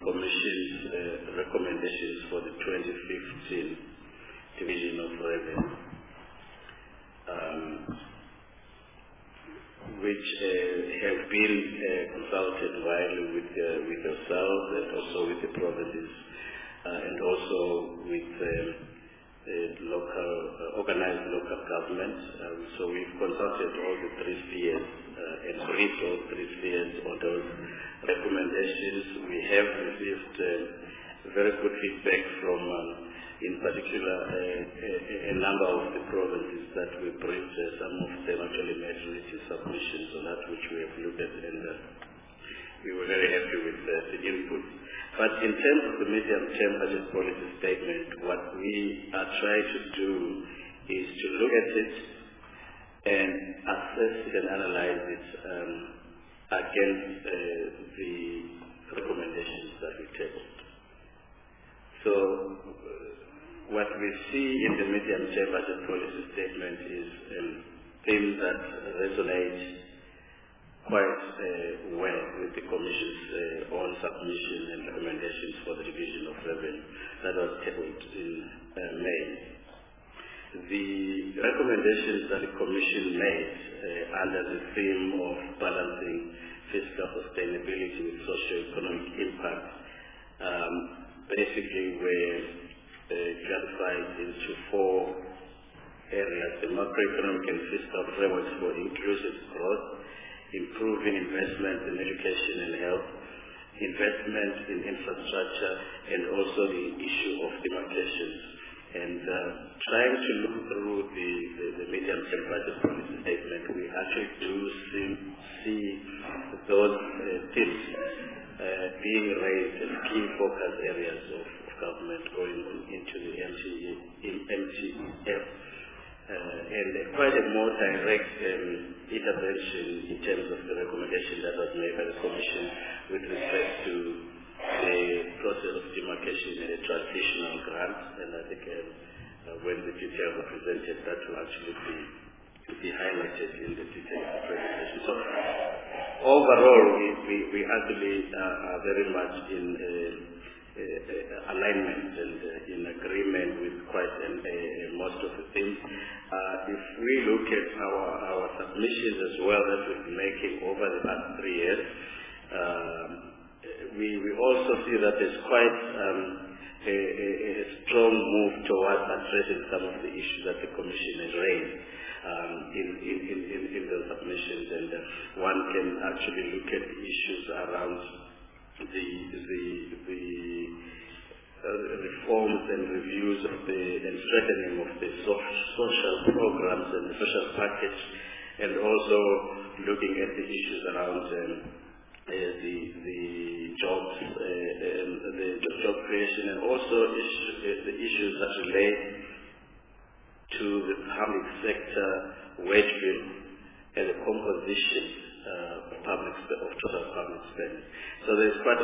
Commission's recommendations for the 2015 Division of Revenue, which have been consulted widely with yourselves and also with the provinces and also with organized local governments. So we've consulted all the three spheres and briefed all three spheres on those recommendations. We have received very good feedback from, in particular, a number of the provinces that we briefed. Some of them actually made written submissions on that, which we have looked at, and we were very happy with the input. But in terms of the medium-term budget policy statement, what we are trying to do is to look at it and assess it and analyze it against the recommendations that we tabled. So what we see in the medium-term budget policy statement is themes that resonate quite well with the Commission's own submission and recommendations for the Division of Revenue that was tabled in May. The recommendations that the Commission made under the theme of balancing fiscal sustainability with socio-economic impact basically were classified into four areas: the macroeconomic and fiscal frameworks for inclusive growth, improving investment in education and health, investment in infrastructure, and also the issue of demarcations. And trying to look through the medium-term budget policy statement, we actually do see those themes being raised as key focus areas of government going into the MTF. And quite a more direct intervention in terms of the recommendation that was made by the Commission with respect to the process of demarcation and a transitional grant. And I think when the details are presented, that will actually be highlighted in the details of the presentation. So overall, we actually are very much in alignment and in agreement with quite most of the things. If we look at our submissions as well that we've been making over the past 3 years, we also see that there's quite a strong move towards addressing some of the issues that the Commission has raised in the submissions, and one can actually look at the issues around the reforms and reviews of and strengthening of the social programs and the social package, and also looking at the issues around the jobs, the job creation, and also the issues that relate to the public sector wage bill and the composition of total public spending. So there's quite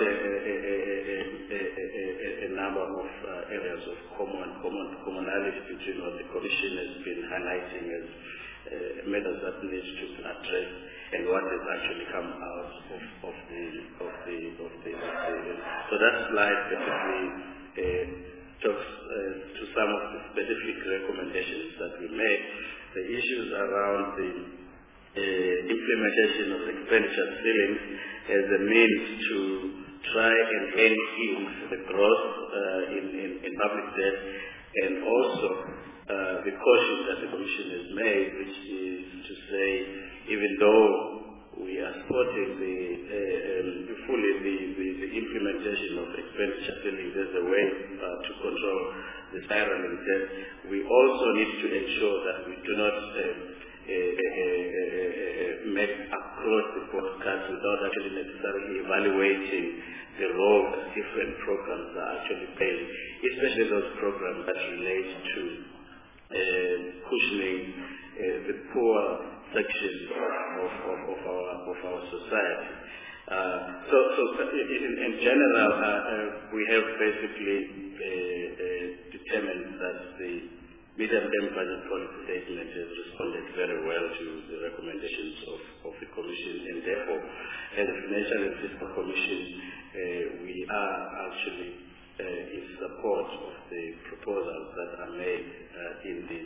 a number of areas of commonality between what the Commission has been highlighting as matters that needs to be addressed and what has actually come out of the. So that slide basically talks to some of the specific recommendations that we made. The issues around the implementation of expenditure ceilings as a means to try and end the growth in public debt, and also the caution that the Commission has made, which is to say, even though we are supporting fully the implementation of expenditure ceilings as a way to control the spiraling debt, we also need to ensure that we do not make across the board cuts without actually necessarily evaluating the role that different programs are actually playing, especially those programs that relate to cushioning the poor sections of our society. So in general, we have basically determined that the medium-term budget policy statement has responded very well to the recommendations of the Commission, and therefore, as a Financial and Fiscal Commission, we are support of the proposals that are made in the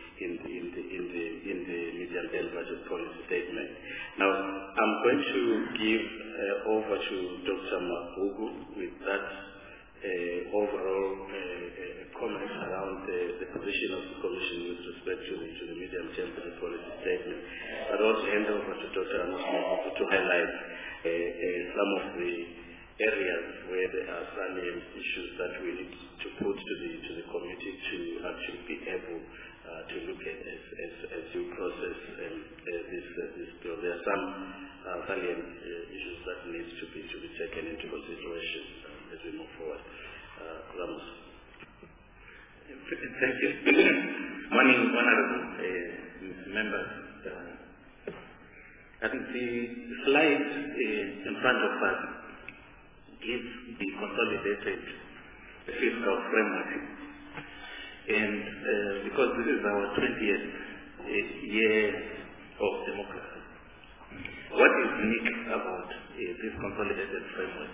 medium-term budget policy statement. Now, I'm going to give over to Dr. Magugu with that overall comment around the position of the Commission with respect to the medium-term budget policy statement. I'd also hand over to Dr. Amos Magugu to highlight some of the areas where there are salient issues that we need to put to the committee to actually be able to look at as you process this bill. There are some salient issues that need to be taken into consideration as we move forward. Ramos. Thank you. Morning, honorable members. I think the slide in front of us gives the consolidated fiscal framework. And because this is our 20th year of democracy, what is unique about this consolidated framework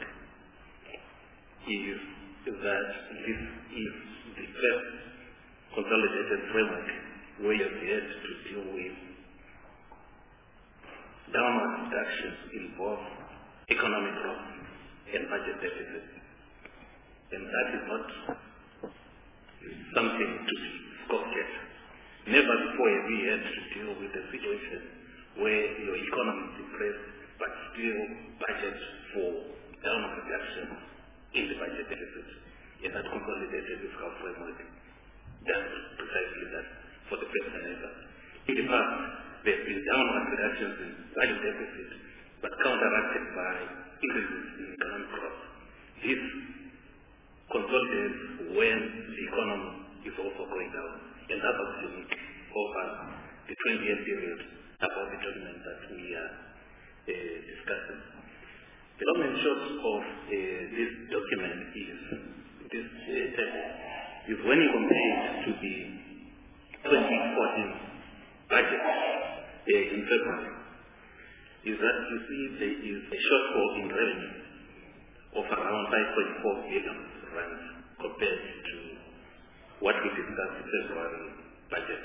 is that this is the first consolidated framework where you have yet to deal with downward reductions in both economic growth and budget deficit. And that is not something to be scoffed at. Never before have we had to deal with a situation where your economy is depressed but still budget for downward reduction in the budget deficit. And that consolidated fiscal framework does precisely that for the first time ever. In the past, there have been downward reductions in budget deficit but counteracted by increases in economic growth. This consolidates when the economy is also going down. And that was unique over the 20-year period about the document that we are discussing. The long and short of this document is, this table, is when you compare it to the 2014 budget in February, is that you see there is a shortfall in revenue of around 5.4 billion rand compared to what we discussed in February budget.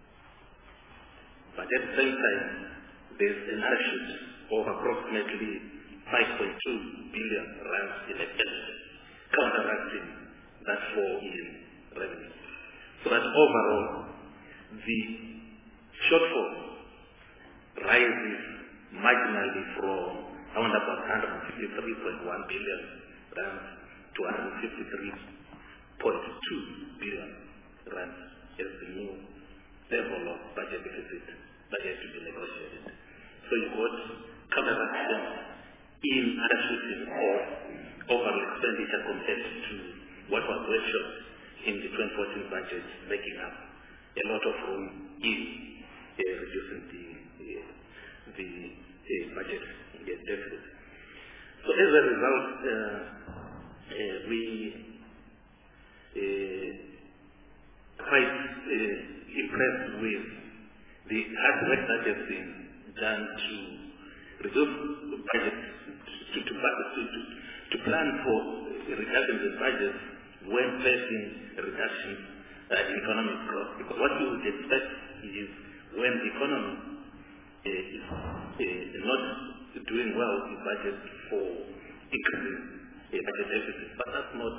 But at the same time, there's an undershoot of approximately 5.2 billion rand in expenditure, counteracting that fall in revenue. So that overall, the shortfall rises marginally from around about 153.1 billion rand to 153.2 billion rand as the new level of budget deficit that has to be negotiated. So you got counteraction in undershooting of overall expenditure compared to what was workshopped in the 2014 budget, making up a lot of room in reducing the budget deficit. So as a result, we quite impressed with the hard work that has been done to reduce the budget, to plan for reductions in budget when facing reductions in economic growth. Because what you would expect is when the economy is not doing well, you budget for increasing budget deficit. But that's not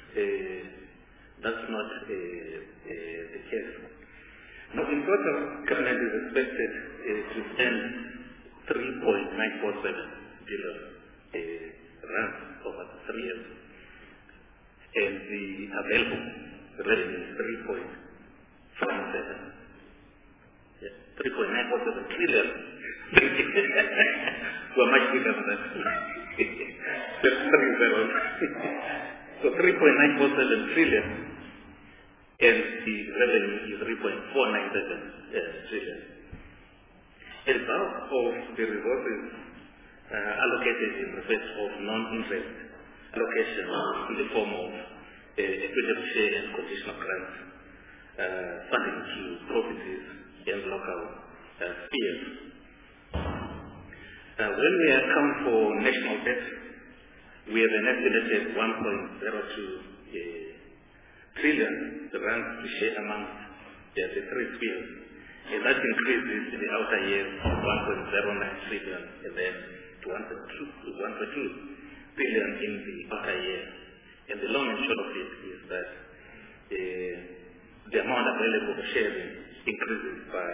the case. Now, in total, government is expected to spend 3.947 billion rand over 3 years, and the available revenue is 3.47. 3.947 trillion. We're much bigger than that. So 3.947 trillion, and the revenue is 3.497 trillion. A bulk of the resources allocated in respect of non-interest allocation in the form of equitable share and conditional grants, funding to provinces and local spheres. When we account for national debt, we have an estimated 1.02 trillion rands to share among the three spheres. And that increases in the outer years to 1.09 trillion and then to 1.2 billion in the outer year. And the long and short of it is that the amount available for sharing increases by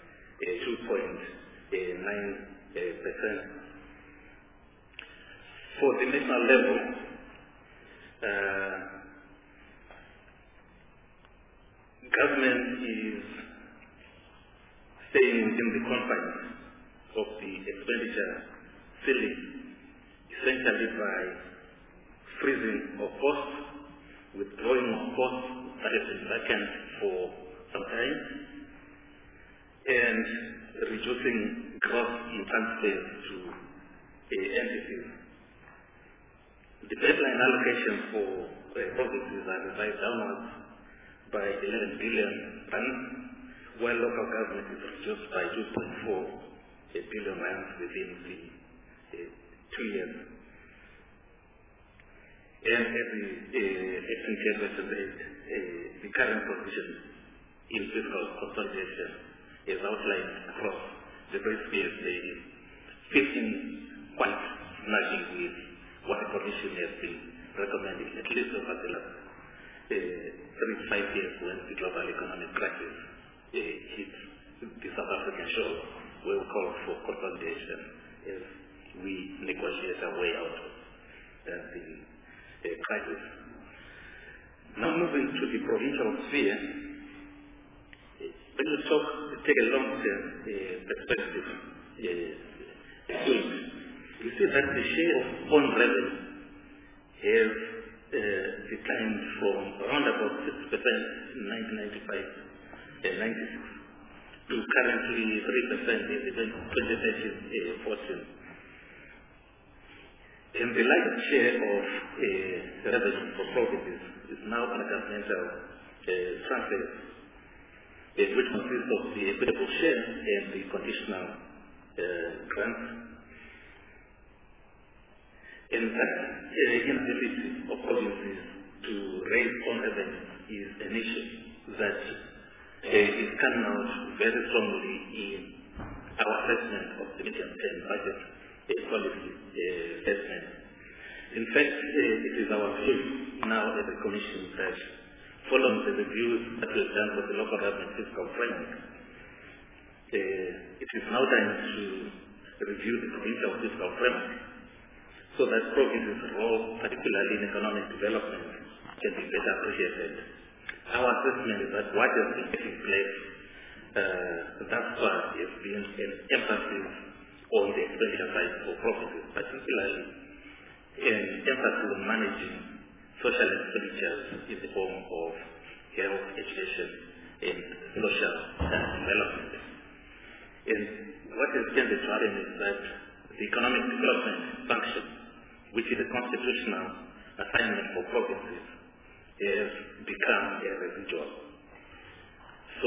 2.9%. For the national level, government is staying within the confines of the expenditure ceiling, essentially by freezing of costs, withdrawing of costs that has been vacant for some time, and reducing gross in transfers to entities. The baseline allocation for provinces are revised downwards by 11 billion rands, while local government is reduced by 2.4 billion rands within the 2 years. And as the acting chairperson said, the current position in fiscal consolidation is outlined across the various spheres. There is 15 quite snugly with what the Commission has been recommending, at least over the last 3 to 5 years when the global economic crisis hit the South African shore, where we call for consolidation as we negotiate our way out of the crisis. Now moving to the provincial sphere, when you take a long-term perspective, you see that the share of own revenue has declined from around about 6% in 1995 and 96 to currently 3% in the 2013-14. And the largest share of revenue for provinces is now under governmental transfers, which consists of the equitable share and the conditional grants. And that inability of provinces to raise own revenue is an issue that is coming out very strongly in our assessment of the medium-term budget policy assessment. In fact, it is our view now at the Commission that following the reviews that we've done for the local government fiscal framework, it is now time to review the provincial fiscal framework so that provinces' role, particularly in economic development, can be better appreciated. Our assessment is that what has been taking place thus far has been an emphasis on the expenditure side for provinces, particularly an emphasis on managing social expenditures in the form of health, education, and social development. And what has tended to happen is that the economic development function, which is a constitutional assignment for provinces, has become a residual. So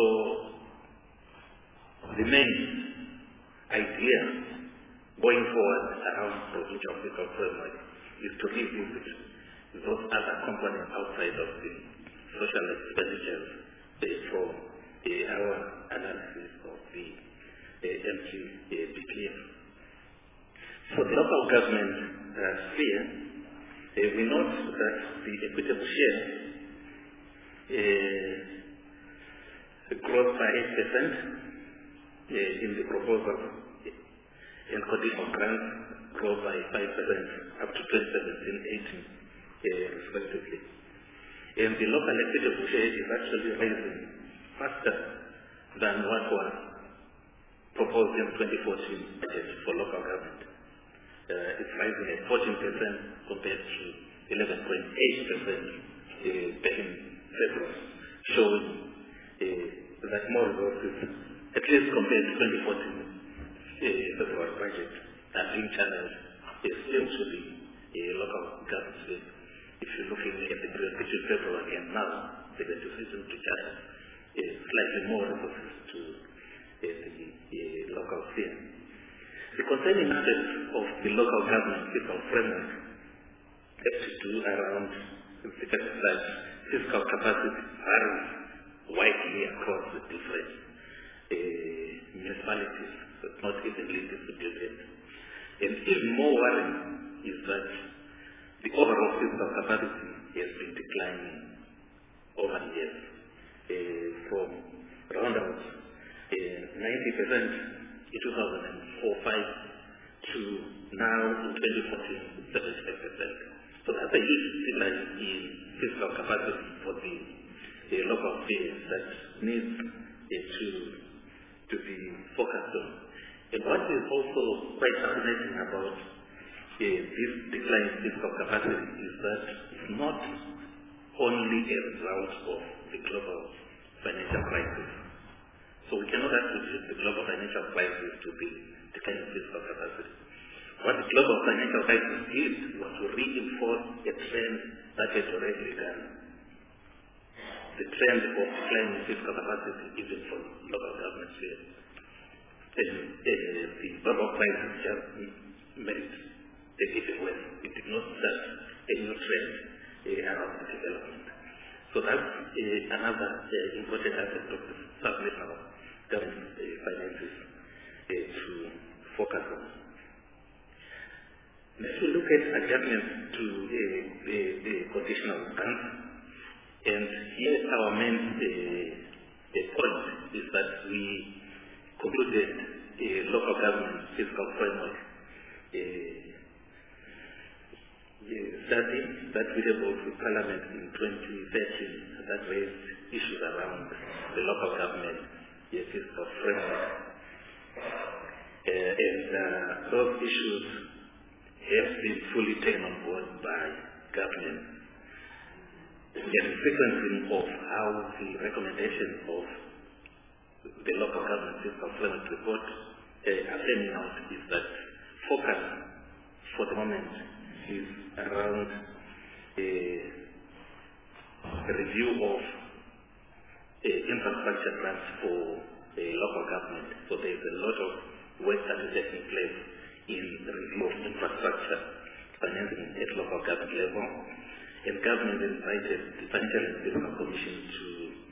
the main idea going forward around provincial fiscal framework is to revisit those other components outside of the social expenditures from our analysis of the MTBPF. For the local government sphere, we note that the equitable share grows by 8% in the proposal, and conditional grants grow by 5% up to 2017-18 respectively. And the local equitable share is actually rising faster than what was proposed in 2014 budget for local government. It's rising at 14% compared to 11.8% back in February, showing that more resources, at least compared to 2014 February budget, are being channeled still to the local government. If you're looking at the period between February and now, the decision to channel slightly more resources to the local sphere. The concerning aspects of the local government fiscal framework have to do around the fact that fiscal capacity varies widely across the different municipalities, so it's not evenly distributed. And even more worrying is that the overall fiscal capacity has been declining over the years, from around about 90% in 2004-5 to now in 2014, 75%. So that's a huge decline in fiscal capacity for the local affairs that needs to be focused on. And what is also quite fascinating about this decline in fiscal capacity is that it's not only a result of the global financial crisis. So we cannot attribute the global financial crisis to the decline in fiscal capacity. What the global financial crisis did was to reinforce a trend that had already begun. The trend of declining fiscal capacity even for local government sphere. The global crisis just made it even worse. It did not start a new trend around the development. So that's another important aspect of the subnational government finances to focus on. Let's look at adjustments to the conditional grants. And here our main point is that we concluded a local government fiscal framework study that we did with Parliament in 2013 that raised issues around the local government fiscal framework. And those issues have been fully taken on board by government. The sequencing of how the recommendation of the local government fiscal framework report are turning out is that focus for the moment is around a review of infrastructure grants for local government. So there is a lot of work that is taking place in the review of infrastructure financing at local government level. And government invited the Financial and Fiscal Commission to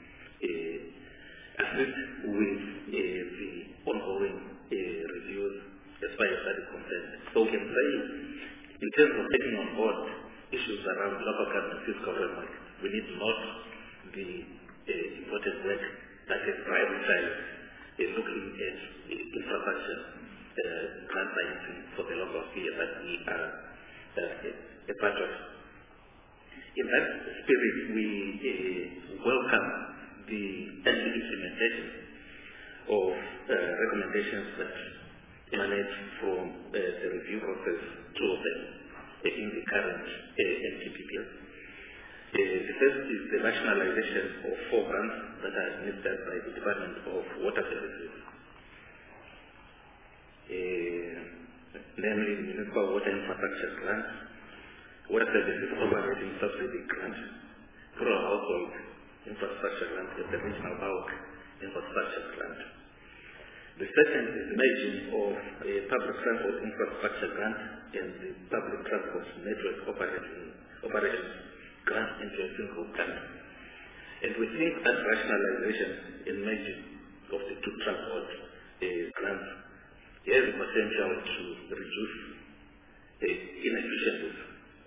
assist with the ongoing reviews as far as that is concerned. So we can say, in terms of taking on board issues around local government fiscal framework, we need to note the important work that is prioritized in looking at infrastructure grant financing for the local sphere that we are a part of. In that spirit, we welcome the implementation of recommendations that emanate from the review process, two of them in the current NTPPS. The first is the rationalization of 4 grants that are administered by the Department of Water Services, namely the Municipal Water Infrastructure Grant, Water Services Operating Subsidy Grant, Rural Household Infrastructure Grant, and the Regional Bulk Infrastructure Grant. The second is the merging of a Public Transport Infrastructure Grant and the Public Transport Network Operations Grant into a single grant. And we think that rationalization and merging of the two transport grants has the potential to reduce inefficiencies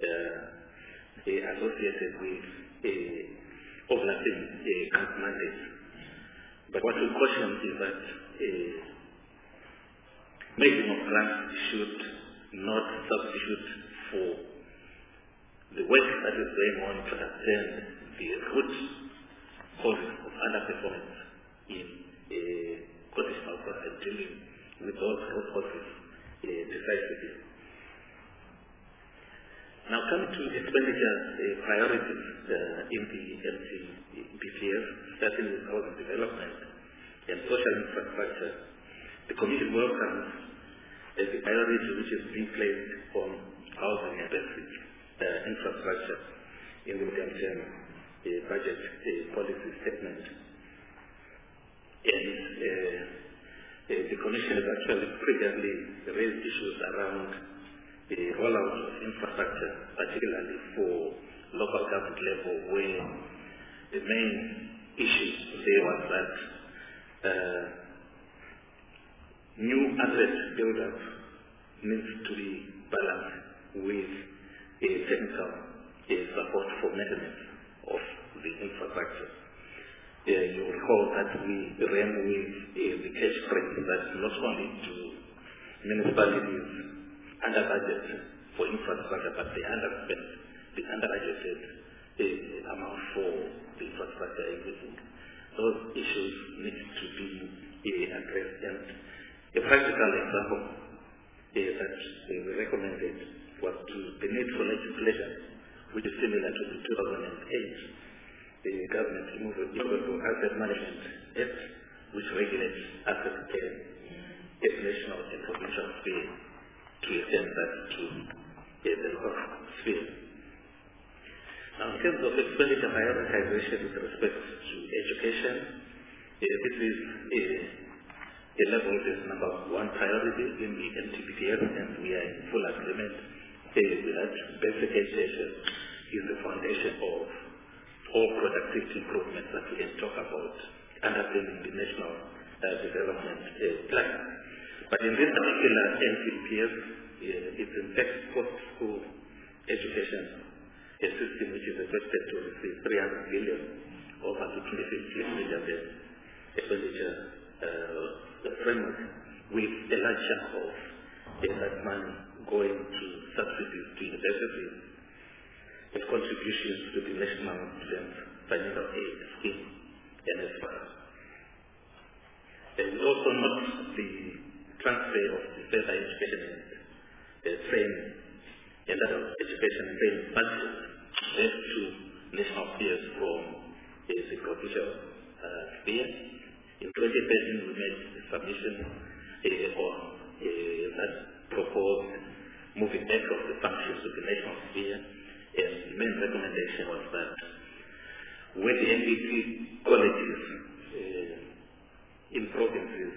associated with overlapping grant mandates. But what we caution is that making of grants should not substitute for the work that is going on to attend the root causes of underperformance in conditional cost and dealing with those root causes decisively. Now coming to expenditure priorities in the NTPPS, starting with housing development and social infrastructure, the Commission welcomes the priority which is being placed on housing and basic infrastructure in the medium-term budget policy statement. And the Commission has actually previously raised issues around the rollout of infrastructure, particularly for local government level, where the main issue there was that new asset build-up needs to be balanced with a technical support for maintenance of the infrastructure. You recall that we ran with the cash rate that not only do municipalities under budget for infrastructure, but they underspend the under-budgeted amount for the infrastructure existing. Those issues need to be addressed. And a practical example that we recommended was the need for legislation, which is similar to the 2008 government Immovable Asset Management Act, which regulates asset care at national and provincial scale to extend that to the local sphere. Now, in terms of expenditure prioritization with respect to education, this is a level that is number one priority in the NTPDF, and we are in full agreement with that. Basic education is the foundation of all productivity improvements that we can talk about underpinning the national development plan. But in this particular NTPS, it's in fact post-school education, a system which is expected to receive 300 billion over the 2015 million expenditure framework, with a large chunk of that money going to subsidies to universities and contributions to the National Student Financial Aid Scheme, NSFAS. And we also note the transfer of the further education and training and adult education and training functions back to national spheres from the provincial sphere. In 2013, we made a submission on that proposed moving back of the functions to the national sphere. And the main recommendation was that when the NDP colleges in provinces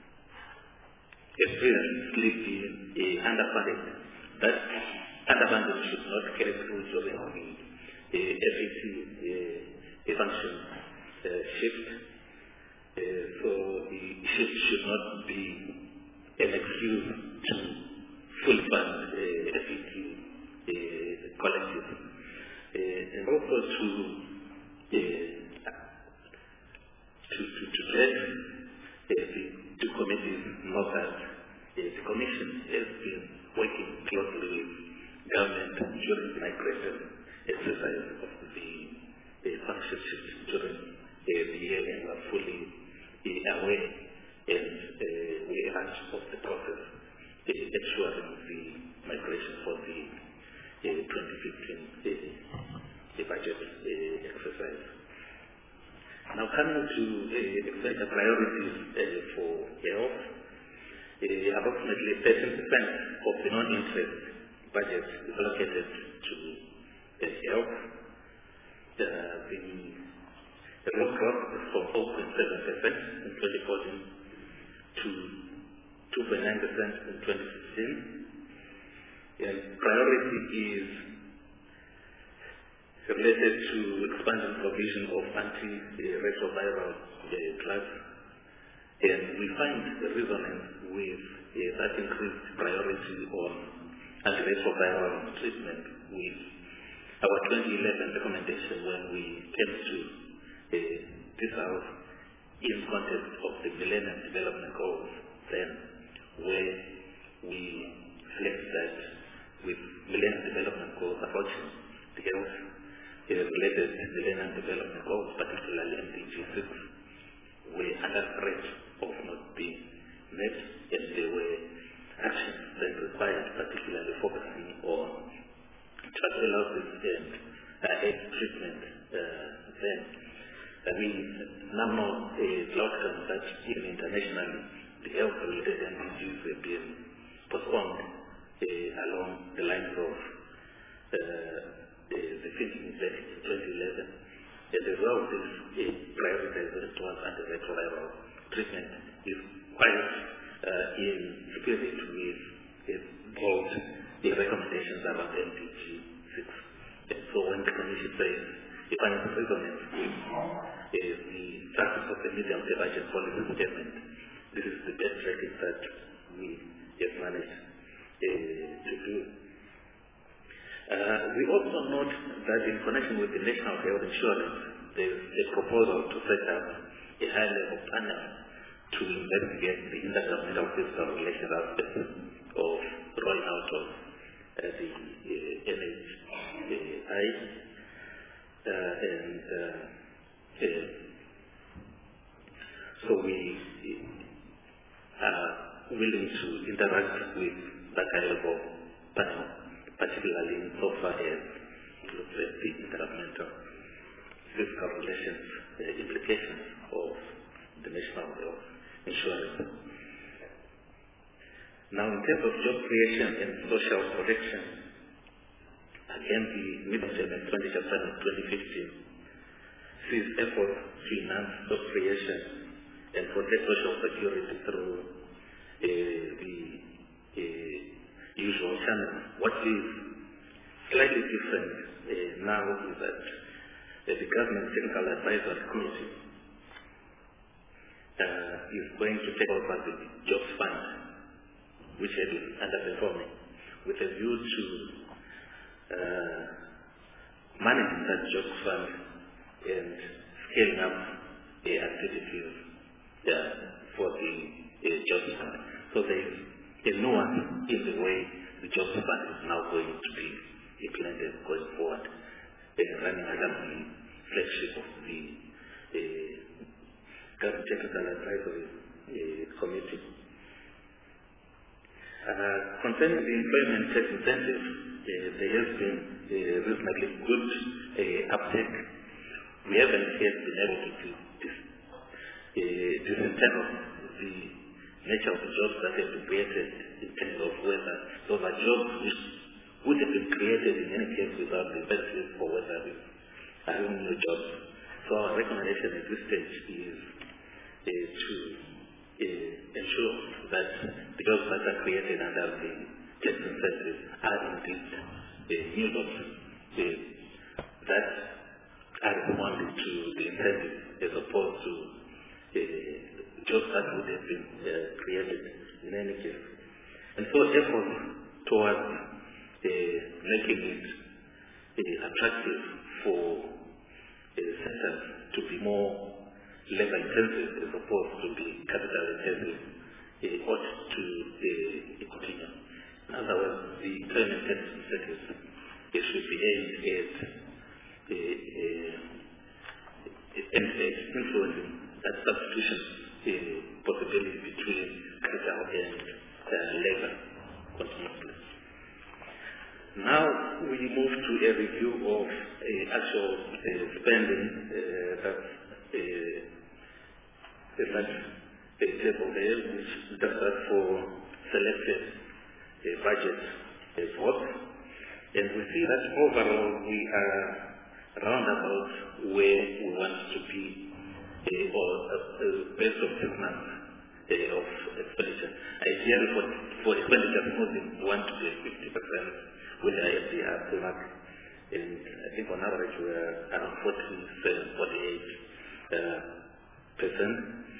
experience being underfunded, that underfunding should not carry through during the FET function shift. So the shift should not be an excuse to full fund FET collective, and also to let the committees know that the Commission has been working closely with government during the migration exercise of the function shift during the year, and we are fully aware and we are part of the process ensuring the migration for the 2015 budget exercise. Now, coming to expenditure priorities for health, approximately 13% of the non-interest budget is allocated to health. The growth is from 4.7% in 2014 to 2.9% in 2016. And priority is related to expanding provision of antiretroviral drugs, and we find the resonance with that increased priority on antiretroviral treatment with our 2011 recommendation when we came to this house in context of the Millennium Development Goals, then where we select that with Millennium Development Goals approaching the health related Millennium Development Goals, particularly MDG 6, were under threat of not being met, and there were actions that required, particularly focusing on tuberculosis and AIDS treatment. Then, now the outcome that even internationally, the health-related MDGs have been postponed along the lines of the thinking that in 2011, as a result of this prioritization towards antiretroviral treatment is quite in spirit with both the recommendations around MDG 6. And so when the Commission says financial resonance with the practice of the medium-term budget policy statement. This is the best practice that we have managed to do. We also note that in connection with the National Health Insurance, there is a proposal to set up a high-level panel to investigate the intergovernmental fiscal relations aspects of rolling out of the NHI, so we are willing to interact with that high-level panel, particularly insofar as it looks at the intergovernmental fiscal relations implications of the National Health Insurance. Now, in terms of job creation and social protection, again, the Medium-Term Expenditure Plan of 2015 sees efforts to enhance job creation and protect social security through the usual channels. What is slightly different now is that the Government Technical Advisory Committee is going to take over the Jobs Fund, which had been underperforming, with a view to managing that Jobs Fund and scaling up the activities for the Jobs Fund. So there is a nuance in the way the Jobs Fund is now going to be implemented going forward, running under the flagship of the Government Technical Advisory Committee. Concerning the employment tax incentives, there has been reasonably good uptake. We haven't yet been able to disentangle the nature of the jobs that have been created in terms of whether those are jobs which would have been created in any case without the benefits, or whether these are new jobs. So our recommendation at this stage is to ensure that the jobs that are created under the tax incentives are indeed new jobs that are responding to the incentives, as opposed to jobs that would have been created in any case. And so efforts towards making it attractive for sectors to be more labor intensive as opposed to be capital intensive ought to continue. In other words, the employment tax incentives should be aimed at influencing that substitution possibility between capital and labor continuously. Now we move to a review of actual spending that's a table there, which does that for selected budget votes. And we see that overall we are round about where we want to be, or based on 6 months of expenditure. Ideally for expenditure, we want to be at 50% with the IFDR mark. And I think on average we are around 48%.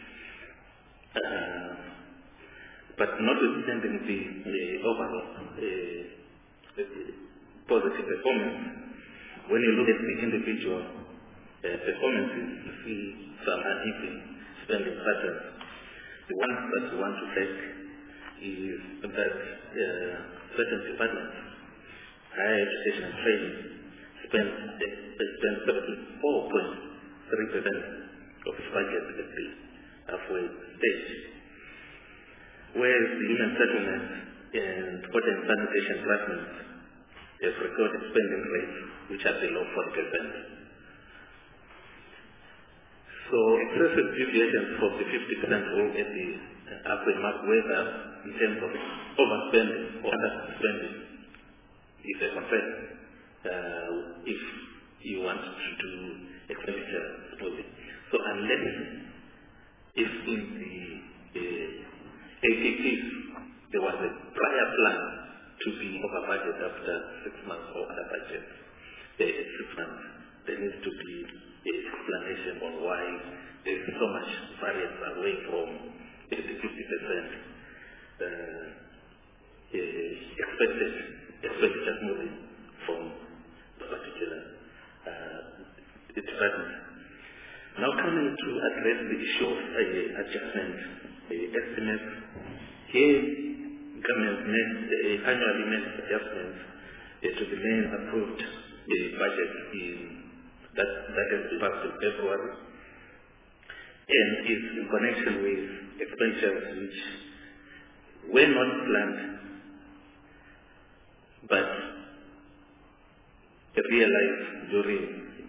But notwithstanding the overall positive performance, when you look at the individual performances, you see some uneven spending patterns. The ones that we want to take is that certain departments, higher education and training, spend 74.3% of its budget at the halfway stage, whereas the human settlement and water and sanitation departments have recorded spending rates which are below 40%. So excessive deviations from the 50% rule at the halfway mark, whether in terms of overspending or underspending, is a concern if you want to do expenditure smoothly. So unless if in the ATPs there was a prior plan to be over budget after 6 months or under budget 6 months, there needs to be an explanation on why there is so much variance away from the 50% expected expenditure moving from the particular department. Now coming to address the issue of adjustment estimates, here government annually makes adjustments to the main approved budget that has been passed in February, and is in connection with expenditures which were not planned but realized during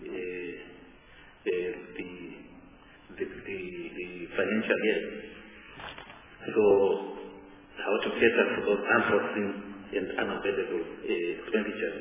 the financial year. So how to cater for those unforeseen and unavailable expenditures.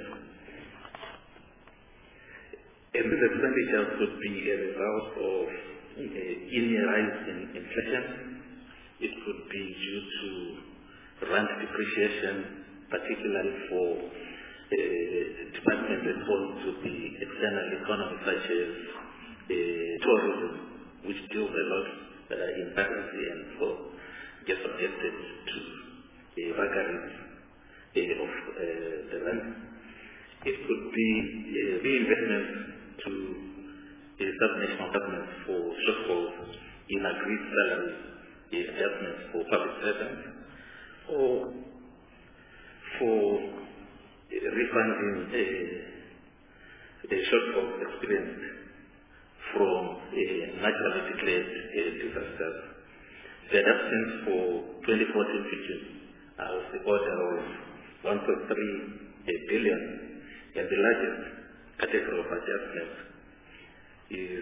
And these expenditures could be a result of a rise in inflation. It could be due to rand depreciation, particularly for departments response to the external economy, such as tourism, which deals a lot in currency and so get subjected to vagaries of the rand. It could be reinvestment to subnational governments for shortfalls in agreed salary adjustments for public servants, or for refunding the shortfalls experienced from naturally declared disasters. The adjustments for 2014-15 are of the order of 1.3 billion, and the largest category of adjustments is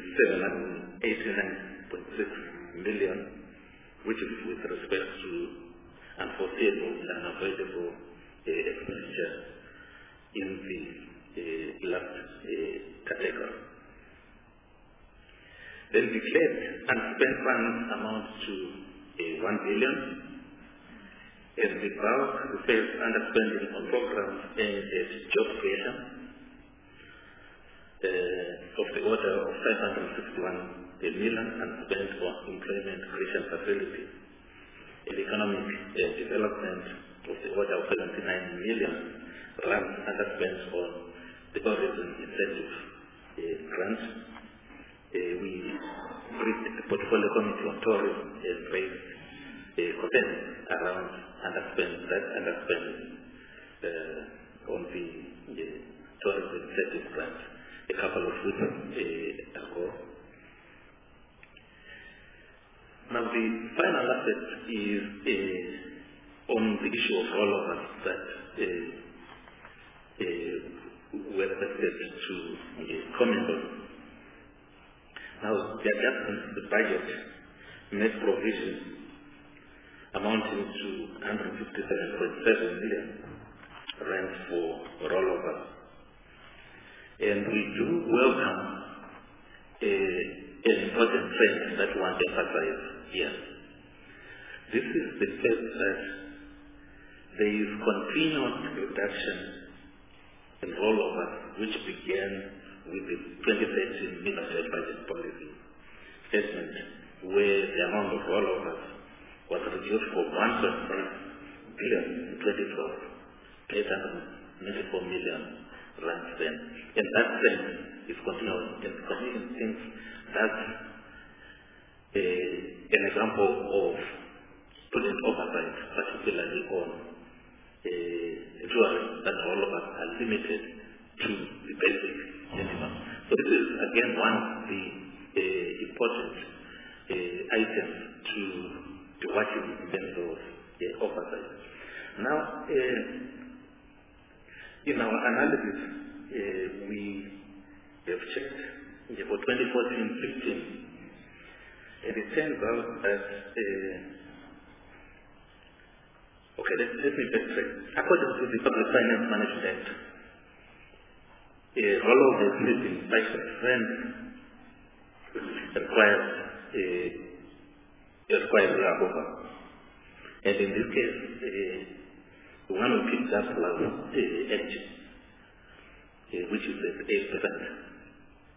789.6 million, which is with respect to unforeseeable and unavoidable expenditure in the last category. Then declared unspent funds amount to 1 billion, and the bulk refers underspending on programs aimed at job creation of the order of 561 million unspent on employment creation facilities, and economic development of the order of 79 million rand underspent on the tourism incentive grant. We briefed the portfolio committee on tourism and raised concerns around that underspending on the tourism incentive grant a couple of weeks ago. Now the final aspect is on the issue of rollovers that were expected to comment on. Now, the adjustments to the budget make provision amounting to 157.7 million rand for rollover. And we do welcome an important trend that we want to emphasize here. This is the fact that there is continuous reduction in rollover, which began with the 2013 military budget policy statement, where the amount of rollovers was reduced from 1.3 billion in 2012 to 894 million rand then. And that trend is continuing, and the Commission thinks that's an example of prudent oversight, particularly on ensuring that all of us are limited to the basic minimum. So this is again one of the important items to be watching in terms of oversight. Now, in our analysis, we have checked for 2014-15, and it turns out that let me backtrack. According to the Public Finance Management Act, rollover is in 5% requires rollover. And in this case, the one who picked up was Edge, which is at 8%.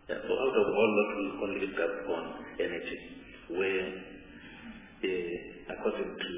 also a whole lot will only look up on energy, where according to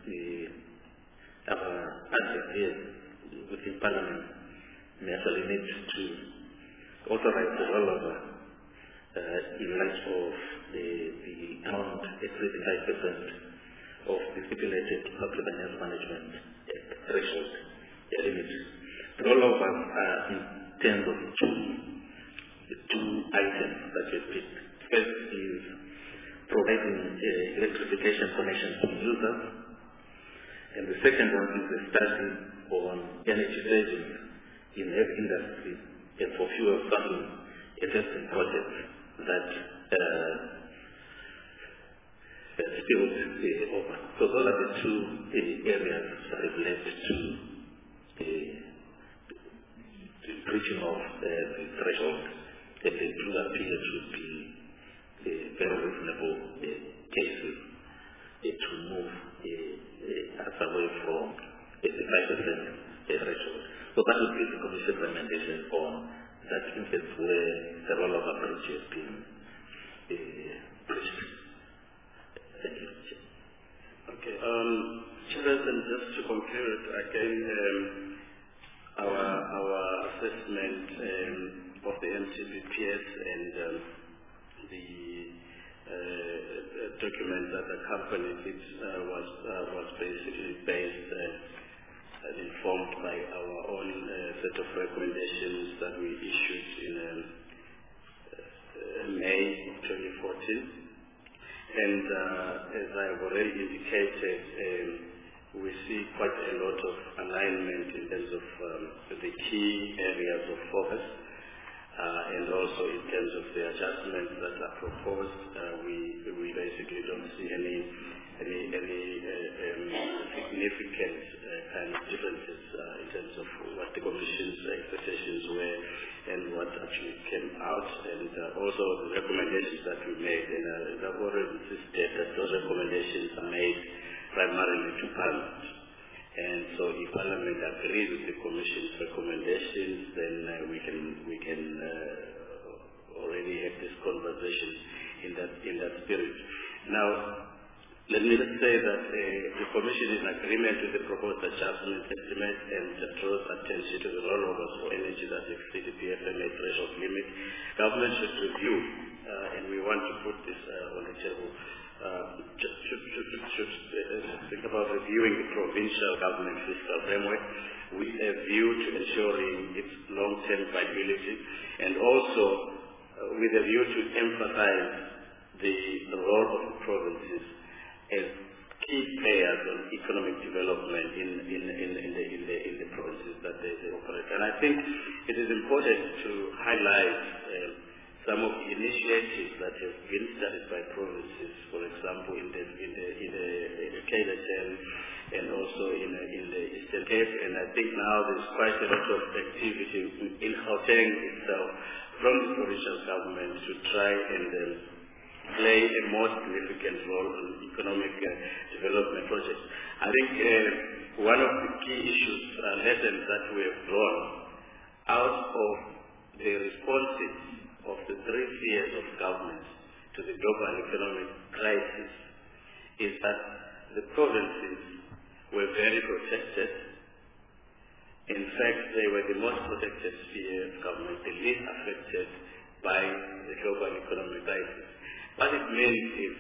our advocate here within Parliament, we actually need to authorize the rollover in light of the amount exceeding 5% of the stipulated public finance management threshold limit. The rollovers are in terms of two items that we picked. First is providing electrification connections to users, and the second one is a study on energy savings in heavy industry and for fuel saving testing projects that still open. So those are the two areas that relate to the reaching of the threshold, and they do appear to be very reasonable cases to move us away from the 5% threshold. So that would be the Commission recommendation on that instance where the role of approach has been breached. Thank you. Okay. Chairperson, just to conclude again, our assessment of the MTBPS and the document that accompanied it was basically based and informed by our own set of recommendations that we issued in May 2014. And as I have already indicated, we see quite a lot of alignment in terms of the key areas of focus, and also in terms of the adjustments that are proposed. We basically don't see any significant kind of differences in terms of what the Commission's expectations were and what actually came out, and also the recommendations that we made. And I've already insisted that those recommendations are made primarily to Parliament. And so if Parliament agrees with the Commission's recommendations, then we can already have this conversation in that spirit. Now, let me just say that the Commission is in agreement with the proposed adjustment estimate and draws attention to the rollovers for energy that exceed the PFMA threshold limit. Government should review, and we want to put this on the table, should think about reviewing the provincial government fiscal framework with a view to ensuring its long-term viability, and also with a view to emphasize the role of the provinces as key players on economic development in the provinces that they operate. And I think it is important to highlight some of the initiatives that have been started by provinces, for example, in the KZN and also in the Eastern Cape. And I think now there's quite a lot of activity in Gauteng itself from the provincial government to try and play a more significant role in economic development projects. I think one of the key issues, lessons that we have drawn out of the responses of the 3 spheres of government to the global economic crisis is that the provinces were very protected. In fact, they were the most protected sphere of government, the least affected by the global economic crisis. What it means is,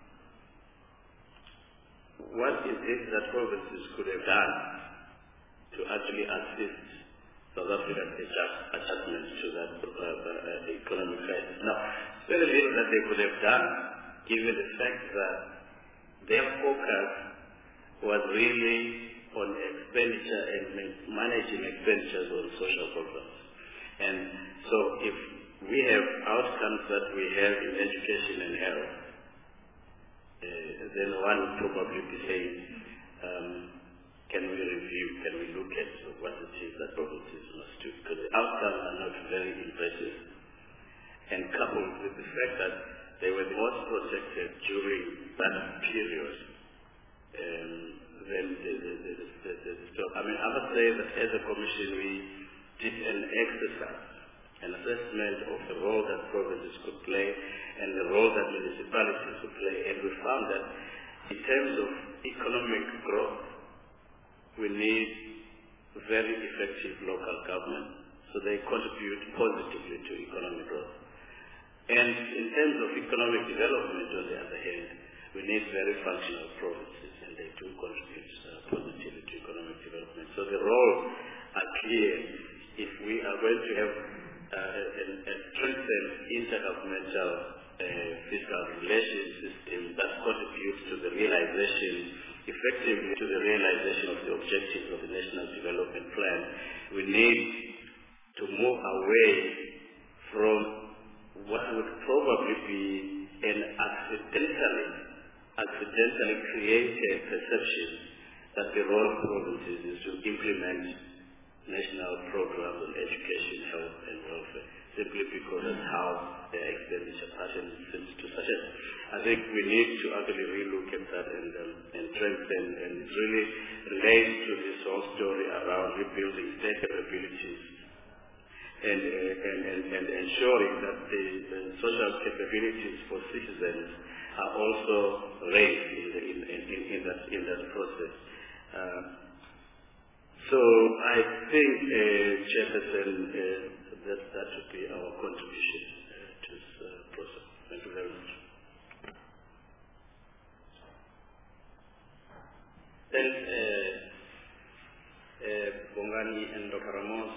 what is it that provinces could have done to actually assist South Africa's adjustment to that economic crisis? Now, very little that they could have done, given the fact that their focus was really on expenditure and managing expenditures on social programs. And so if we have outcomes that we have in education and health, then one would probably be saying, can we review, can we look at what it is that provinces must do? Because the outcomes are not very impressive. And coupled with the fact that they were the most protected during that period, then I mean, I must say that as a commission, we did an exercise an assessment of the role that provinces could play and the role that municipalities could play, and we found that in terms of economic growth, we need very effective local government, so they contribute positively to economic growth. And in terms of economic development, on the other hand, we need very functional provinces, and they do contribute positively to economic development. So the roles are clear. If we are going to have a strengthened intergovernmental fiscal relations system that contributes to the realization, effectively to the realization of the objectives of the National Development Plan, we need to move away from what would probably be an accidentally created perception that the role of provinces is to implement national programs on education, health, and welfare, simply because that's how their expenditure pattern seems to suggest. I think we need to actually relook at that and strengthen, and it really relates to this whole story around rebuilding state capabilities and ensuring that the social capabilities for citizens are also raised in that process. So I think, Chairperson, that should be our contribution to this process. Thank you very much. Thanks, Bongani and Dr. Ramos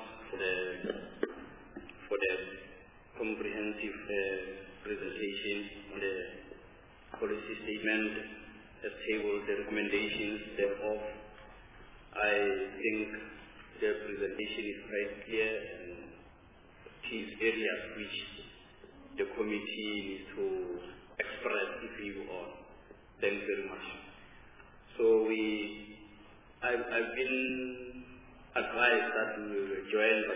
for the comprehensive presentation on the policy statement, the table, the recommendations thereof. I think the presentation is quite clear and key areas which the committee needs to express its view on. Thanks very much. So I've been advised that we will join by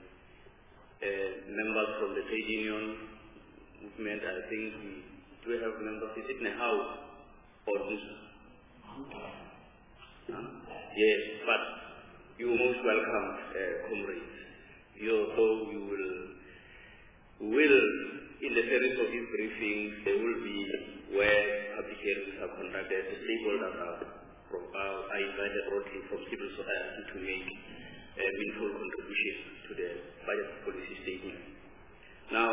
members from the trade union movement. I think we do have members. Is it in the house or this? Yes, but you are most welcome, comrades. So you will, in the series of these briefings, there will be where public hearings are conducted, the stakeholders are invited broadly from civil society to make a meaningful contribution to the budget policy statement. Now,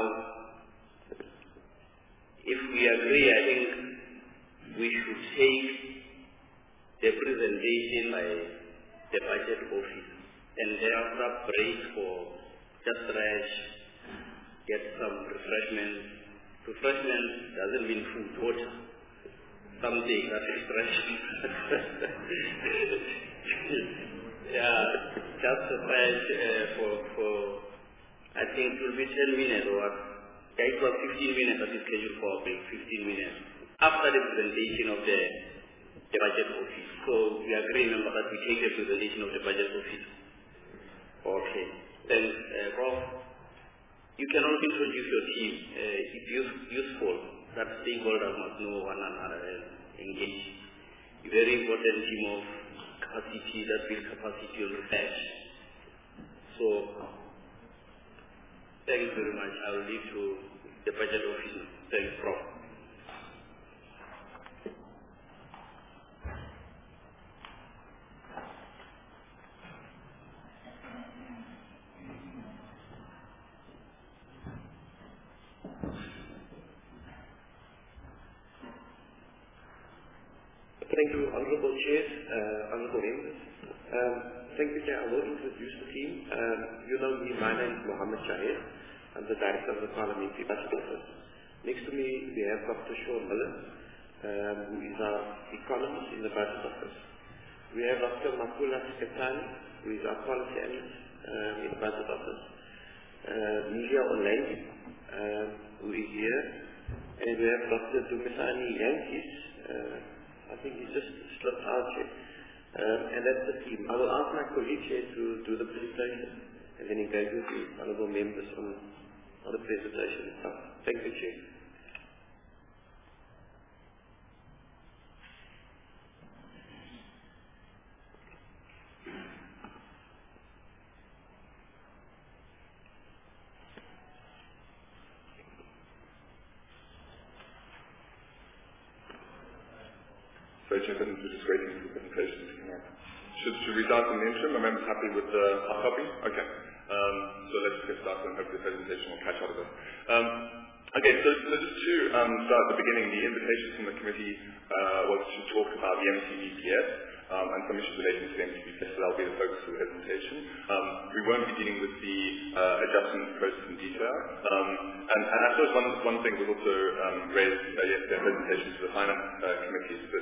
if we agree, I think we should take the presentation by the budget office and thereafter break for just stretch, get some refreshments. Refreshment doesn't mean food, water. Something that is fresh. Yeah, just a stretch for I think it will be 10 minutes or what? Yeah, it was 15 minutes that is scheduled for 15 minutes after the presentation of the budget office. So we agree, remember, that we take the presentation of the budget office. Okay. Then, Prof, you can also introduce your team. It's useful that stakeholders must know one another and engage. A very important team of capacity, that build capacity on research. So, thanks very much. I will leave to the budget office. Thanks, Prof. Thank you, Honorable Chairs, Honorable Members. Thank you, Chair. I will introduce the team. You know me, my name is Mohammed Shahir. I'm the Director of the Parliamentary Budget Office. Next to me, we have Dr. Sean Miller, who is our economist in the Budget Office. We have Dr. Makula Sketani, who is our policy analyst in the Budget Office. Milia Olengi, who is here. And we have Dr. Dumisani Yankis, I think he just slipped out here. And that's the team. I will ask my colleague here to do the presentation and then engage with you, honorable members, on the presentation itself. Thank you, Chair. So Chairman, we're just waiting for the presentation to come up. Should we start in the interim? Are members happy with the hard copy? Okay. So let's get started and hope the presentation will catch up with us. Okay, so just to start at the beginning, the invitation from the committee was to talk about the MTBPS and some issues relating to the MTBPS, so that'll be the focus of the presentation. We won't be dealing with the adjustment process in detail. And I suppose one thing was also raised yesterday in the presentation to the finance committee is that,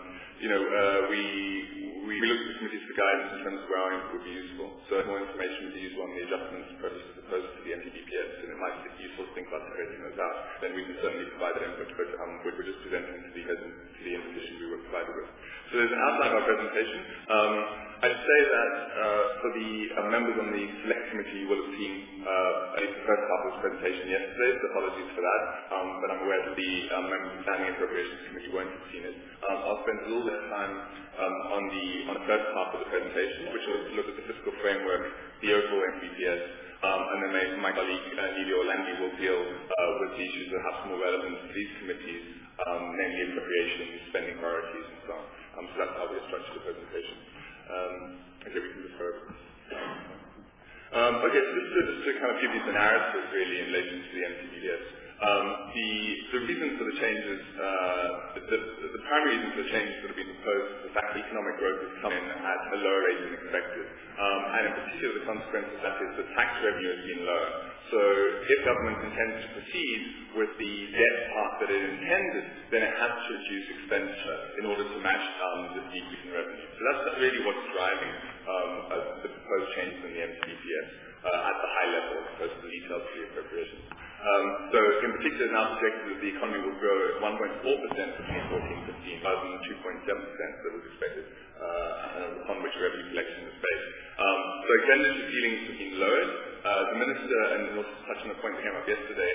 we looked at the committees for guidance in terms of where our input would be useful. So if more information would be useful on the adjustments process as opposed to the MTBPS, and it might be useful to think about separating those out, then we can certainly provide that input, but we're just presenting to the invitation we were provided with. So there's an outline of our presentation. I'd say that for the members on the select committee, you will have seen at least the first half of this presentation yesterday, so apologies for that, but I'm aware that the members of the Planning and Appropriations Committee won't have seen it. I'll spend a little bit of time on the first half of the presentation, which will look at the fiscal framework, the overall MTBPS, and then my colleague Neely Orlandi will deal with the issues that are perhaps more relevant to these committees, namely appropriations, spending priorities, and so on. So that's how we'll structure the presentation. Okay, we can defer. Okay, so just to kind of give you the narrative really in relation to the MTBPS. The reason for the changes, the primary reason for the changes that have been proposed is the fact that economic growth has come in at a lower rate than expected. And in particular, the consequence of that is the tax revenue has been lower. So if government intends to proceed with the debt path that it intended, then it has to reduce expenditure in order to match the decrease in revenue. So that's really what's driving the proposed changes in the MTBPS at the high level as opposed to the details of the appropriations. So in particular, now projected that the economy will grow at 1.4% for 2014-15 rather than 2.7% that was expected, upon which revenue collection is based. So expenditure ceilings have been lowered. The Minister, and also touched on the point that came up yesterday,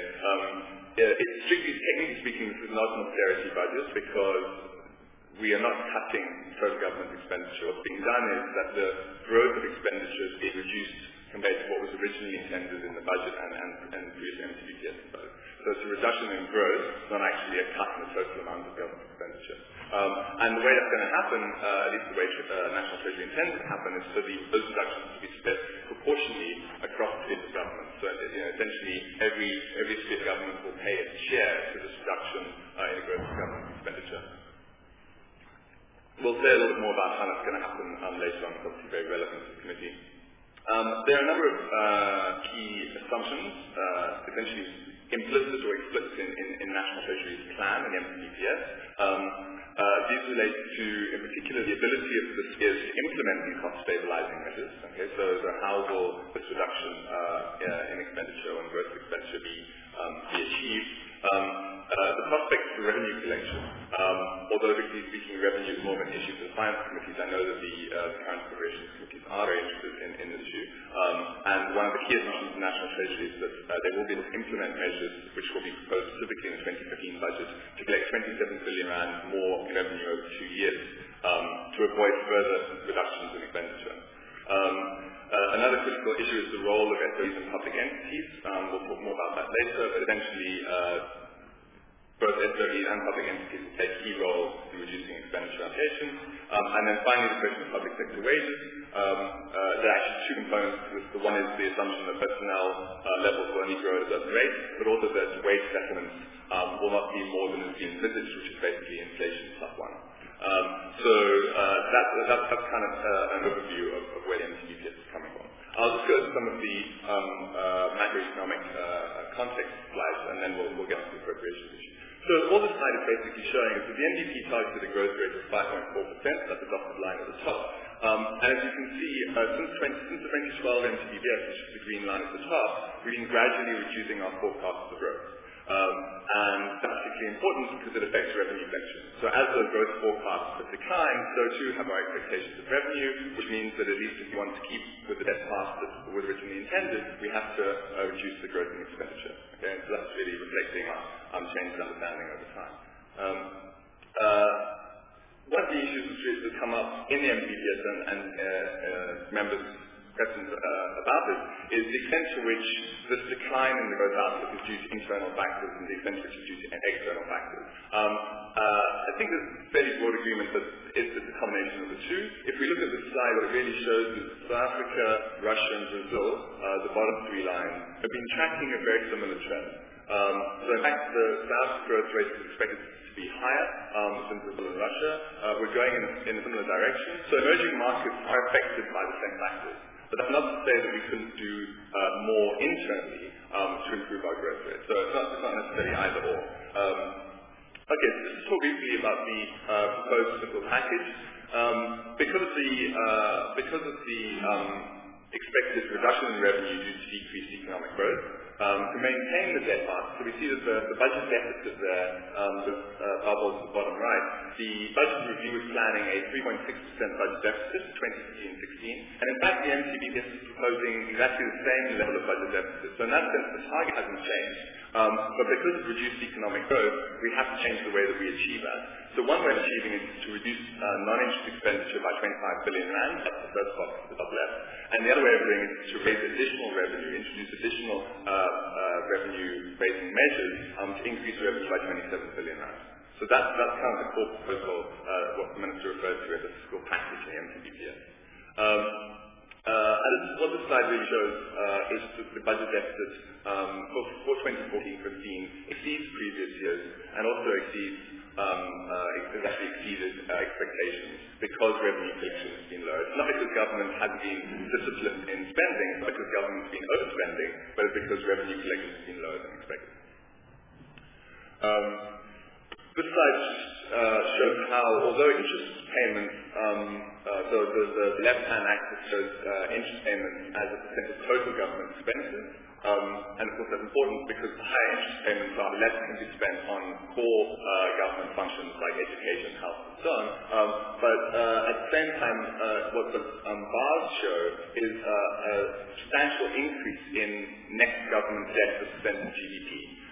technically speaking, this is not an austerity budget because we are not cutting total government expenditure. What's being done is that the growth of expenditure is being reduced compared to what was originally intended in the budget and previous MTBPS budget. So it's a reduction in growth, not actually a cut in the total amount of government expenditure. And the way that's going to happen, at least the way National Treasury intends it to happen, is for those reductions to be split proportionally across spheres of government. So essentially, every sphere of government will pay its share to this reduction in the growth of government expenditure. We'll say a little bit more about how that's going to happen later on. It's obviously very relevant to the committee. There are a number of key assumptions, essentially implicit or explicit in National Treasury's plan and the MTBPS. These relate to, in particular, the ability of the spheres to implement these cost stabilizing measures. Okay, so how will this reduction in expenditure and growth of expenditure be achieved? The prospects for revenue collection, although strictly speaking revenue is more of an issue for the finance committees, I know that the current appropriations committees are very interested in this issue. And one of the key assumptions of National Treasury is that they will be able to implement measures which will be proposed specifically in the 2015 budget to collect 27 billion rand more in revenue over 2 years to avoid further reductions in expenditure. Another critical issue is the role of SOEs and public entities. We'll talk more about that later, but essentially both SOEs and public entities will play a key role in reducing expenditure allocations. And then finally, the question of public sector wages. There are actually two components to this. The one is the assumption that personnel levels will only grow at a certain rate, but also that wage settlements will not be more than has been envisaged, which is basically inflation plus 1. So that's kind of an overview of where the MTBPS is coming from. I'll just go to some of the macroeconomic context slides, and then we'll get to the appropriations issue. So all this slide is basically showing is that the NDP targeted a growth rate of 5.4%, that's the dotted line at the top. And as you can see, since the 2012 MTBPS, which is the green line at the top, we've been gradually reducing our forecast for growth. And that's particularly important because it affects revenue collection. So as those growth forecasts have declined, so too have our expectations of revenue, which means that at least if we want to keep with the debt path that was originally intended, we have to reduce the growth in expenditure. Okay, so that's really reflecting our changed understanding over time. One of the issues which has come up in the MTBPS and members questions about this, is the extent to which this decline in the growth outlook is due to internal factors and the extent to which is due to external factors. I think there's fairly broad agreement that it's a combination of the two. If we look at this slide, what it really shows is South Africa, Russia, and Brazil, the bottom three lines, have been tracking a very similar trend. So in fact, the South growth rate is expected to be higher than Brazil and Russia. We're going in a similar direction. So emerging markets are affected by the same factors. But that's not to say that we couldn't do more internally to improve our growth rate. So it's not necessarily either or. Okay, so let's talk briefly about the proposed fiscal package. Because of the expected reduction in revenue due to decreased economic growth, to maintain the debt market, so we see that the budget deficit there, the bubble at the bottom right, the budget review is planning a 3.6% budget deficit for 2015-16, and in fact the MTBS is proposing exactly the same level of budget deficit. So in that sense, the target hasn't changed. But because of reduced economic growth, we have to change the way that we achieve that. So one way of achieving it is to reduce non-interest expenditure by 25 billion rand, that's the first box at the top left, and the other way of doing it is to raise additional revenue, introduce additional revenue-raising measures to increase revenue by 27 billion rand. So that's kind of the core proposal, what the Minister referred to as a fiscal package in the MTBPS. And what this slide really shows is that the budget deficit for 2014-15 exceeds previous years and also has actually exceeded expectations because revenue collection has been low. It's not because government has been disciplined in spending, it's not because government has been overspending, but it's because revenue collection has been lower than expected. This slide shows how, although interest payments, the left-hand axis shows interest payments as a percent of total government expenses, and of course that's important because higher interest payments are less can be spent on core government functions like education, health, and so on. But at the same time, what the bars show is a substantial increase in net government debt as a percent of GDP.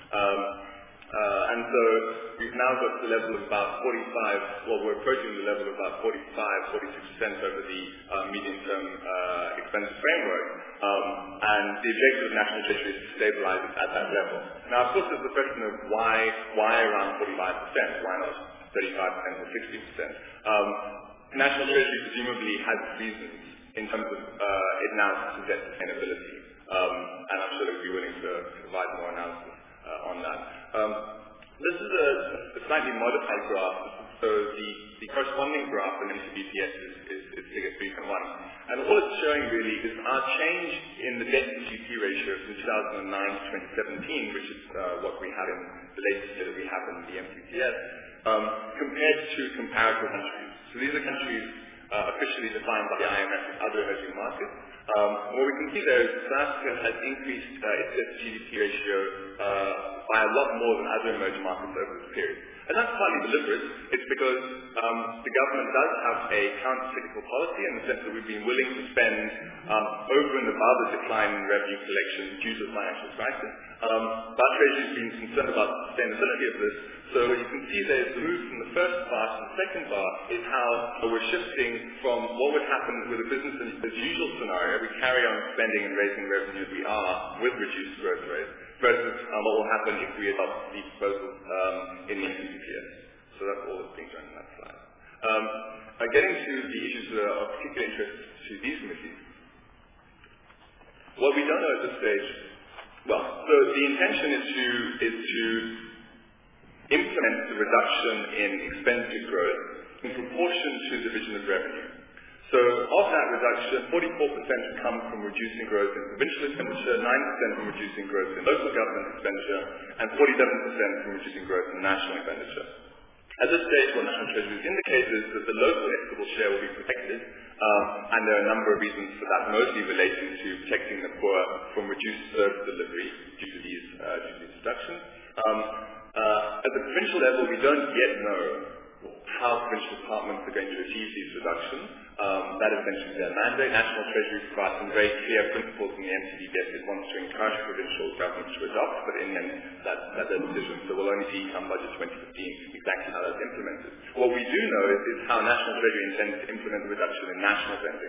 And so we've now got to the level of about 45, well, we're approaching the level of about 45, 46% over the medium-term expenditure framework. And the objective of the National Treasury is to stabilize it at that level. Now, of course, there's the question of why around 45%? Why not 35% or 60%? National Treasury presumably has reasons in terms of it analysis of debt sustainability. And I'm sure they'll be willing to provide more analysis on that. This is a slightly modified graph. So the corresponding graph in MTBPS is figure 3.1. And all it's showing really is our change in the debt to GDP ratio from 2009 to 2017, which is what we have in the latest year that we have in the MTBPS, compared to comparative countries. So these are countries officially defined by the IMF as other emerging markets. What we can see there is South Africa has increased its debt to GDP ratio by a lot more than other emerging markets over this period. And that's partly deliberate. It's because the government does have a counter-cyclical policy in the sense that we've been willing to spend over and above the decline in revenue collection due to the financial crisis. But Treasury has been concerned about the sustainability of this. So you can see there's the move from the first bar to the second bar is how we're shifting from what would happen with a business as usual scenario, we carry on spending and raising revenue as we are with reduced growth rates, versus what will happen if we adopt the proposals in the MTBPS. So that's all that's being shown in that slide. Getting to the issues that are of particular interest to these committees. What we don't know at this stage, well, so the intention is to implement the reduction in expenditure growth in proportion to the division of revenue. So of that reduction, 44% come from reducing growth in provincial expenditure, 9% from reducing growth in local government expenditure, and 47% from reducing growth in national expenditure. At this stage, what National Treasury has indicated is that the local equitable share will be protected, and there are a number of reasons for that, mostly relating to protecting the poor from reduced service delivery due to these reductions. At the provincial level, we don't yet know how provincial departments are going to achieve these reductions. That is mentioned in their mandate. National Treasury provides some very clear principles in the MTBPS. It wants to encourage provincial governments to adopt, but in the end, that's their decision. So we'll only see come budget 2015 exactly how that's implemented. What we do know is how National Treasury intends to implement the reduction in national spending.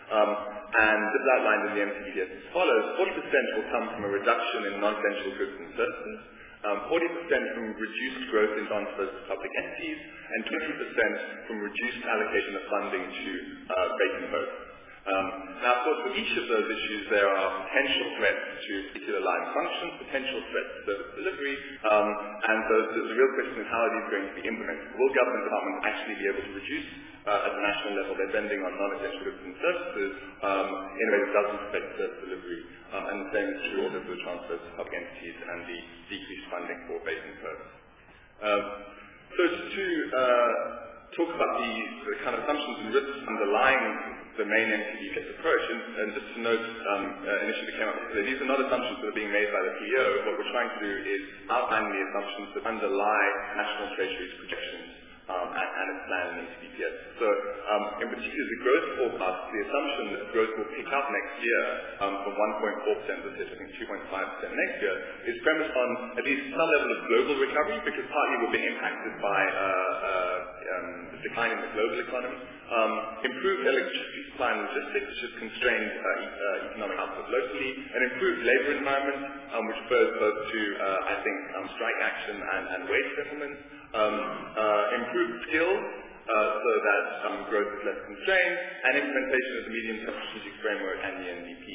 And this is outlined in the MTBS as follows. 40% will come from a reduction in non-essential goods and services, 40% from reduced growth in transfers to public entities, and 20% from reduced allocation of funding to vacant posts. Now, of course, for each of those issues, there are potential threats to particular line functions, potential threats to service delivery, and so the real question is how are these going to be implemented? Will government departments actually be able to reduce at the national level their spending on non-essential goods and services in a way that doesn't affect service delivery? And the same is true also for the transfers to public entities and the decreased funding for vacant posts. So just to talk about the kind of assumptions and risks underlying the main MTBS approach, and just to note, initially came up today, these are not assumptions that are being made by the PO. What we're trying to do is outline the assumptions that underlie National Treasury's projections and its plan in MTBS. So, in particular, the growth forecast, the assumption that growth will pick up next year from 1.4% this year to, I think, 2.5% next year, is premised on at least some level of global recovery, because partly we're being impacted by the decline in the global economy, improved electricity supply and logistics, which has constrained economic output locally, an improved labour environment, which refers both to, I think, strike action and wage settlements, improved skills, so that growth is less constrained, and implementation of the medium-term strategic framework and the NDP.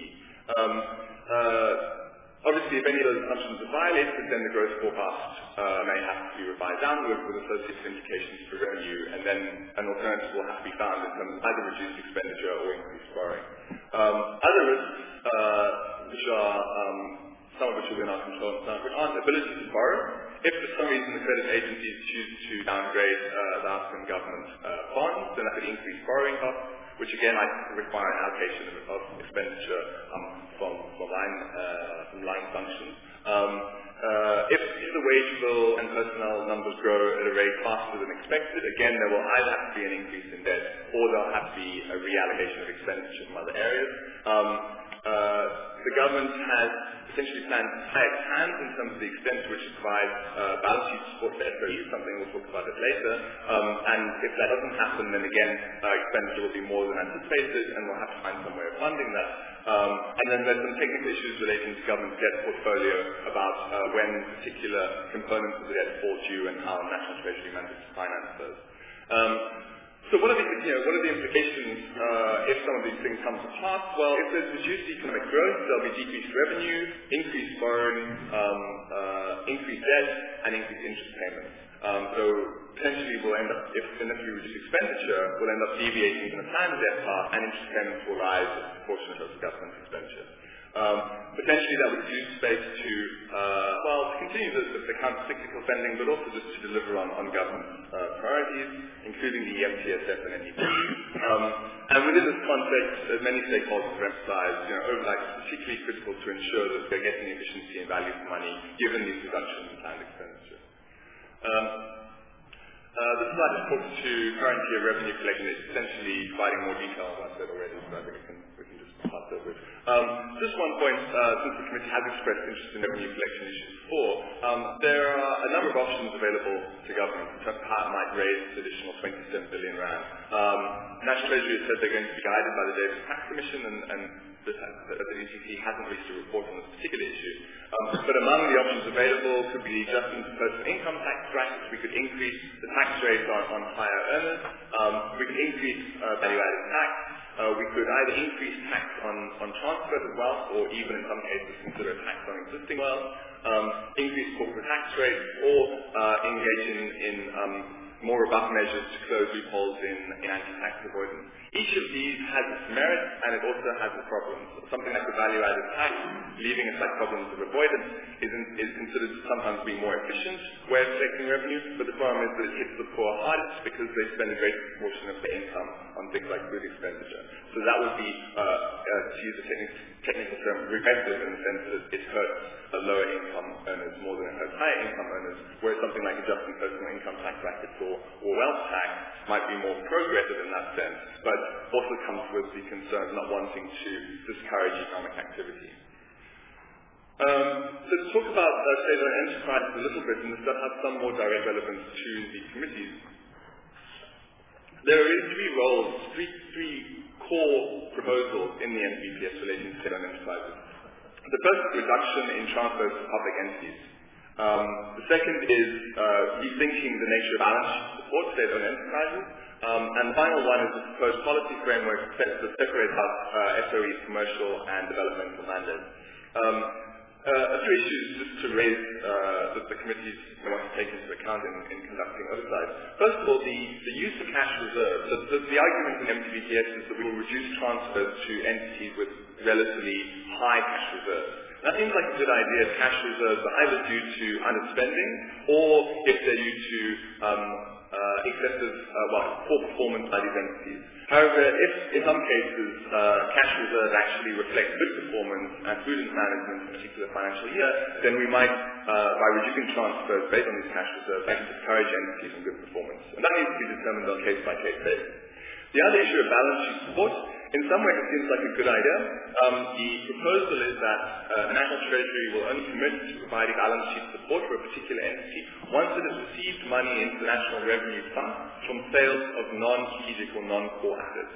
Obviously, if any of those assumptions are violated, then the growth forecast may have to be revised downward with associated implications for revenue, and then an alternative will have to be found in terms of either reduced expenditure or increased borrowing. Other risks, which are some of which are within our control, which aren't ability to borrow. If for some reason the credit agencies choose to downgrade the outcome government bonds, then that could increase borrowing costs, which again might require an allocation of expenditure from line functions. If the wage bill and personnel numbers grow at a rate faster than expected, again there will either have to be an increase in debt or there'll have to be a reallocation of expenditure from other areas. The government has essentially planned to tie its hands in terms of the extent to which it provides balance sheet support for SOEs, something we'll talk about it later. And if that doesn't happen, then again, expenditure will be more than anticipated, and we'll have to find some way of funding that. And then there's some technical issues relating to government debt portfolio about when particular components of the debt fall due and how National Treasury manages to finance those. So what are the implications if some of these things come to pass? Well, if there's reduced economic growth, there'll be decreased revenue, increased borrowing, increased debt, and increased interest payments. So potentially we'll end up, if we reduce expenditure, we'll end up deviating from the planned debt path, and interest payments will rise as a proportion of government expenditure. Potentially that would reduce space to continue the counter-cyclical spending, but also just to deliver on government priorities, including the MTSF and NDP. And within this context, as many stakeholders have emphasized, oversight is particularly critical to ensure that they're getting efficiency and value for money, given these reductions in planned expenditure. This slide is talks to current year revenue collection. It's essentially providing more detail on what I said already, so I think we can just pass over it. Just one point, since the committee has expressed interest in revenue collection issues before, there are a number of options available to government in terms of how it might raise this additional 27 billion rand. National Treasury has said they're going to be guided by the Davis Tax Commission, and the DTC hasn't released a report on this particular issue. But among the options available could be adjustment to personal income tax brackets. We could increase the tax rate on higher earners. We could increase value-added tax. We could either increase tax on transfers of wealth, or even in some cases consider a tax on existing wealth, increase corporate tax rates, or engage in more robust measures to close loopholes in anti-tax avoidance. Each of these has its merits, and it also has its problems. Something like the value-added tax, leaving aside problems of avoidance, is considered to sometimes be more efficient way of collecting revenue, but the problem is that it hits the poor hardest because they spend a great proportion of their income on things like food expenditure. So that would be, to use a technical term, regressive in the sense that it hurts lower income earners more than it hurts higher income earners, whereas something like adjusting personal income tax brackets or wealth tax might be more progressive in that sense, but also comes with the concern of not wanting to discourage economic activity. So to talk about state-owned enterprises a little bit, and this does have some more direct relevance to the committees. There are really three core proposals in the NBPS relating to state-owned enterprises. The first is reduction in transfers to public entities. The second is rethinking the nature of balance sheet support to state-owned enterprises. And the final one is the proposed policy framework that separates out SOE's commercial and developmental mandates. A few issues just to raise that the committees want to take into account in conducting oversight. First of all, the use of cash reserves. The argument in MTBTS is that we will reduce transfers to entities with relatively high cash reserves. That seems like a good idea if cash reserves are either due to underspending or if they're due to excessive, poor performance by these entities. However, if in some cases cash reserves actually reflect good performance and prudent management in a particular financial year, then we might, by reducing transfers based on these cash reserves, actually discourage entities from good performance. And that needs to be determined on case-by-case basis. The other issue of balance sheet support, in some ways it seems like a good idea. The proposal is that the National Treasury will only commit to providing balance sheet support for a particular entity once it has received money into the National Revenue Fund from sales of non-strategic or non-core assets.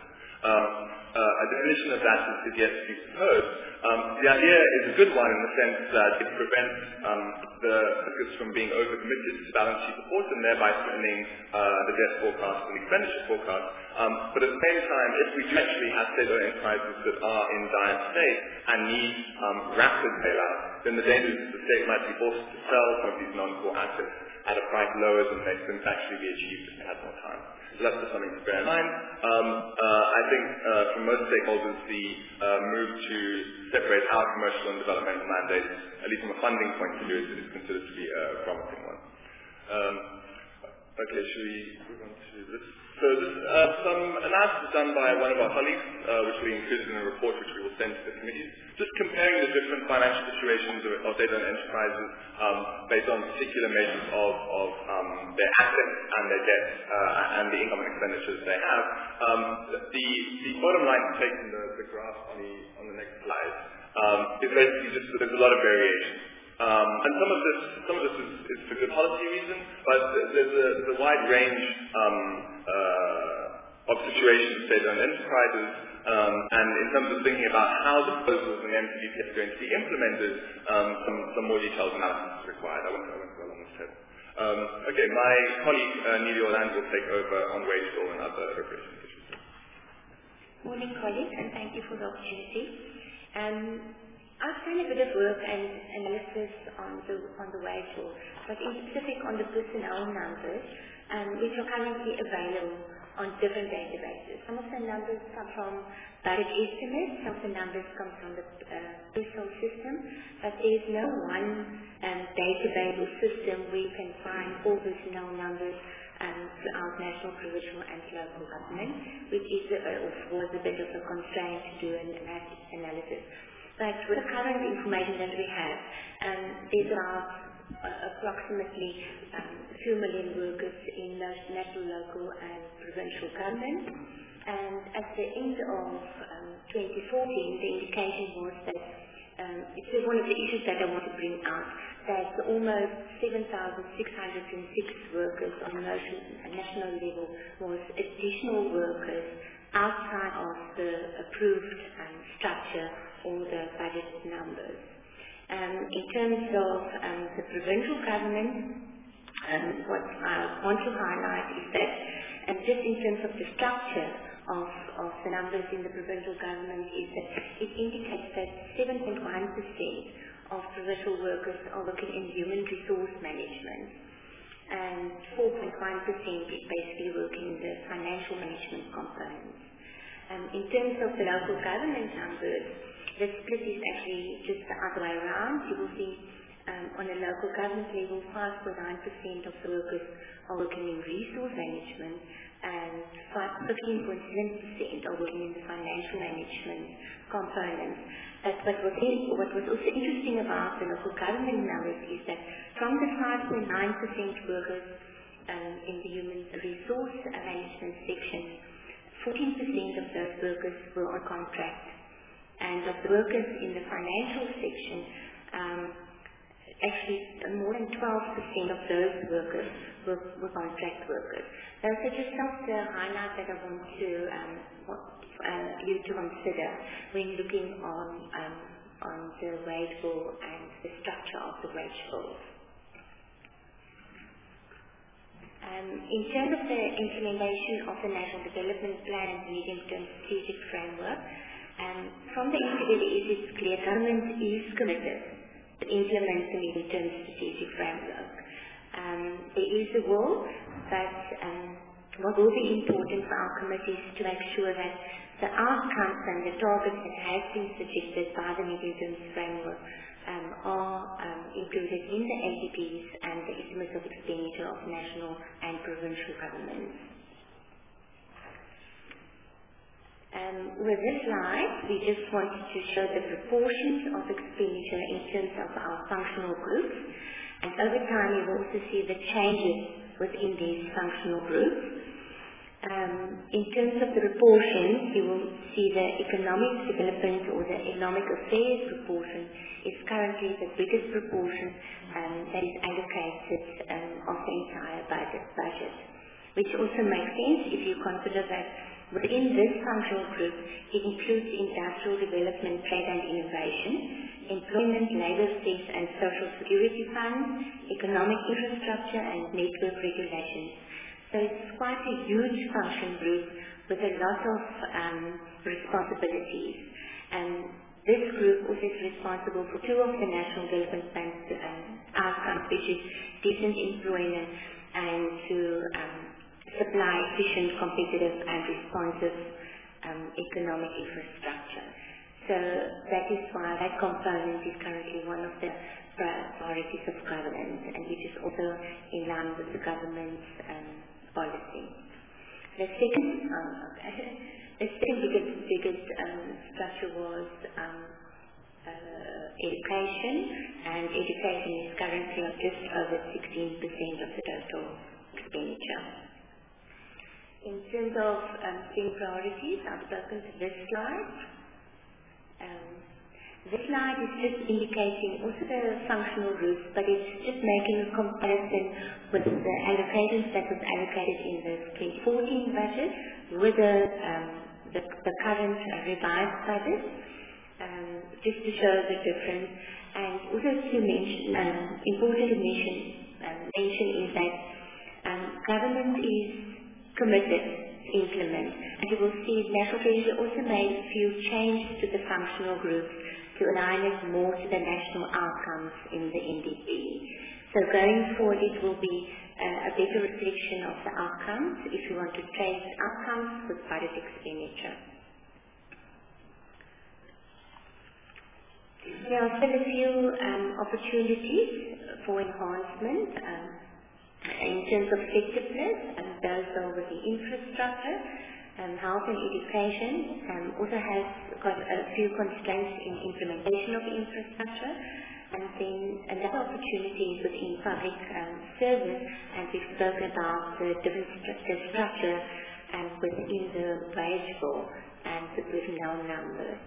A definition of that is yet to be proposed. The idea is a good one in the sense that it prevents the focus from being overcommitted to balance sheet support and thereby threatening the debt forecast and expenditure forecast. But at the same time, if we do actually have state-owned enterprises that are in dire state and need rapid bailout, then the danger is that the state might be forced to sell some of these non-core assets at a price lower than they could actually be achieved if they had more time. So that's just something to bear in mind. I think from most stakeholders, the move to separate out commercial and developmental mandates, at least from a funding point of view, is considered to be a promising one. Okay, should we move on to this? So this some analysis done by one of our colleagues, which we included in a report which we will send to the committees, just comparing the different financial situations of state-owned enterprises based on particular measures of their assets and their debt and the income and expenditures they have. The bottom line to take in the graph on the next slide is basically just that there's a lot of variation. And some of this is for good policy reasons, but there's a wide range of situations in state-owned enterprises, and in terms of thinking about how the proposals in the MTBPS are going to be implemented, some more detailed analysis is required. I won't go along this table. Okay, my colleague Neely Orland will take over on wage bill and other appropriation issues. Morning, colleagues, and thank you for the opportunity. I've done a bit of work and analysis on the wage bill, but in specific on the personnel numbers, which are currently available on different databases. Some of the numbers come from budget estimates, some of the numbers come from the PESOL system, but there is no one database or system where you can find all personnel numbers throughout national, provincial and local government, which is was a bit of a constraint to do an analysis. But with the current information that we have, there's about approximately 2 million workers in national, local and provincial government. And at the end of 2014, the indication was that, it's one of the issues that I want to bring out, that almost 7,606 workers on national level was additional workers outside of the approved structure or the budget numbers. In terms of the provincial government, what I want to highlight is that just in terms of the structure of the numbers in the provincial government is that it indicates that 7.1% of provincial workers are working in human resource management and 4.1% is basically working in the financial management components. In terms of the local government numbers, the split is actually just the other way around. You will see on a local government level, 5.9% of the workers are working in resource management and 15.7% are working in the financial management components. But what was also interesting about the local government numbers is that from the 5.9% workers in the human resource management section, 14% of those workers were on contract. And of the workers in the financial section, actually more than 12% of those workers were contract workers. Those are just some of the highlights that I want to you to consider when looking on the wage bill and the structure of the wage bill. In terms of the implementation of the National Development Plan and Medium-Term Strategic Framework, from the NCDDS it's clear government is committed to implement the Medium-Term Strategic Framework. There is a will, but what will be important for our committee is to make sure that the outcomes and the targets that have been suggested by the Medium-Term Framework are included in the ADPs and the estimates of expenditure of national and provincial governments. With this slide, we just wanted to show the proportions of expenditure in terms of our functional groups, and over time you will also see the changes within these functional groups. In terms of the proportions, you will see the economic development or the economic affairs proportion is currently the biggest proportion that is allocated of the entire budget, which also makes sense if you consider that within this functional group it includes industrial development, trade and innovation, employment, labour affairs and social security funds, economic infrastructure and network regulations. So it's quite a huge function group with a lot of responsibilities. And this group also is responsible for two of the National Development Plan outcomes, which is decent employment and to supply efficient, competitive and responsive economic infrastructure. So that is why that component is currently one of the priorities of governance, and which is also in line with the government's policy. The second biggest structure was education, and education is currently just over 16% of the total expenditure. In terms of key priorities, I've spoken to this slide. This slide is just indicating also the functional groups, but it's just making a comparison with the allocations that was allocated in the 2014 budget with the current revised budget, just to show the difference. And also to mention, important to mention is that government is committed to implement, and you will see National Treasury also made a few changes to the functional groups to align it more to the national outcomes in the NDP. So going forward it will be a better reflection of the outcomes if you want to trace outcomes with budget expenditure. There are still a few opportunities for enhancement in terms of effectiveness, and those are with the infrastructure. Health and education also has got a few constraints in implementation of the infrastructure, and then another opportunity is within public service, and we've spoken about the different structure within the wage bill and with no numbers.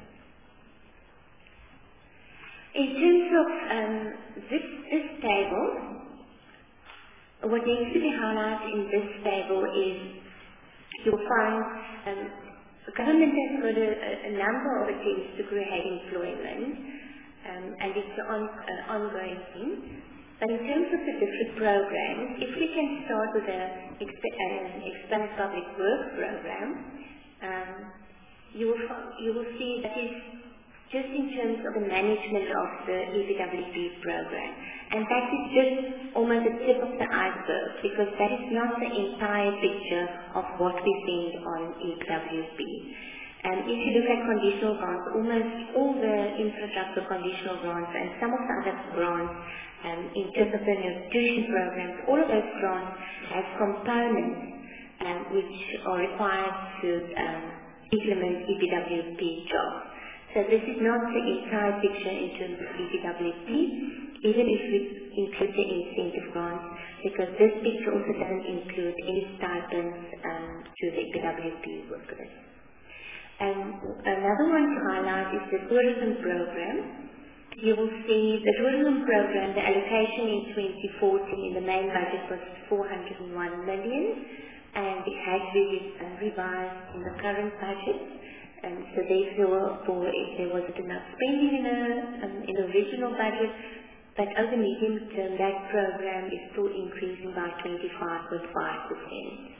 In terms of this table, what needs to be highlighted in this table is you'll find the government has got a number of attempts to create employment, and it's an ongoing thing. But in terms of the different programs, if we can start with an expanded public works program, you will see that is just in terms of the management of the EPWP program. And that is just almost the tip of the iceberg, because that is not the entire picture of what we spend on EPWP. And if you look at conditional grants, almost all the infrastructure conditional grants and some of the other grants in terms of the nutrition programs, all of those grants have components which are required to implement EPWP jobs. So this is not the entire picture in terms of EPWP, even if we include the incentive grants, because this picture also doesn't include any stipends to the EPWP workers. And another one to highlight is the tourism program. you will see the tourism program, the allocation in 2014 in the main budget was 401 million, and it had to be revised in the current budget. So therefore, there wasn't enough spending in the original budget, but over the medium term, that program is still increasing by 25.5%.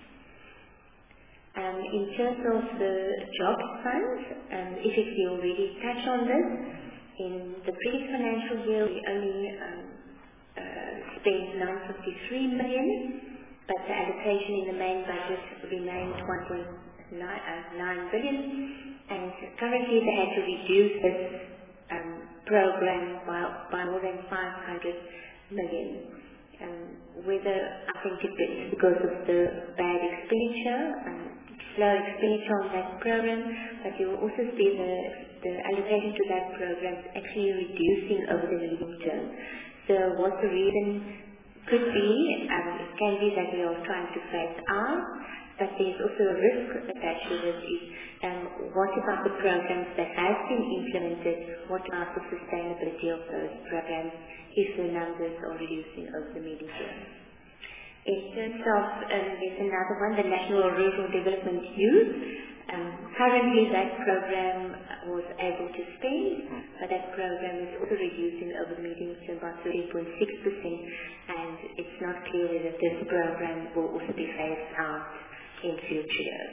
In terms of the job funds, effectively already touched on this. In the previous financial year, we only spent 953 million, but the allocation in the main budget remained 1.9 billion, and currently they had to reduce this program by more than 500 million. Whether I think it's because of the bad expenditure, slow expenditure on that program, but you will also see the allocation to that program actually reducing over the medium term. So what the reason could be, it can be that we are trying to phase out, but there's also a risk attached to this is what about the programs that have been implemented, what about the sustainability of those programs if the numbers are reducing over the medium term. In terms of, there's another one, the National Rural Development Youth. Currently that program was able to spend, but that program is also reducing over the medium term by 3.6%, and it's not clear whether this program will also be phased out in future years.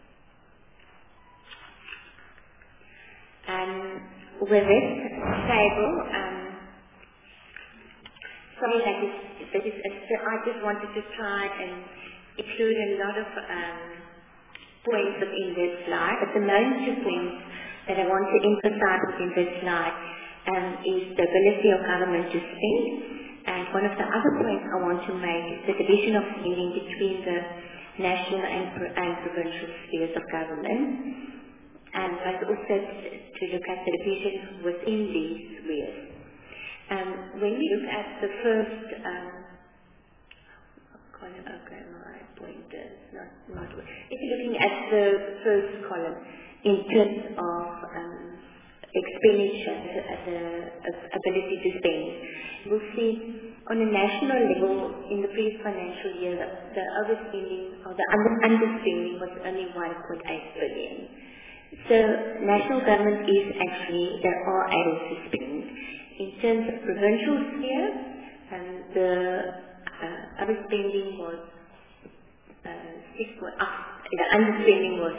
With this table, sorry that I just wanted to try and include a lot of points within this slide, but the main 2 points that I want to emphasize within this slide is the ability of government to spend, and one of the other points I want to make is the division of spending between the national and provincial spheres of government, and also to look at the division within these spheres. When we look at the first column, okay, my pointer is not working. If you're looking at the first column in terms of expenditure, the ability to spend, we'll see on a national level in the previous financial year the overspending or the underspending was only 1.8 billion. So national government is actually, they are able to spend. In terms of provincial sphere, the overspending was the underspending was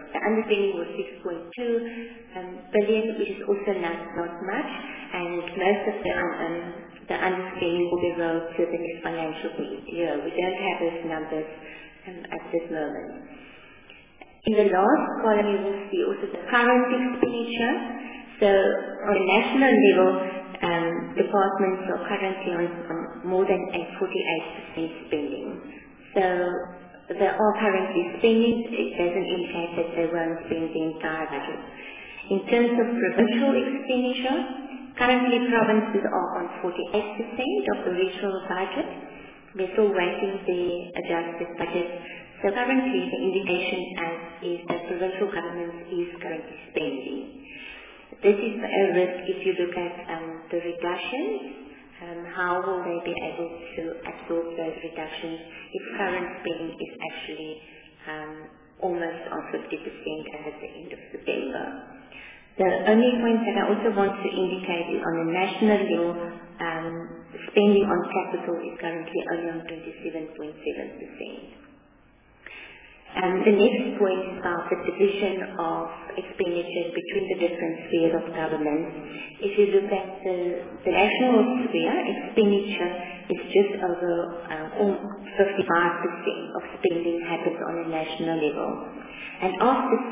6.2 billion, which is also not much, and most of the underspending will be rolled to the next financial year. We don't have those numbers at this moment. In the last column, you will see also the current expenditure. So on a national level, departments are currently on more than 48% spending. So they are currently spending. It doesn't indicate that they won't spend the entire budget. In terms of provincial expenditure, currently provinces are on 48% of the regional budget. We're still waiting the adjusted budget. So currently the indication is that provincial government is currently spending. This is a risk if you look at the reductions. How will they be able to absorb those reductions if current spending is actually almost on 50% as at the end of September? The only point that I also want to indicate is on a national level, spending on capital is currently only on 27.7%. The next point is about the division of expenditure between the different spheres of government. If you look at the national sphere, expenditure is just over 55% of spending happens on a national level. And of this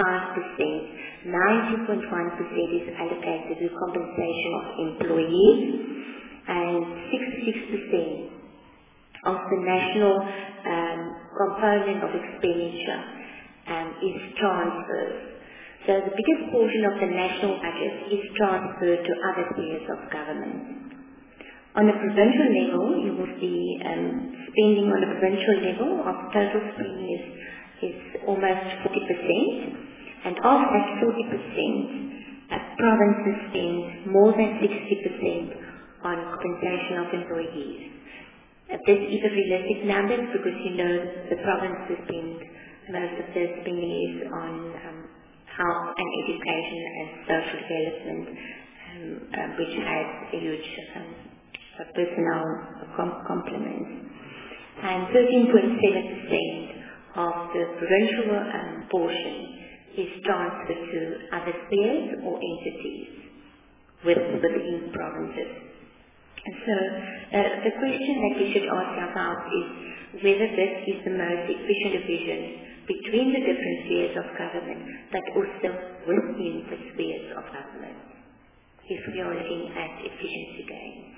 55%, 90.1% is allocated to compensation of employees, and 66% of the national component of expenditure is transferred. So the biggest portion of the national budget is transferred to other spheres of government. On a provincial level, you will see spending on a provincial level of total spending is almost 40%, and of that 40%, provinces spend more than 60% on compensation of employees. This is a realistic number because the provinces spend most of their spending is on health and education and social development, which has a huge personnel complement. And 13.7% of the provincial portion is transferred to other spheres or entities within provinces. And so the question that we should ask ourselves is whether this is the most efficient division between the different spheres of government, but also within the spheres of government, if we are looking at efficiency gains.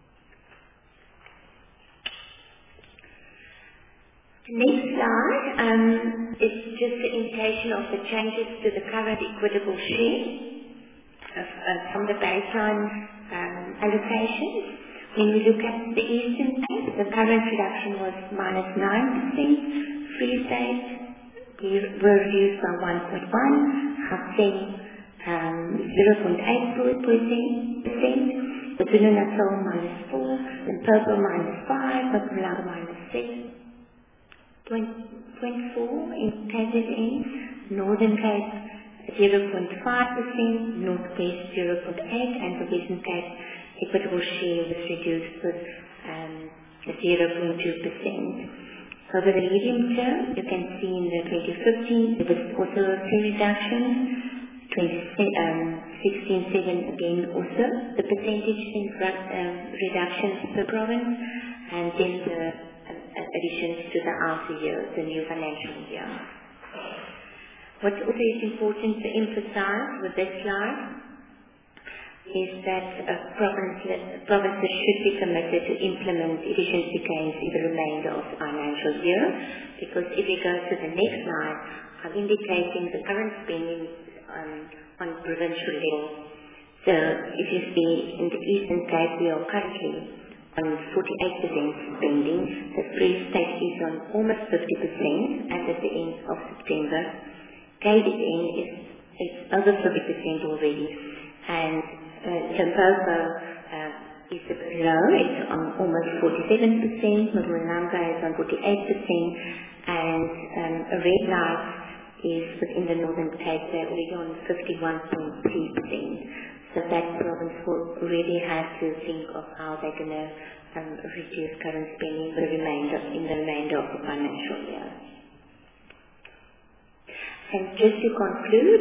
The next slide is just the indication of the changes to the current equitable share from the baseline allocations. When we look at the Eastern Cape, the current reduction was -9%. Free State were reduced by 1.1%, Gauteng 0.8%, KwaZulu-Natal -4%, Limpopo -5%, Mpumalanga -6.4% in KZN, Northern Cape 0.5%, Northwest 0.8%, and the Western Cape equitable share was reduced with 0.2%. Over the medium term, you can see in the 2015 there was also a pay reduction, 2016-7 again also the percentage reductions per province, and then the additions to the outer year, the new financial year. What also is important to emphasize with this slide is that provinces should be committed to implement efficiency gains in the remainder of the financial year, because if we go to the next slide, I'm indicating the current spending on provincial level. So if you see in the Eastern Cape, we are currently on 48% spending. The Free State is on almost 50% as at the end of September. KZN is over 50% already, and Limpopo is a bit low, it's on almost 47%, Mpumalanga is on 48%, and a red light is within the Northern Cape, they're already on 51.3%. So that province will really have to think of how they're going to reduce current spending in the remainder of the financial year. And just to conclude,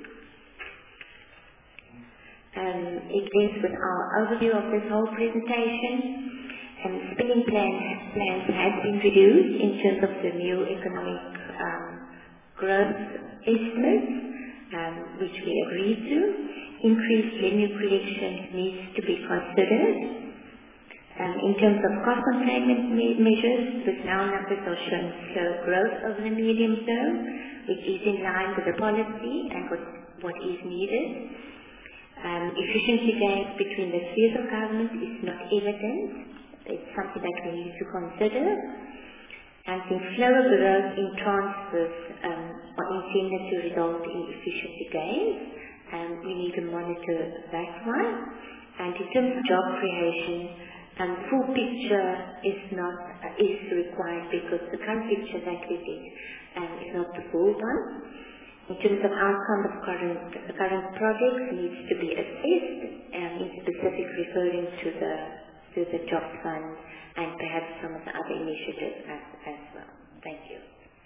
it ends with our overview of this whole presentation. Spending plans have been reduced in terms of the new economic growth estimates, which we agreed to. Increased revenue collection needs to be considered. In terms of cost containment measures, with now numbers are showing slow growth over the medium term, which is in line with the policy and what is needed. Efficiency gains between the spheres of government is not evident. It's something that we need to consider. And the slower growth in transfers are intended to result in efficiency gains. We need to monitor that one. And in terms of job creation, full picture is required, because the current picture that we get is not the full one. In terms of outcome of current projects needs to be assessed, in specific referring to the job fund and perhaps some of the other initiatives as well. Thank you.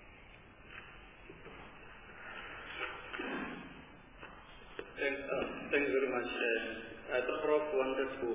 Thank you very much. I thought Prof wanted to.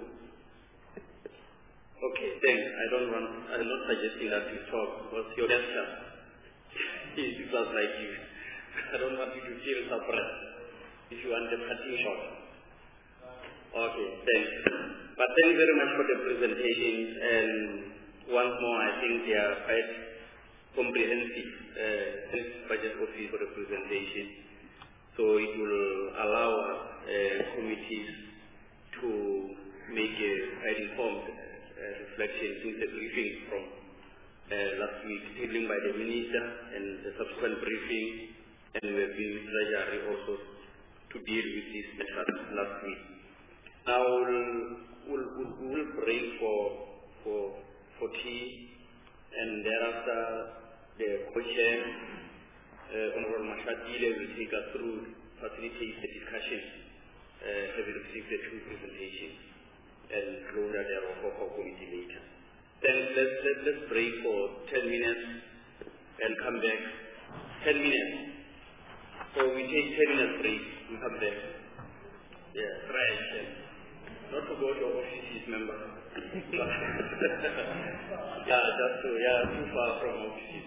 Okay, thanks. I'm not suggesting that you talk, because your lecture is just like you. I don't want you to feel suppressed if you want the cutting short. Okay, thanks. But thank you very much for the presentation, and once more, I think they are quite comprehensive. Thanks, Budget Office, for the presentation. So it will allow committees to make a quite informed reflection since the briefing from last week, tabling by the Minister and the subsequent briefing, and we have been with Treasury also to deal with this matter last week. Now we'll break for tea, and thereafter the co-chair, Honorable Mashatile, will take us through, facilitate the discussion, having received the two presentations, and closure thereof for our committee later. Then let's break for 10 minutes and come back. 10 minutes. So we take 10 minutes break and come back. Yeah, fresh. Not to go to offices, member. Too far from offices.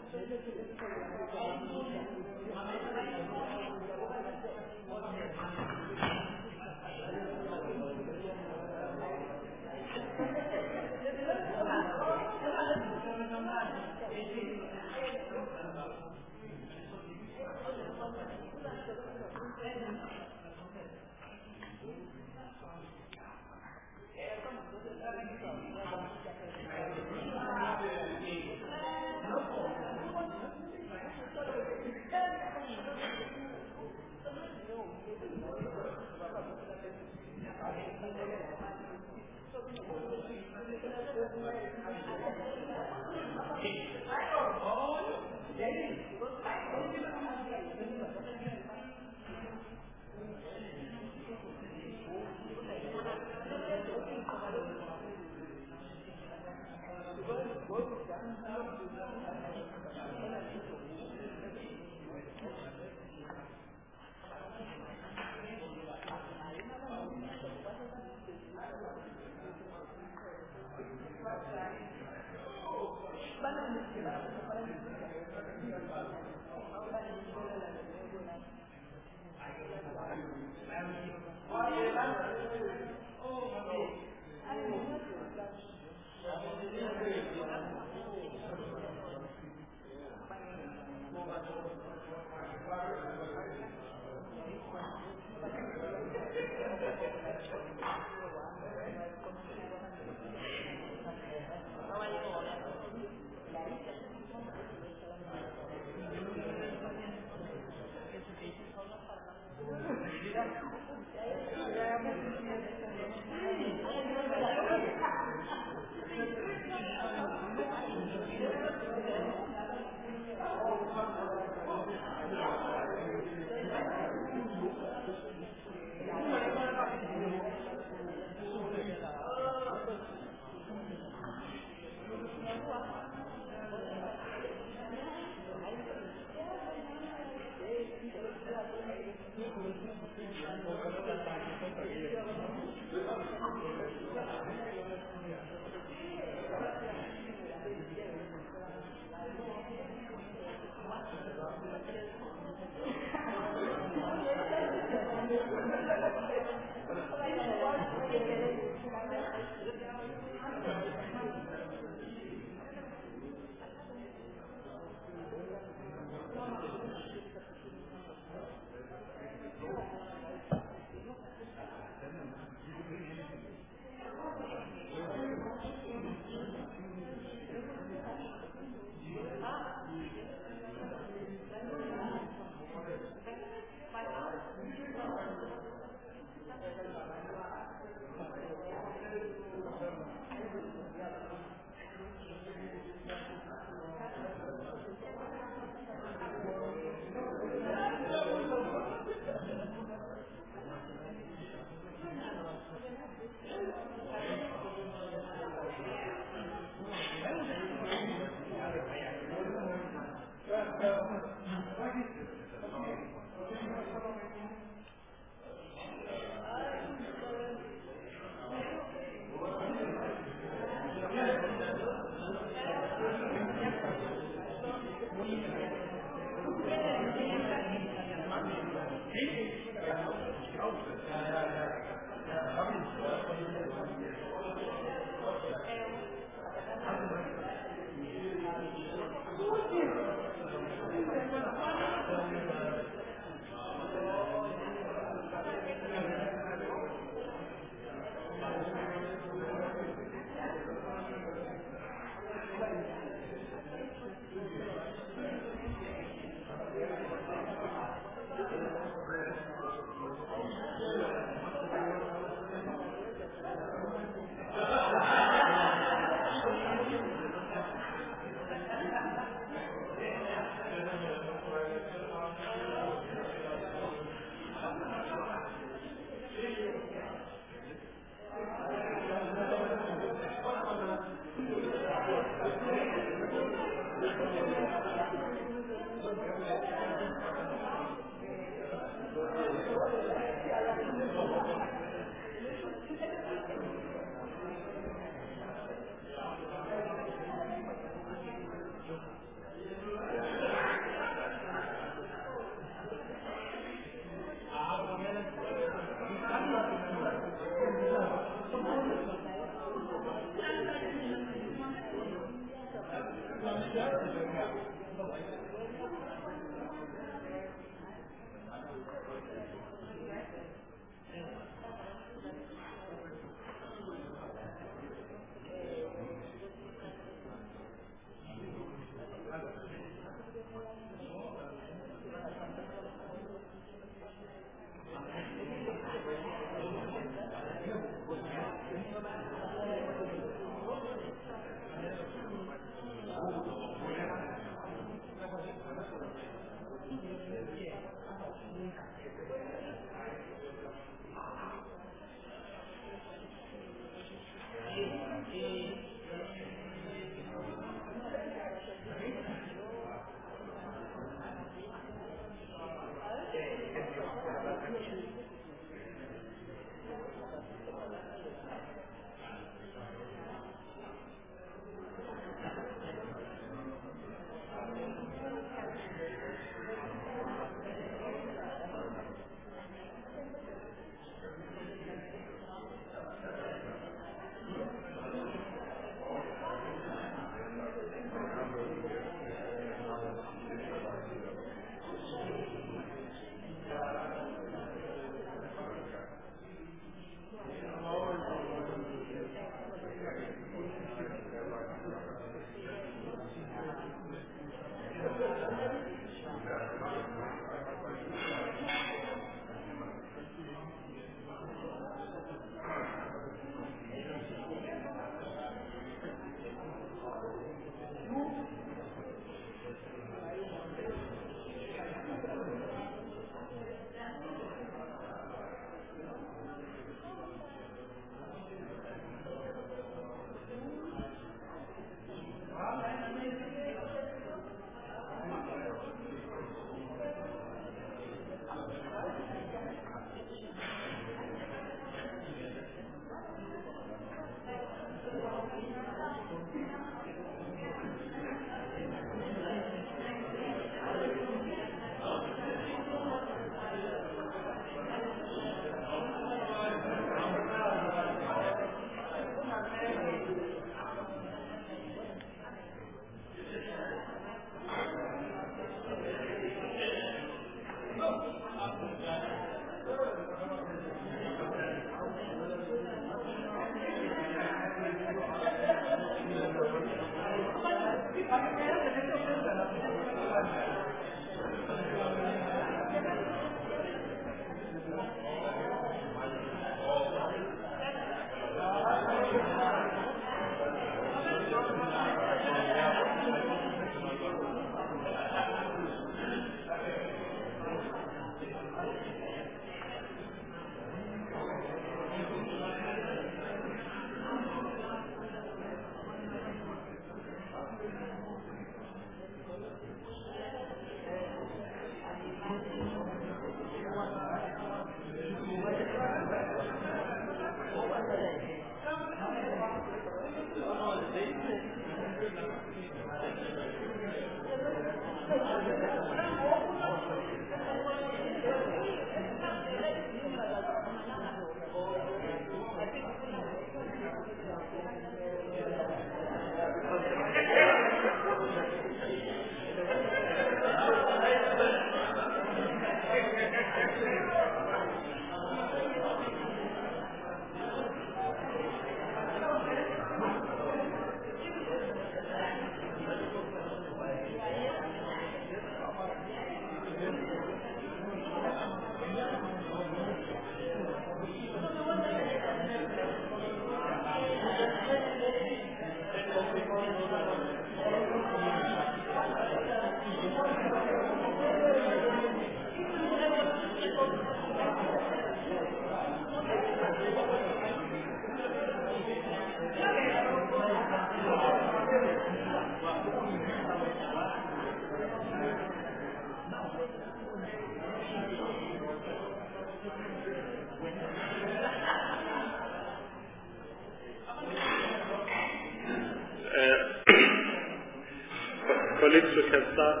Colleagues, we can start.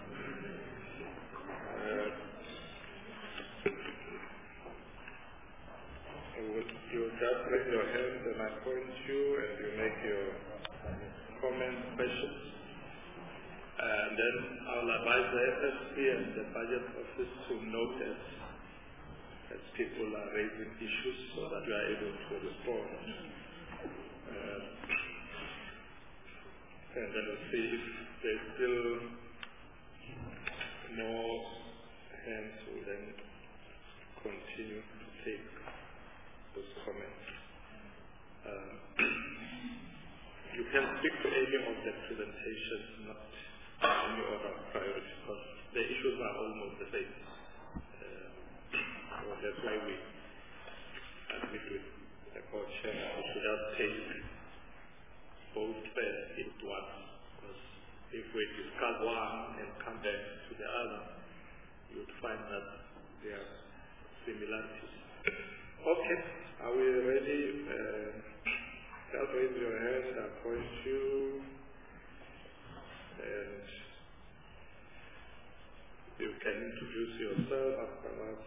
You just raise your hand and I point you and you make your comments, questions. then I'll advise the FSP and the budget office to note as people are raising issues so that we are able to respond. And then we'll see if there's still more hands who then continue to take those comments. You can speak to any of the presentations, not any other priority, because the issues are almost the same. So that's why we admit with the co-chair we should just take both first into one, because if we discuss one and come back to the other, you would find that there are similarities. Okay, are we ready? Just raise your hand, I'll point you, and you can introduce yourself afterwards.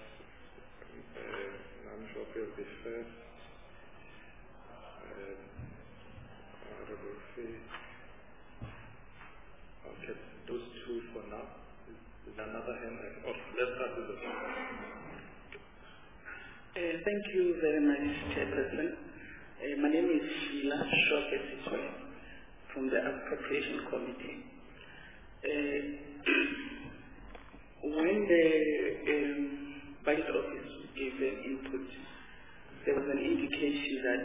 I'm sure you'll be first. Okay, those two for now. Is another hand? Oh, let's start with the Thank you very much, Chairperson. My name is Sheila Shokesitwe from the Appropriation Committee. When the Budget Office gave their input, there was an indication that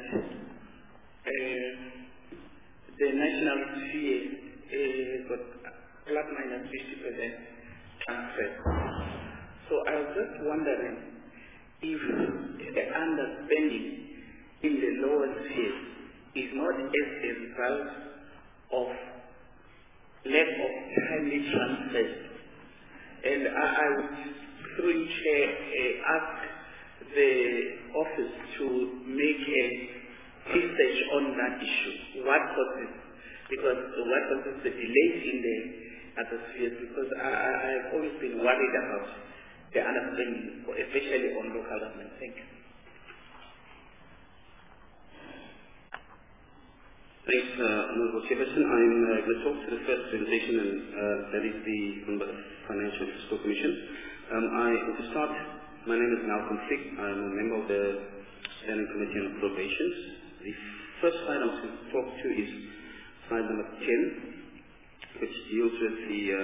the national sphere got plus minus 50% transfer. So I was just wondering if the underspending in the lower sphere is not as a result of lack of timely transfers. And I would, through you, Chair, ask the office to make a research on that issue. What causes? Because what causes the delays in the other spheres? Because I've always been worried about the underspending, especially on local government. Thank you. Thanks, Honourable Chairperson. I'm going to talk to the first presentation, and that is from the Financial Fiscal Commission. To start, my name is Malcolm Fick. I'm a member of the Standing Committee on Appropriations. The first slide I'm going to talk to is slide number 10, which deals with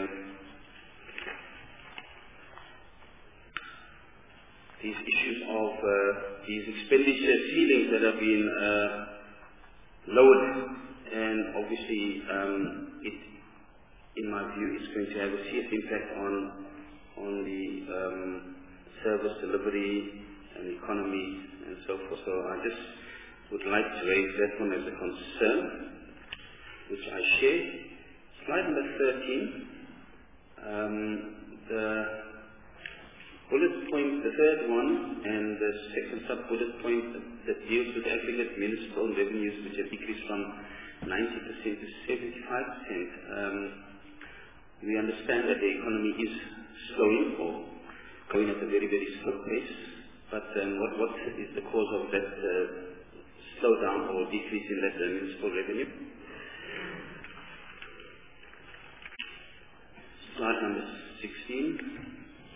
these issues of these expenditure ceilings that have been lowered, and obviously it, in my view, is going to have a serious impact on the service delivery and economy and so forth. So I just would like to raise that one as a concern, which I share. Slide number 13, the bullet point, the third one, and the second sub-bullet point that deals with aggregate municipal revenues, which have decreased from 90% to 75%. We understand that the economy is slowing or going at a very, very slow pace. But what is the cause of that slowdown or decrease in that municipal revenue? Slide number 16.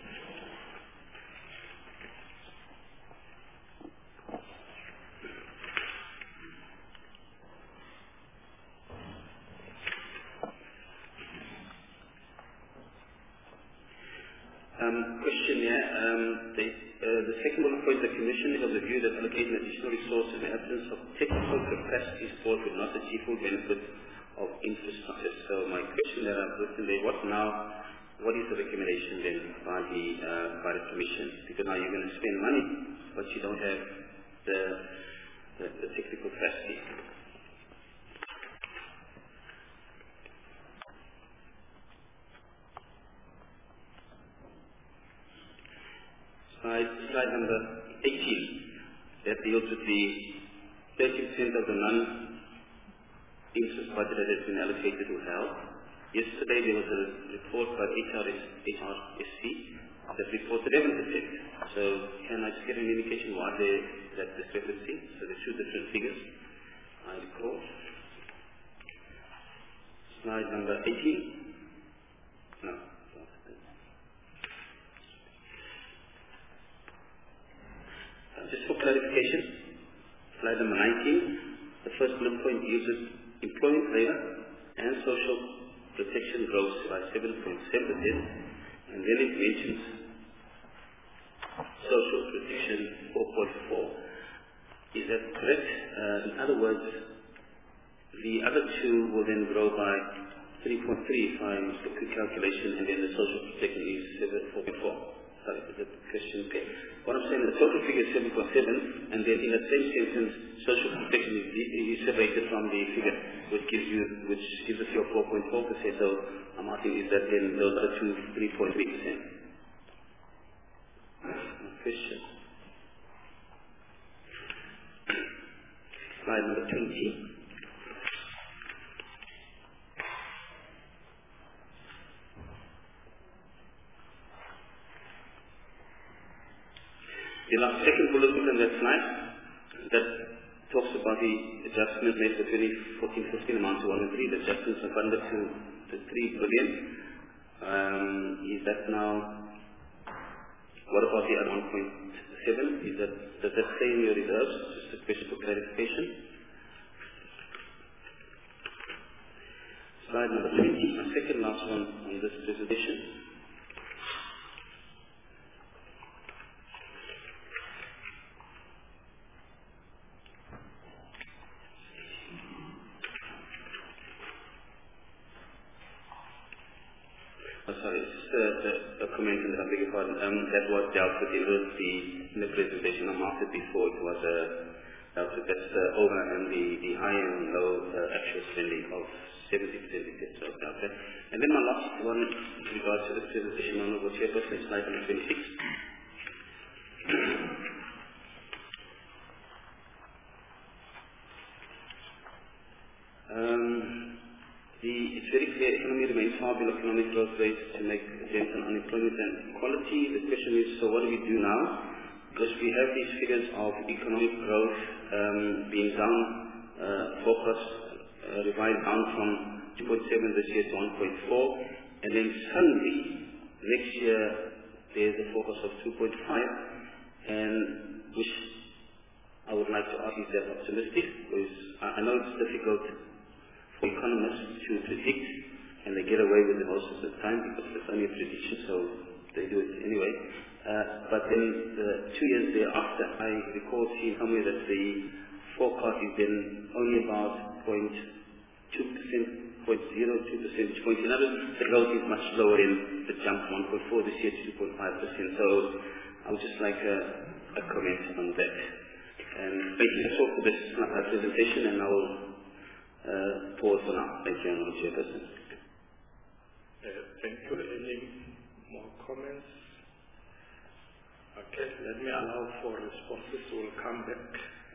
Question here. The second bullet point, the Commission is of the view that allocating additional resources in the absence of technical capacity support would not achieve full benefit of infrastructure. So my question that I've written there, what is the recommendation then by the Commission? Because now you're going to spend money, but you don't have the technical capacity. Slide number 18, that deals with the 30% of the non-interest budget that has been allocated to health. Yesterday there was a report by HRSC that reported 11%. So can I just get an indication why that discrepancy? So the two different figures I recall. Slide number 18. No. Just for clarification, slide number 19, the first bullet point uses employment rate and social protection grows by 7.7%, and then it mentions social protection 4.4. Is that correct? In other words, the other two will then grow by 3.3 if I use the quick calculation, and then the social protection is 4.4. Sorry, the question okay. What I'm saying, the total figure is 7.7, and then in the same sentence, social protection is separated from the figure, which gives us your 4.4%. So I'm asking, is that then those are two 3.3%? Question. Slide number 20. The last second bullet point on that slide that talks about the adjustment made for 2014-15 amount to 103. The adjustments are funded to 3 billion. Is that now? What about the other 1.7? Does that stay in your reserves? Just a question for clarification. Slide number 20, my second last one on this presentation. A comment and I beg your pardon. That was dealt with in the presentation I marked it before. It was dealt with that's the over and the high and low actual spending of 70%. Okay. And then my last one with regards to the presentation on the chairperson, slide number 26. It's very clear economy remains far below economic growth rates to make a dent on unemployment and equality. The question is, so what do we do now? Because we have these figures of economic growth being down, forecast revised down from 2.7 this year to 1.4, and then suddenly next year there's a focus of 2.5, and which I would like to ask, is that optimistic? Because I know it's difficult for economists to predict, and they get away with it most of the time because it's only a prediction, so they do it anyway. But then 2 years thereafter, I recall seeing somewhere that the forecast is then only about 0.2%, 0.02 percentage points. In other words, the growth is much lower in the jump from 1.4 this year to 2.5%. So I would just like a comment on that. And thank you. That's all for this presentation, and I will pause for now. Thank you, Madam Chairperson. Thank you. Any more comments? Okay, let me allow for responses. We'll come back.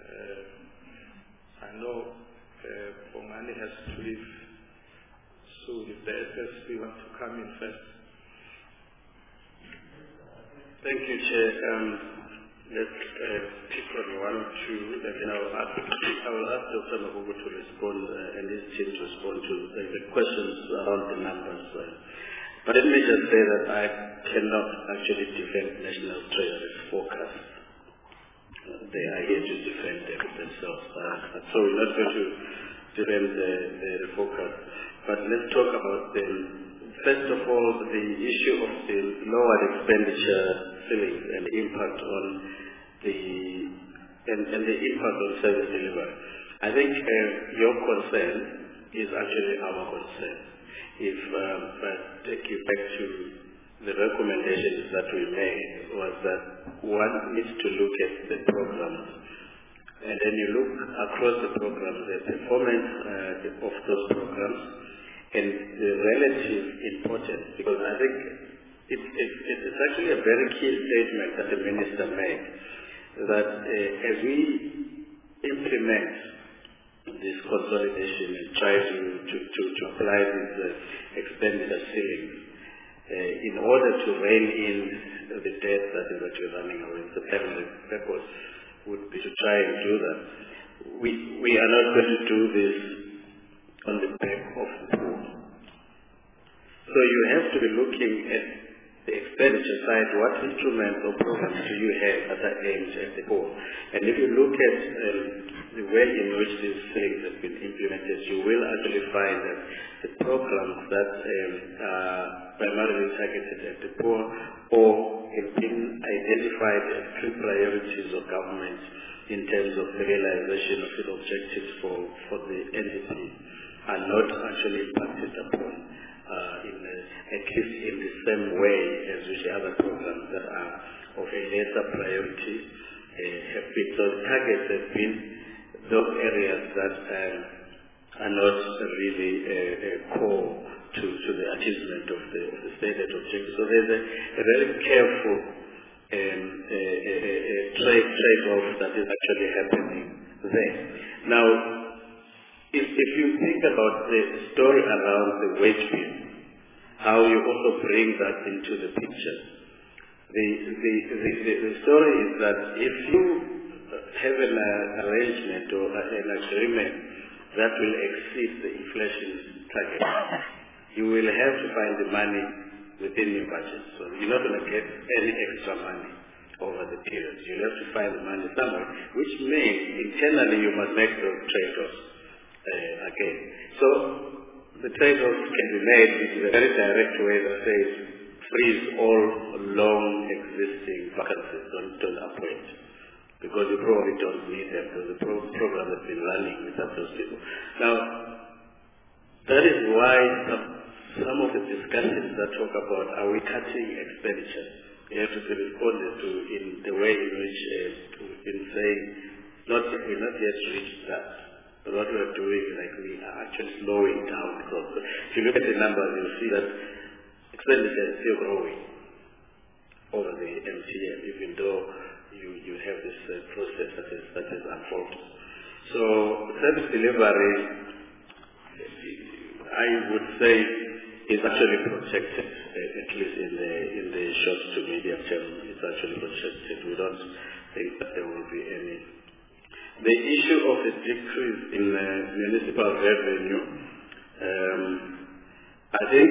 I know Bongani has to leave soon. If the SSP want to come in first. Thank you, Chair. Let's pick on one or two, and then I will ask Dr. Mabubu to respond and his team to respond to the questions around the numbers. But let me just say that I cannot actually defend National Treasury's forecast. They are here to defend themselves. So we're not going to defend the forecast. But let's talk about them. First of all, the issue of the lower expenditure ceilings and impact on the impact on service delivery. I think your concern is actually our concern. If I take you back to the recommendations that we made, was that one needs to look at the programs, and then you look across the programs, the performance of those programs, and the relative importance, because I think it's actually a very key statement that the Minister made, that as we implement this consolidation and try to apply these expenditure ceilings, in order to rein in the debt that is actually running away, the purpose would be to try and do that. We are not going to do this on the back of the poor. So So you have to be looking at the expenditure side. What instruments or programs do you have that are aimed at the poor? And if you look at the way in which these things have been implemented, you will actually find that the programs that are primarily targeted at the poor or have been identified as key priorities of government in terms of the realization of its objectives for the NDP are not actually impacted upon at least in the same way as with the other programs that are of a lesser priority have been. So the targets have been those areas that are not really core to the achievement of the stated objectives. So there's a very careful trade-off that is actually happening there. Now, if you think about the story around the wage bill, how you also bring that into the picture, the story is that if you have an arrangement or an agreement that will exceed the inflation target, you will have to find the money within your budget. So you're not going to get any extra money over the period. You'll have to find the money somewhere, which means internally you must make those trade-offs again. So the trade-offs can be made in a very direct way that says freeze all long existing vacancies, don't appoint, because you probably don't need them, because the program has been running without those people. Now, that is why some of the discussions that talk about are we cutting expenditure, you have to be responded to in the way in which we've been saying, we're not yet reached that. But what we're doing is like we are actually slowing down the growth. If you look at the numbers, you'll see that expenditure is still growing over the MTN, even though you have this process that is unfolding. So service delivery, I would say, is actually protected, at least in the short to medium term. It's actually protected. We don't think that there will be any. The issue of the decrease in municipal revenue, I think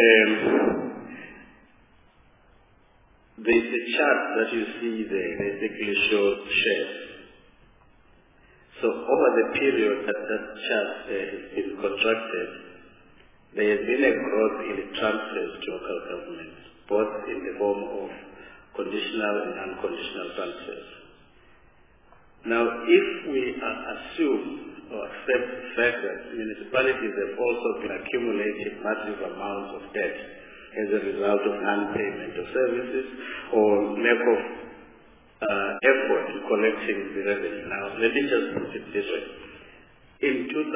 the chart that you see there basically shows shares. So over the period that chart has been constructed, there has been a growth in the transfers to local governments, both in the form of conditional and unconditional transfers. Now, if we assume or accept the fact that municipalities have also been accumulating massive amounts of debt as a result of non-payment of services or lack of effort in collecting the revenue. Now, let me just put it this way. In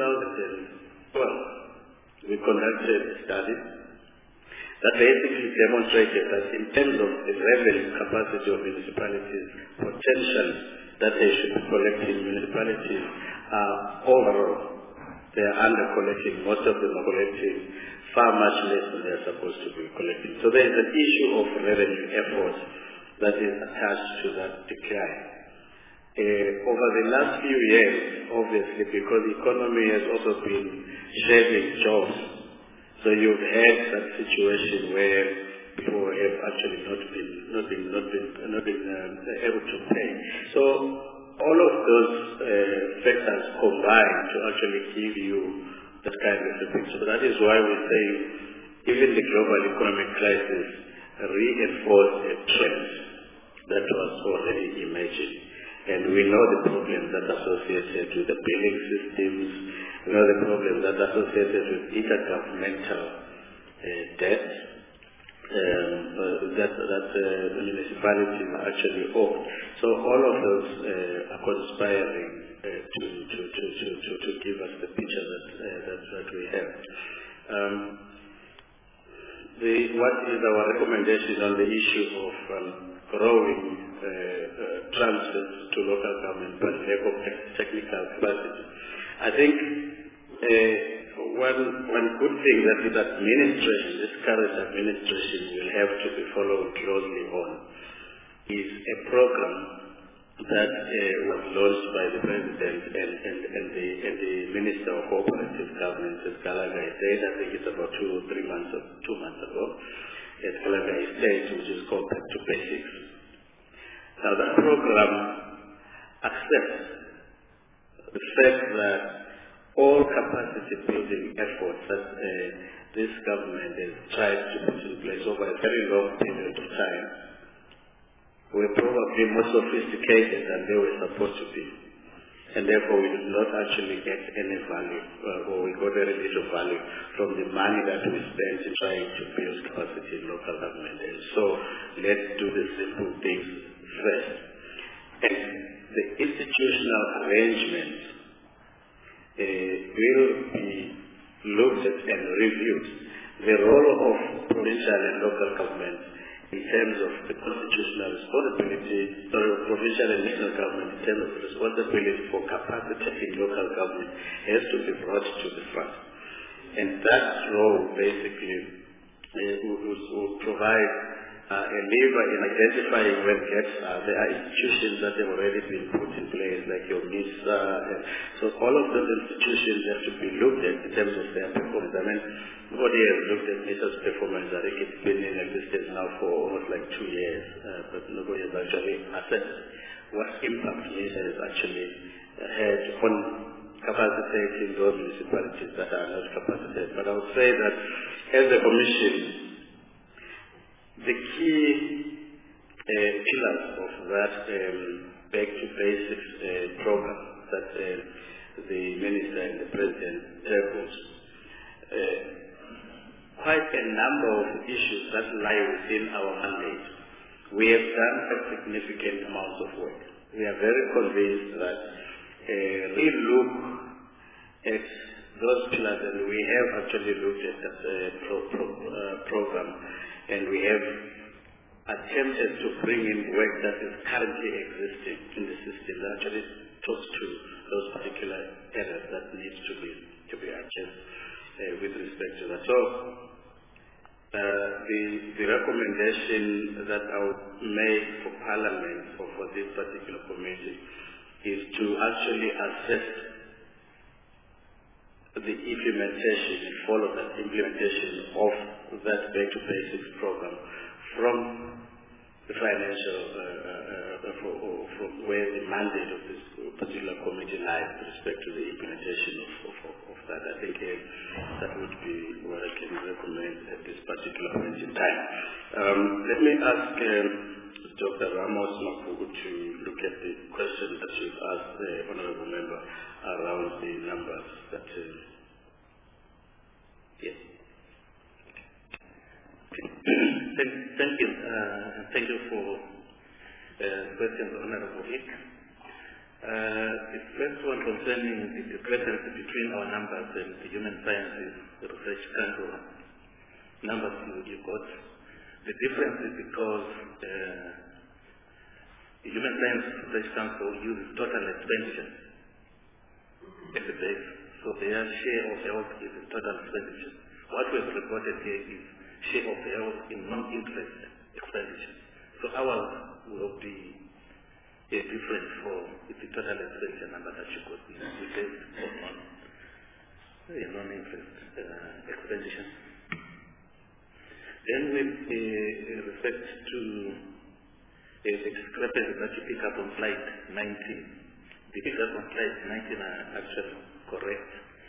2012, we conducted a study that basically demonstrated that in terms of the revenue capacity of municipalities, potential that they should be collecting, municipalities overall, they are under-collecting. Most of them are collecting far much less than they are supposed to be collecting. So there is an issue of revenue effort that is attached to that decline. Over the last few years, obviously, because the economy has also been shedding jobs, so you've had that situation where people have actually not been able to pay. So all of those factors combine to actually give you that kind of a picture. So that is why we say even the global economic crisis reinforced a trend that was already emerging. And we know the problems that are associated with the billing systems, we know the problems that are associated with intergovernmental debt that the municipalities actually owe. So all of those are conspiring to give us the picture that we have. What is our recommendation on the issue of growing transfers to local government but lack of technical capacity? I think one good thing that this administration, this current administration, will have to be followed closely on is a program that was launched by the President and the Minister of Cooperative Government at Galaga Estate. I think it's about 2 or 3 months, 2 months ago, at Galaga Estate, which is called Back to Basics. Now that program accepts the fact that all capacity building efforts that this government has tried to put in place over a very long period of time were probably more sophisticated than they were supposed to be. And therefore we did not actually get any value, or we got very little value from the money that we spent in trying to build capacity in local government. And so let's do the simple things first. And the institutional arrangements will be looked at and reviewed. The role of provincial and local government in terms of the constitutional responsibility, provincial and national government in terms of the responsibility for capacity in local government has to be brought to the front. And that role basically will provide a lever in identifying where gaps are. There are institutions that have already been put in place, like your MISA. So all of those institutions have to be looked at in terms of their performance. I mean, nobody has looked at MISA's performance. I think it's been in existence now for almost like 2 years, but nobody has actually assessed what impact MISA has actually had on capacitating those municipalities that are not capacitated. But I would say that as a commission, the key pillars of that Back to Basics program that the Minister and the President tabled, quite a number of issues that lie within our mandate. We have done a significant amount of work. We are very convinced that we look at those pillars, and we have actually looked at that program, and we have attempted to bring in work that is currently existing in the system that actually talks to those particular areas that needs to be addressed with respect to that. So the recommendation that I would make for Parliament for this particular committee is to actually assess the implementation and follow that implementation of that Back to Basics program from the financial, from where the mandate of this particular committee lies with respect to the implementation of that. I think that would be what I can recommend at this particular point in time. Let me ask Dr. Ramos Mafugu to look at the question that you've asked the Honorable Member around the numbers that yes. Thank you. Thank you for questions, Honorable Vic. The first one concerning the discrepancy between our numbers and the Human Sciences Research Council numbers you got. The difference is because the Human Sciences Research Council uses total expenditure as the base. So their share of health is the total expenditure. What we've reported here is share of health in non-interest expenditure. So ours will be different for the total expenditure number that you got. We based on non-interest expenditure. Then with respect to the discrepancy that you pick up on slide 19, the figures on slide 19 are actually correct.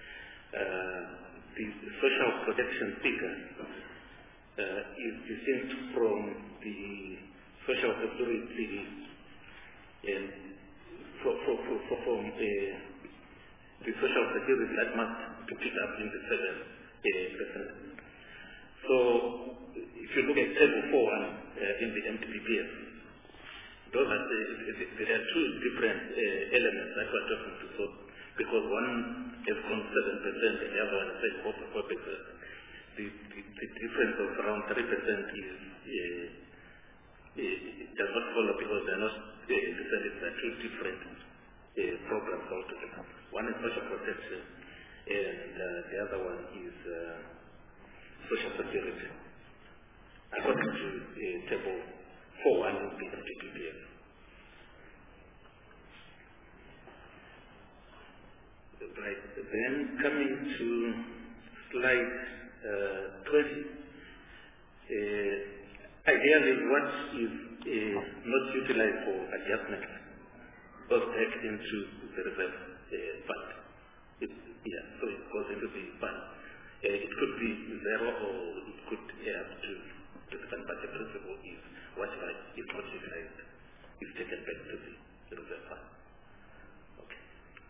The social protection figure is distinct from the social security and from the social security that must be picked up in the 7%. So if you look at table 4 in the MTPPS, those are there are two different elements that we're talking to. So because one has gone 7% and the other one has 4%. The difference of around 3% does not follow because they are not decided. They are two different programs altogether. One is social protection and the other one is social security. According to table 4.1 of the MTPPS. Then coming to slide 20, ideally what is not utilized for adjustment goes back into the reserve fund. So it goes into the fund. It could be zero or it could add up to the fund, but the principle is whatever is not utilized is taken back to the reserve fund. Okay.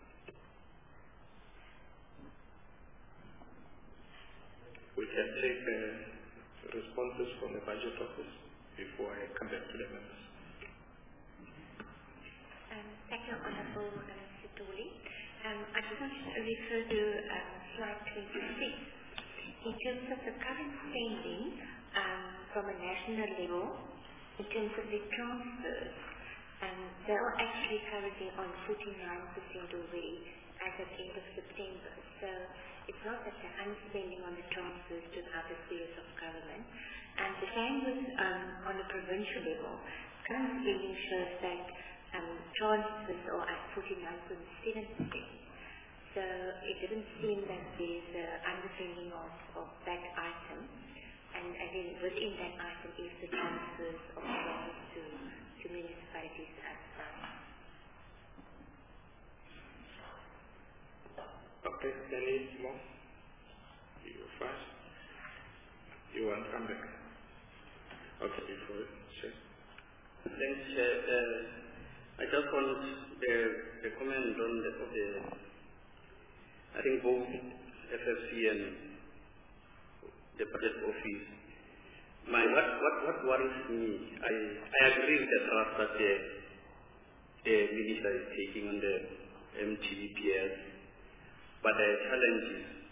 We can take responses from the budget office before I come back to the members. Thank you, Honorable Sitoli. I just want to refer to slide 26. In terms of the current spending from a national level, in terms of the transfers, they are actually currently on 49% already as of end of September. So it's not that they're unspending on the transfers to other spheres of government. And the same with on the provincial level. Current spending shows that transfers are at 49.7%. So it didn't seem that there's underspending of that item. And again, within that item is the transfers of funds to municipalities as well. Okay, any more? You first. You want to come back? Okay, before Chair. Thanks, Chair. I just want the comment on I think both FFC and the budget office. What worries me, I agree with the draft that the minister is taking on the MTBPS, but the challenge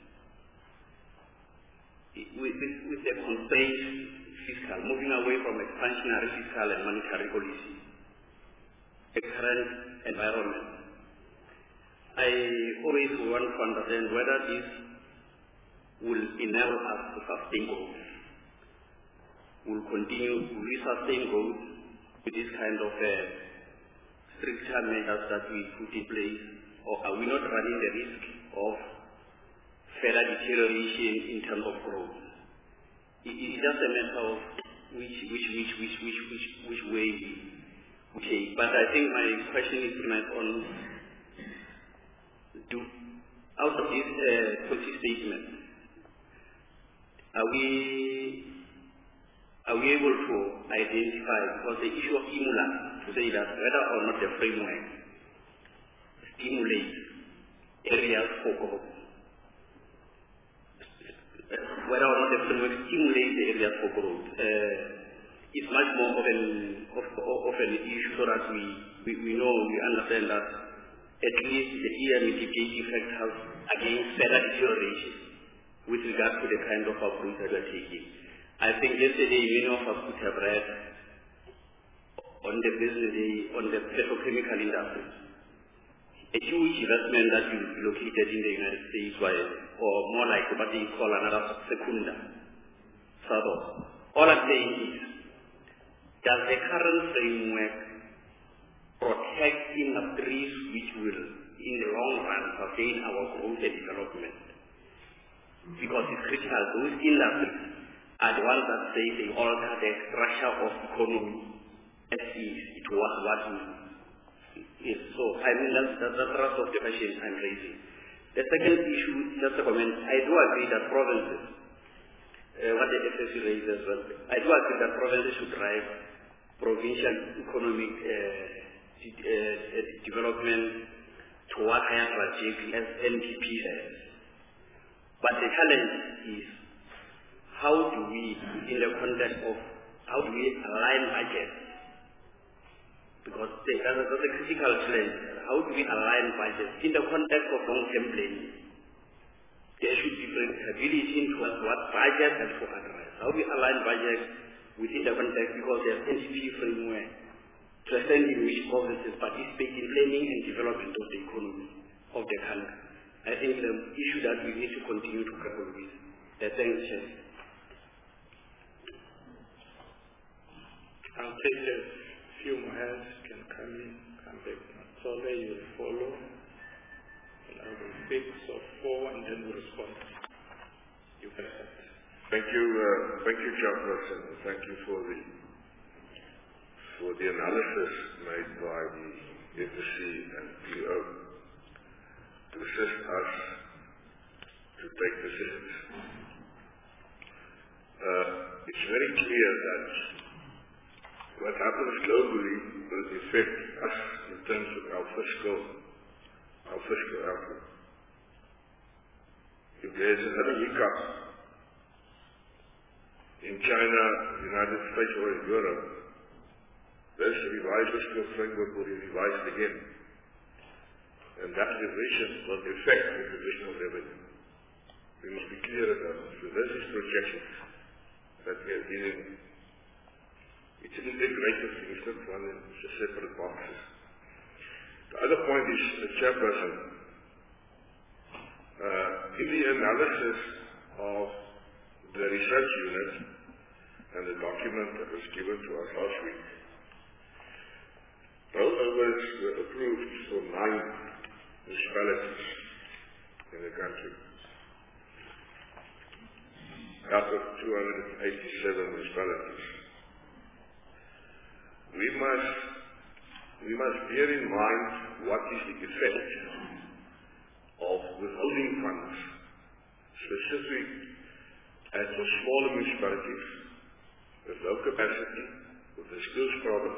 is with the constrained fiscal, moving away from expansionary fiscal and monetary policy, the current environment. I always want to understand whether this will enable us to sustain growth. Will we sustain growth with this kind of stricter measures that we put in place, or are we not running the risk of further deterioration in terms of growth? It's just a matter of which way we take. But I think my question is on out of this policy statement, are we able to identify, because the issue of stimulus, to say that whether or not the framework stimulates areas for growth, whether or not the framework stimulates the areas for growth, is much more of an issue, so that we know, we understand that at least the year mitigating factors against further deterioration with regard to the kind of approach that we are taking. I think yesterday many of us could have read on the business day on the petrochemical industry, a huge investment that will be located in the United States, or more like what they call another secunda. So all I'm saying is, does the current framework protect industries which will, in the long run, sustain our growth and development? Because it's critical. Those industries are the ones that say they alter the structure of economy as it was what it is. So, I mean, that's the thrust of the question I'm raising. The second issue, just a comment, I do agree that provinces, what the FSC raised as well, I do agree that provinces should drive provincial economic development toward higher trajectory as NDP says. But the challenge is, how do we, in the context of, how do we align budgets? Because that's a critical challenge. How do we align budgets? In the context of long-term planning, there should be predictability towards what budget has to address. How do we align budgets within the context, because there's NDP framework to extend in which provinces participate in planning and development of the economy of the country. I think the issue that we need to continue to grapple with. Thanks, Chair. I'll take a few more hands, can come in, come back. So there you follow. And will take so 4 and then we'll respond. You can start. Thank you, Chairperson. Thank you for the analysis made by the FSC and PO to assist us to take decisions. It's very clear that what happens globally will affect us in terms of our fiscal outlook. If there's another hiccup in China, United States, or in Europe, this revised fiscal framework will be revised again. And that revision will affect the provisional revenue. We must be clear about it. So this is projections that we are dealing with. It's an integrated thing, it's not one, it's a separate boxes. The other point is, Chairperson, in the analysis of the research unit and the document that was given to us last week, rollovers were approved for 9 municipalities in the country, out of 287 municipalities. We must bear in mind what is the effect of withholding funds, specific and for smaller municipalities with low capacity, with a skills problem.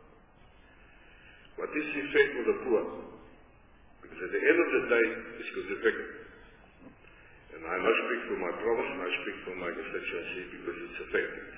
What is the effect for the poor? Because at the end of the day, it's going to affect them. And I must speak for my province, and I speak for my constituency because it's affected.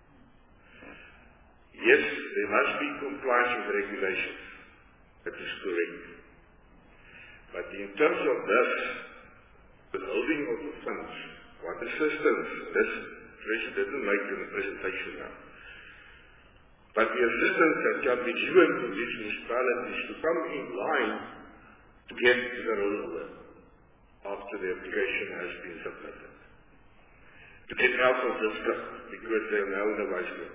Yes, there must be compliance with regulations. That is correct. But in terms of this, withholding of the funds, what assistance this President didn't make in the presentation now. But the assistance that can be given to these municipalities to come in line to get the rollover after the application has been submitted. To get out of this gap, because they are now in the vice grip.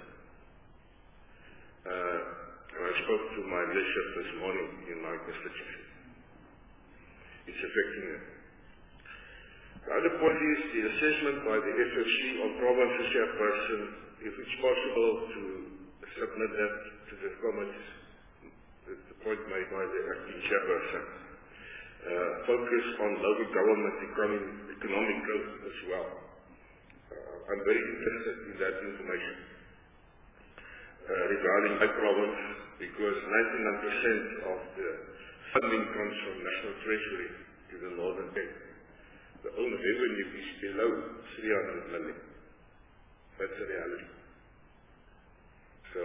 And I spoke to my leadership this morning in my constituency. It's affecting them. The other point is the assessment by the FFC on provinces chairperson, if it's possible to submit that to the committees, the point made by the acting chairperson. Focus on local government economic growth as well. I'm very interested in that information regarding my province, because 99% of the funding comes from National Treasury to the Northern Cape. The own revenue is below 300 million. That's the reality. So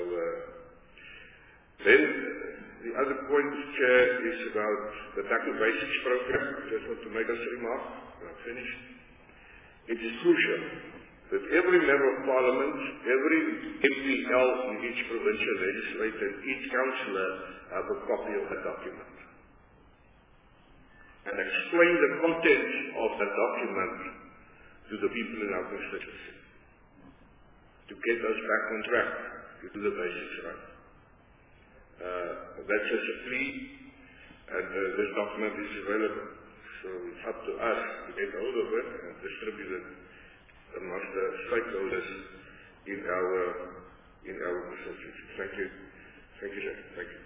then the other point, Chair, is about the Back to Basics program. I just want to make a remark, and I'm finished. It is crucial that every member of parliament, every MPL in each provincial legislature, each councillor have a copy of the document. And explain the content of the document to the people in our constituency. To get us back on track, to do the basics right. That's just a plea, and this document is available. So it's up to us to get hold of it and distribute it amongst the stakeholders in our constituency. Thank you. Thank you, sir. Thank you.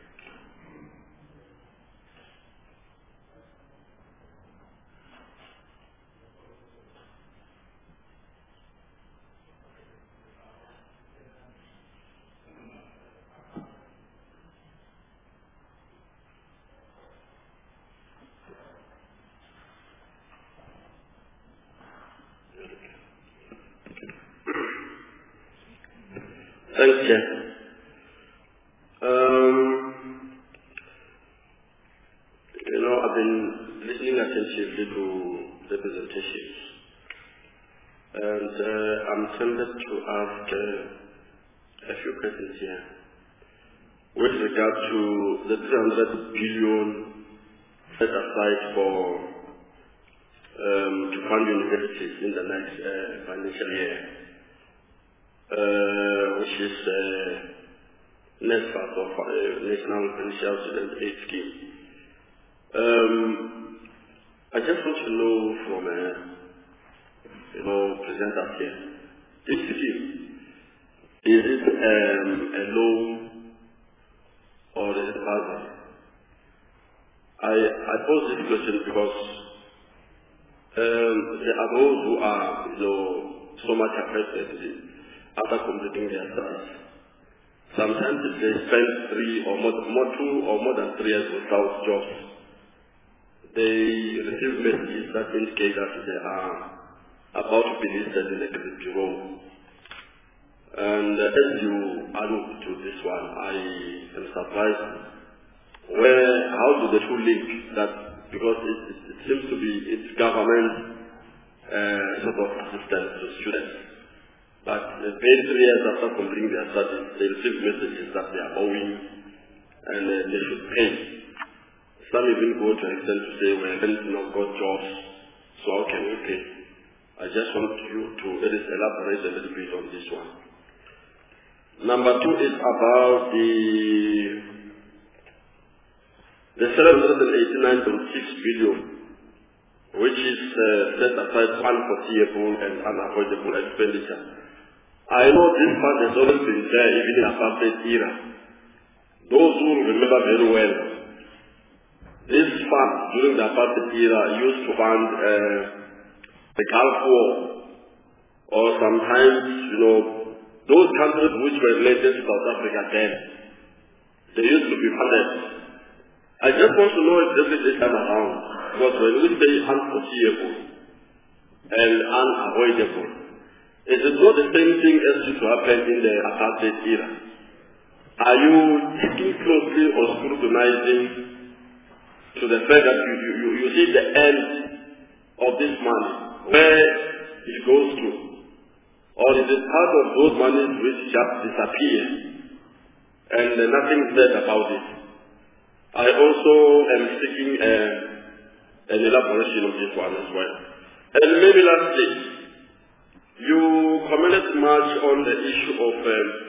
Thanks, Chair. I've been listening attentively to the presentations, and I'm tempted to ask a few questions here. With regard to the 300 billion set aside to fund universities in the next financial year, which is NSFAS, or National Financial Student Aid Scheme. I just want to know from, presenters here, this scheme, is it a loan or is it other? I pose this question because there are those who are, so much affected after completing their studies. Sometimes they spend 2 or more than 3 years without jobs. They receive messages that indicate that they are about to be listed in a credit bureau. And as you allude to this one, I am surprised. How do the two link that? Because it seems to be it's government sort of assistance to students. But they pay 3 years after completing their studies, they receive messages that they are owing and they should pay. Some even go to an extent to say, well, then not got jobs, so how can we pay? I just want you to elaborate a little bit on this one. Number 2 is about the 789.6 billion, which is set aside unforeseeable and unavoidable expenditure. I know this fund has always been there even in the apartheid era. Those who remember very well, this fund during the apartheid era used to fund the Gulf War, or sometimes, those countries which were related to South Africa then, they used to be funded. I just want to know exactly this time around, because when we say unforeseeable and unavoidable, it is not the same thing as used to happen in the apartheid era. Are you taking closely or scrutinizing to the fact that you see the end of this money, where it goes to? Or is it part of those monies which just disappear and nothing said about it? I also am seeking an elaboration of this one as well. And maybe lastly, you commented much on the issue of,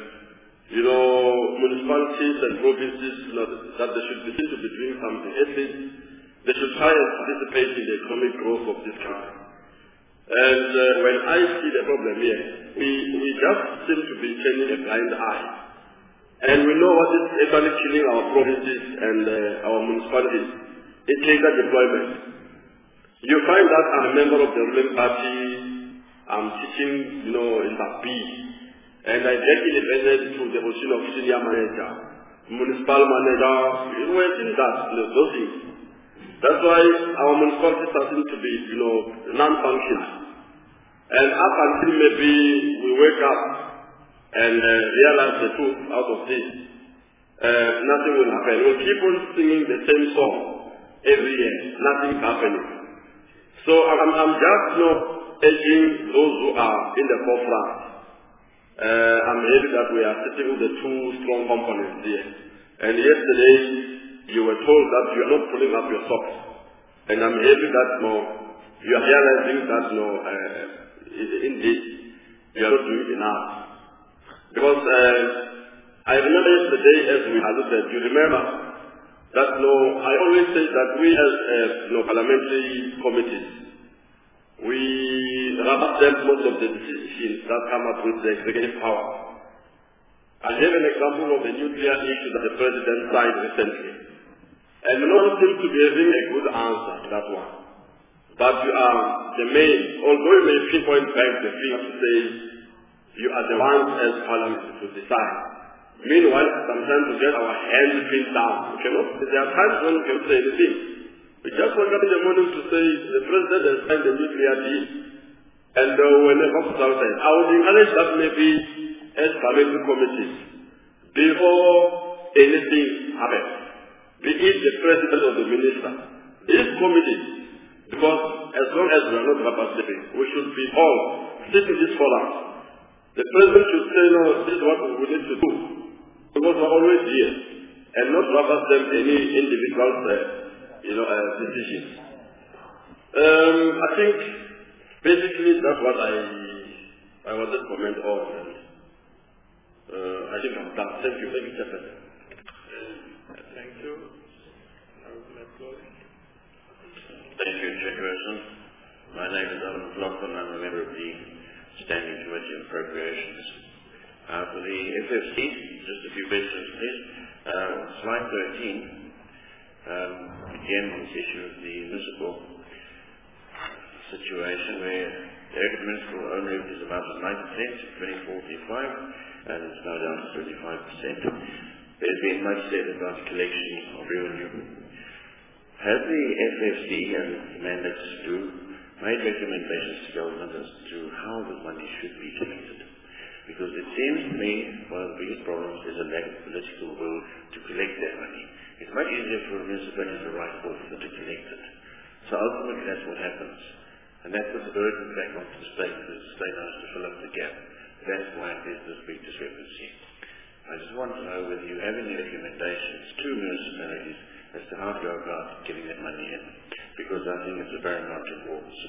municipalities and provinces, that they should begin to be doing something. At least they should try and participate in the economic growth of this country. And when I see the problem here, we just seem to be turning a blind eye. And we know what is actually killing our provinces and our municipalities. It's later deployment. You find that I'm a member of the ruling party, I'm teaching, in the B, and I get independent to the position of senior manager, municipal manager. We're seeing that, those things. That's why our municipalities are seen to be, non-functional. And up until maybe we wake up and realize the truth out of this, nothing will happen. We'll keep on singing the same song every year. Nothing's happening. So I'm just urging those who are in the forefront. I'm happy that we are sitting with the 2 strong components here. And yesterday, you were told that you are not pulling up your socks. And I'm happy that you are realizing that indeed you are not doing enough. Because I remember yesterday as we alluded, you remember that I always say that we as parliamentary committees, we rubber stamp most of the decisions that come up with the executive power. I have an example of a nuclear issue that the president signed recently. And no one seems to be having a good answer to that one. But you are the main, although you may pinpoint back the finger to say you are the ones as parliament to decide. Meanwhile, sometimes we get our hands pinned down. There are times when we can say anything. We just wake up in the morning to say the president has signed the nuclear deal. And when it comes outside, I would encourage that maybe as parliamentary committees, before anything happens, be it the president or the minister, this committee, because as long as we are not rubber stamping, we should be all sitting in this forum. The president should say, no, this is what we need to do, because we are always here, and not rubber stamp any individual's decisions. I think basically that's what I want to comment on. And, I think I'm done. Thank you, Chairman. Thank you. Thank you, Chairperson. My name is Alan McLaughlin. I'm a member of the Standing Committee on Appropriations. For the FFC, just a few questions, please. Slide 13, again, this issue of the municipal situation where the aggregate municipal own revenue is about 9% in 2045, and it's now down to 35%. There's been much said about collection of revenue. Has the FFC and the mandates to do made recommendations to government as to how the money should be collected? Because it seems to me one of the biggest problems is a lack of political will to collect that money. It's much easier for a municipality to write off than to collect it. So ultimately that's what happens. And that puts a burden back onto the state because the state has to fill up the gap. That's why there's this big discrepancy. I just want to know whether you have any recommendations to municipalities as to how to go about getting that money in, because I think it's a paramount importance.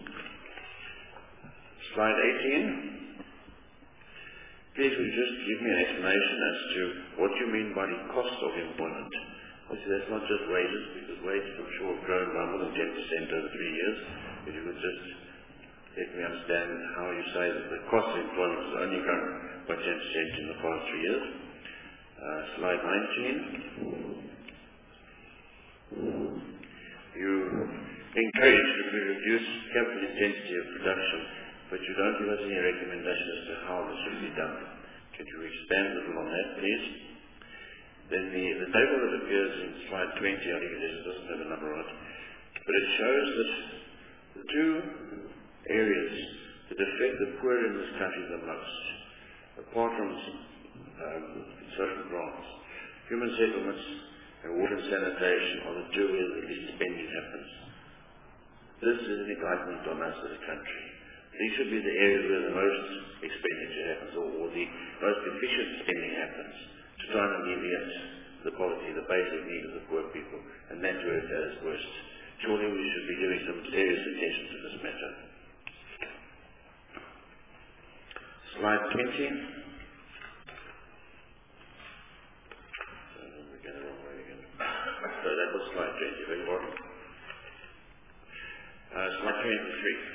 Slide 18. Please would you just give me an explanation as to what you mean by the cost of employment. Obviously that's not just wages, because wages I'm sure have grown by more than 10% over 3 years. If you could just let me understand how you say that the cost of employment has only grown by 10% in the past 3 years. Slide 19. You encourage that we reduce capital intensity of production, but you don't give us any recommendation as to how this should be done. Can you expand a little on that, please? Then the table that appears in slide 20, I think it is, it doesn't have a number on it, but it shows that the two areas that affect the poor in this country the most, apart from social grants, human settlements and water and sanitation are the two areas that least spending happens. This is an indictment on us as a country. These should be the areas where the most expenditure happens, or the most efficient spending happens, to try and alleviate the poverty, the basic needs of the poor people, and that's where it's at its worst. Surely we should be giving some serious attention to this matter. Slide 20. So that was slide 20, very well. Slide 23.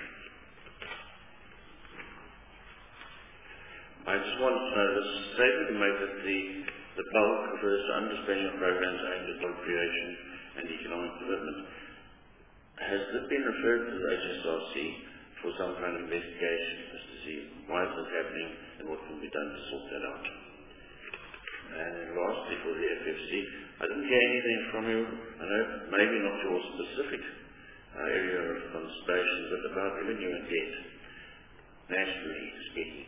I just want the statement to make that the bulk refers to underspending of programs aimed at job creation and economic development. Has this been referred to the HSRC for some kind of investigation as to see why is this happening and what can be done to sort that out? And then lastly, for the FFC, I didn't hear anything from you. I know maybe not your specific area of consideration, but about revenue and debt, nationally speaking.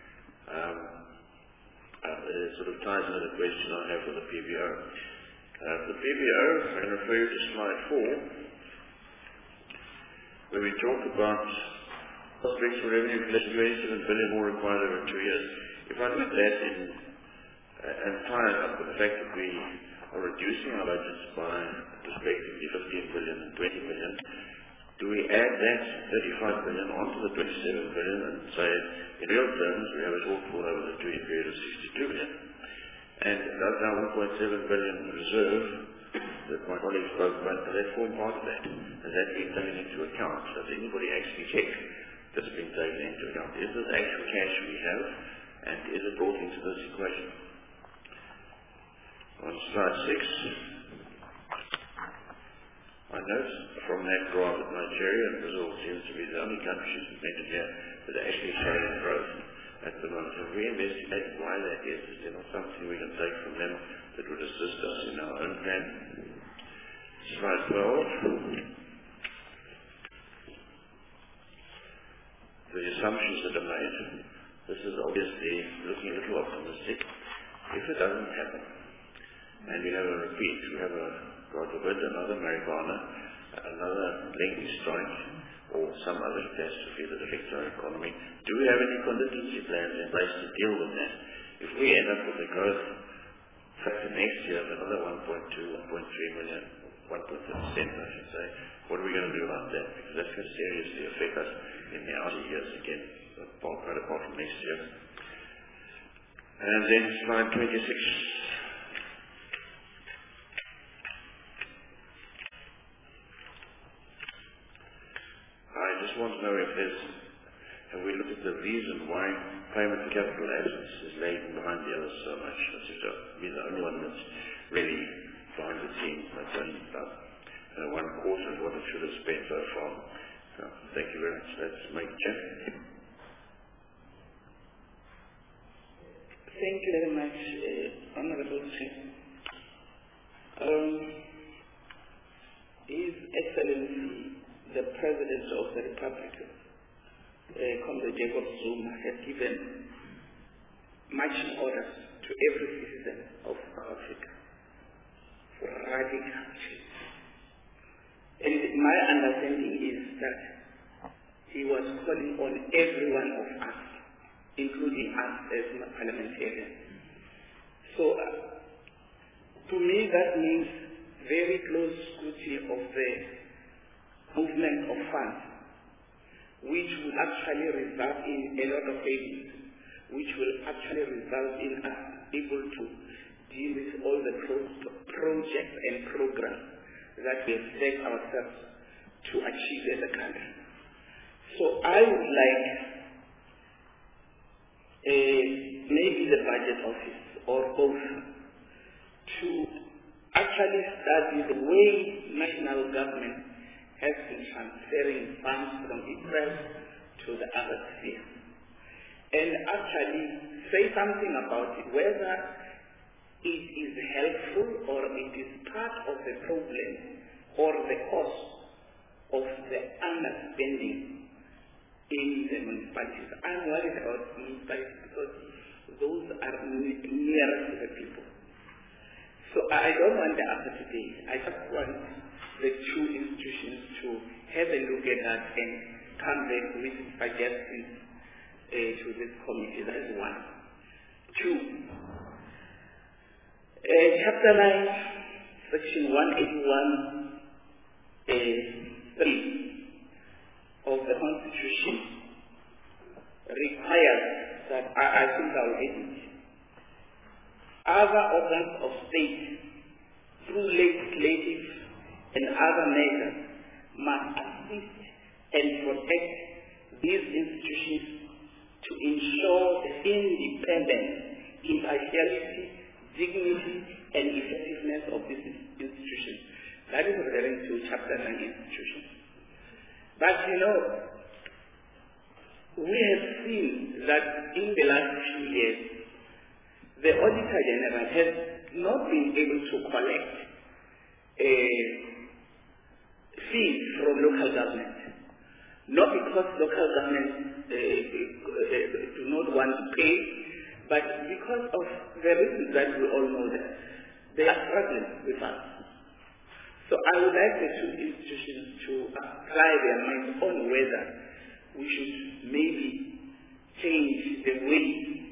It sort of ties into the question I have for the PBO. The PBO, I can refer you to slide 4, where we talk about prospects for revenue collection, 27 billion more required over 2 years. If I look at that and tie it up with the fact that we are reducing our budgets by respectively 15 billion and 20 billion, do we add that 35 billion onto the 27 billion and say, in real terms, we have a shortfall over the 2-year period of 62 billion? And does our 1.7 billion reserve that my colleague spoke about, does that form part of that? Has that been taken into account? Does anybody actually check that's been taken into account? Is this actual cash we have, and is it brought into this equation? On slide 6, I note from that graph that Nigeria and Brazil seems to be the only countries mentioned here that are actually showing growth at the moment. Have we investigated why that is? Is there not something we can take from them that would assist us in our own plan? Slide 12. The assumptions that are made. This is obviously looking a little optimistic. If it doesn't happen, and we have a repeat, we have God forbid, another marijuana, another lengthy strike, or some other catastrophe that affects our economy, do we have any contingency plans in place to deal with that? If we end up with a growth factor next year of another 1.2, 1.3 million, 1.7%, I should say, what are we going to do about that? Because that's going to seriously affect us in the outer years again, quite apart from next year. And then slide 26. the reason why private capital assets is lagging behind the others so much. That's just been the only one that's really behind the scenes. That's only about 1/4 of what it should have spent so far. So, thank you very much. That's my chat. Thank you very much, Honorable Chief. His Excellency, the President of the Republic, Comrade Jacob Zuma, has given marching orders to every citizen of South Africa for radical change. And my understanding is that he was calling on every one of us, including us as parliamentarians. So, to me, that means very close scrutiny of the movement of funds, which will actually result in a lot of savings, which will actually result in us able to deal with all the projects and programs that we have set ourselves to achieve as a country. So I would like maybe the budget office or both to actually study the way national government has been transferring funds from itself to the other spheres. And actually say something about it, whether it is helpful or it is part of the problem or the cause of the underspending in the municipalities. I'm worried about municipalities because those are nearest to the people. So I don't want the answer today. I just want the two institutions to have a look at that and come back with suggestions to this committee. That is one. Two, Chapter 9, Section 181, 3 of the Constitution requires that, I think I will read it, other organs of state through legislative and other measures must assist and protect these institutions to ensure the independence, impartiality, dignity, and effectiveness of these institutions. That is referring to Chapter 9 institutions. But you know, we have seen that in the last few years, the Auditor General has not been able to collect fees from local government. Not because local governments do not want to pay, but because of the reasons that we all know that they are struggling with us. So I would like the two institutions to apply their minds on whether we should maybe change the way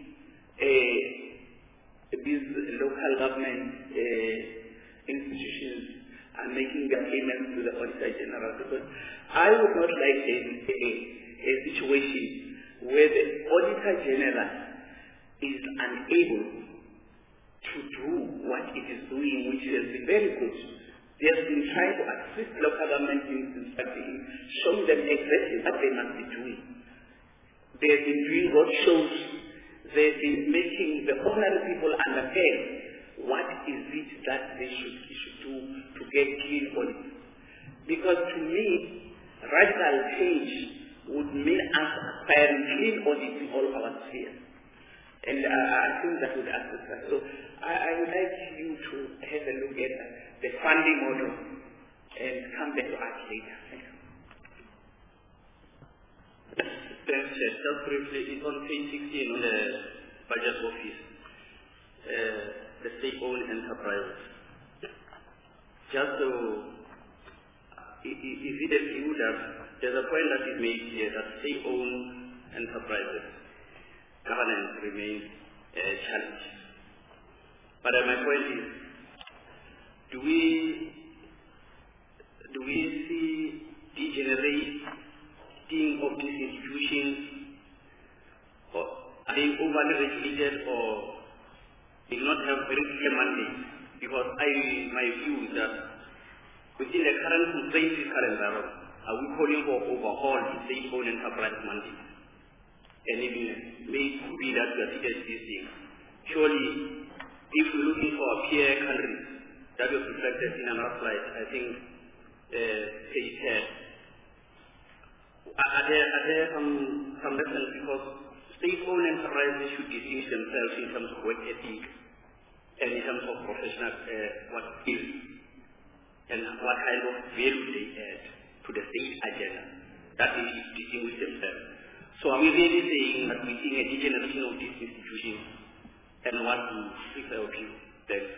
these local government institutions are making their payments to the Auditor General, because I would not like a situation where the Auditor General is unable to do what it is doing, which has been very good. They have been trying to assist local government in showing them exactly what they must be doing. They have been doing roadshows. They have been making the ordinary people understand what is it that they should do to get clean audit. Because to me, radical change would mean us acquiring clean audit in all our spheres. And I think that would assist us. So I would like you to have a look at the funding model and come back to us later. Thank you. Thanks, just briefly, it's on page 16 on the budget office, the state-owned enterprises. Just so, is it a view that there's a point that is made here that state-owned enterprises governance remains a challenge. But my point is, do we see degenerating of these institutions, or are they overly regulated, or they do not have very clear mandate? Because my view is that within the current constrained fiscal environment, are we calling for overhaul the state-owned enterprise mandate? and even may could be that we are seated these things. Surely, if we're looking for peer countries, that was reflected in another slide, I think page 10. Are there some lessons, because state-owned enterprises should distinguish themselves in terms of work ethic and in terms of professional what skills and what kind of value they add to the state agenda, that they should distinguish themselves. So are we really saying that we're seeing a degeneration of these institutions and what to prefer of you? Thanks.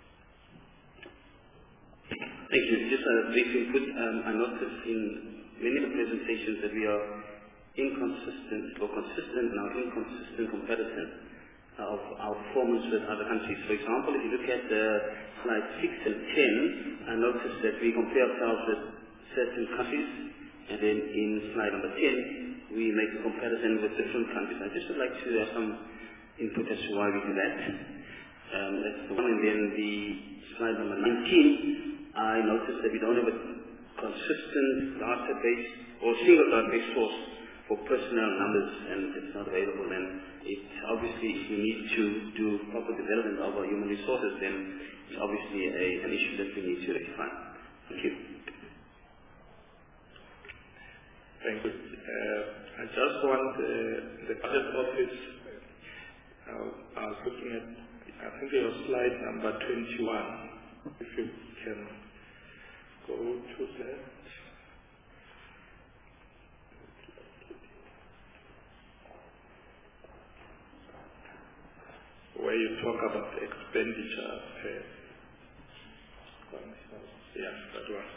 Thank you. Just a brief input. I noticed in many of the presentations that we are inconsistent or consistent in our inconsistent comparison of our performance with other countries. For example, if you look at slide 6 and 10, I noticed that we compare ourselves with certain countries, and then in slide number 10, we make a comparison with different countries. I just would like to have some input as to why we do that. That's the one. And then the slide number 19, I noticed that we don't have a consistent database or single database source for personnel numbers, and it's not available. And it obviously, if we need to do proper development of our human resources, then it's obviously an issue that we need to rectify. Thank you. Thank you. I just want the budget office. I was looking at, I think it was slide number 21. If you can go to that. Where you talk about the expenditure. Yeah, that one.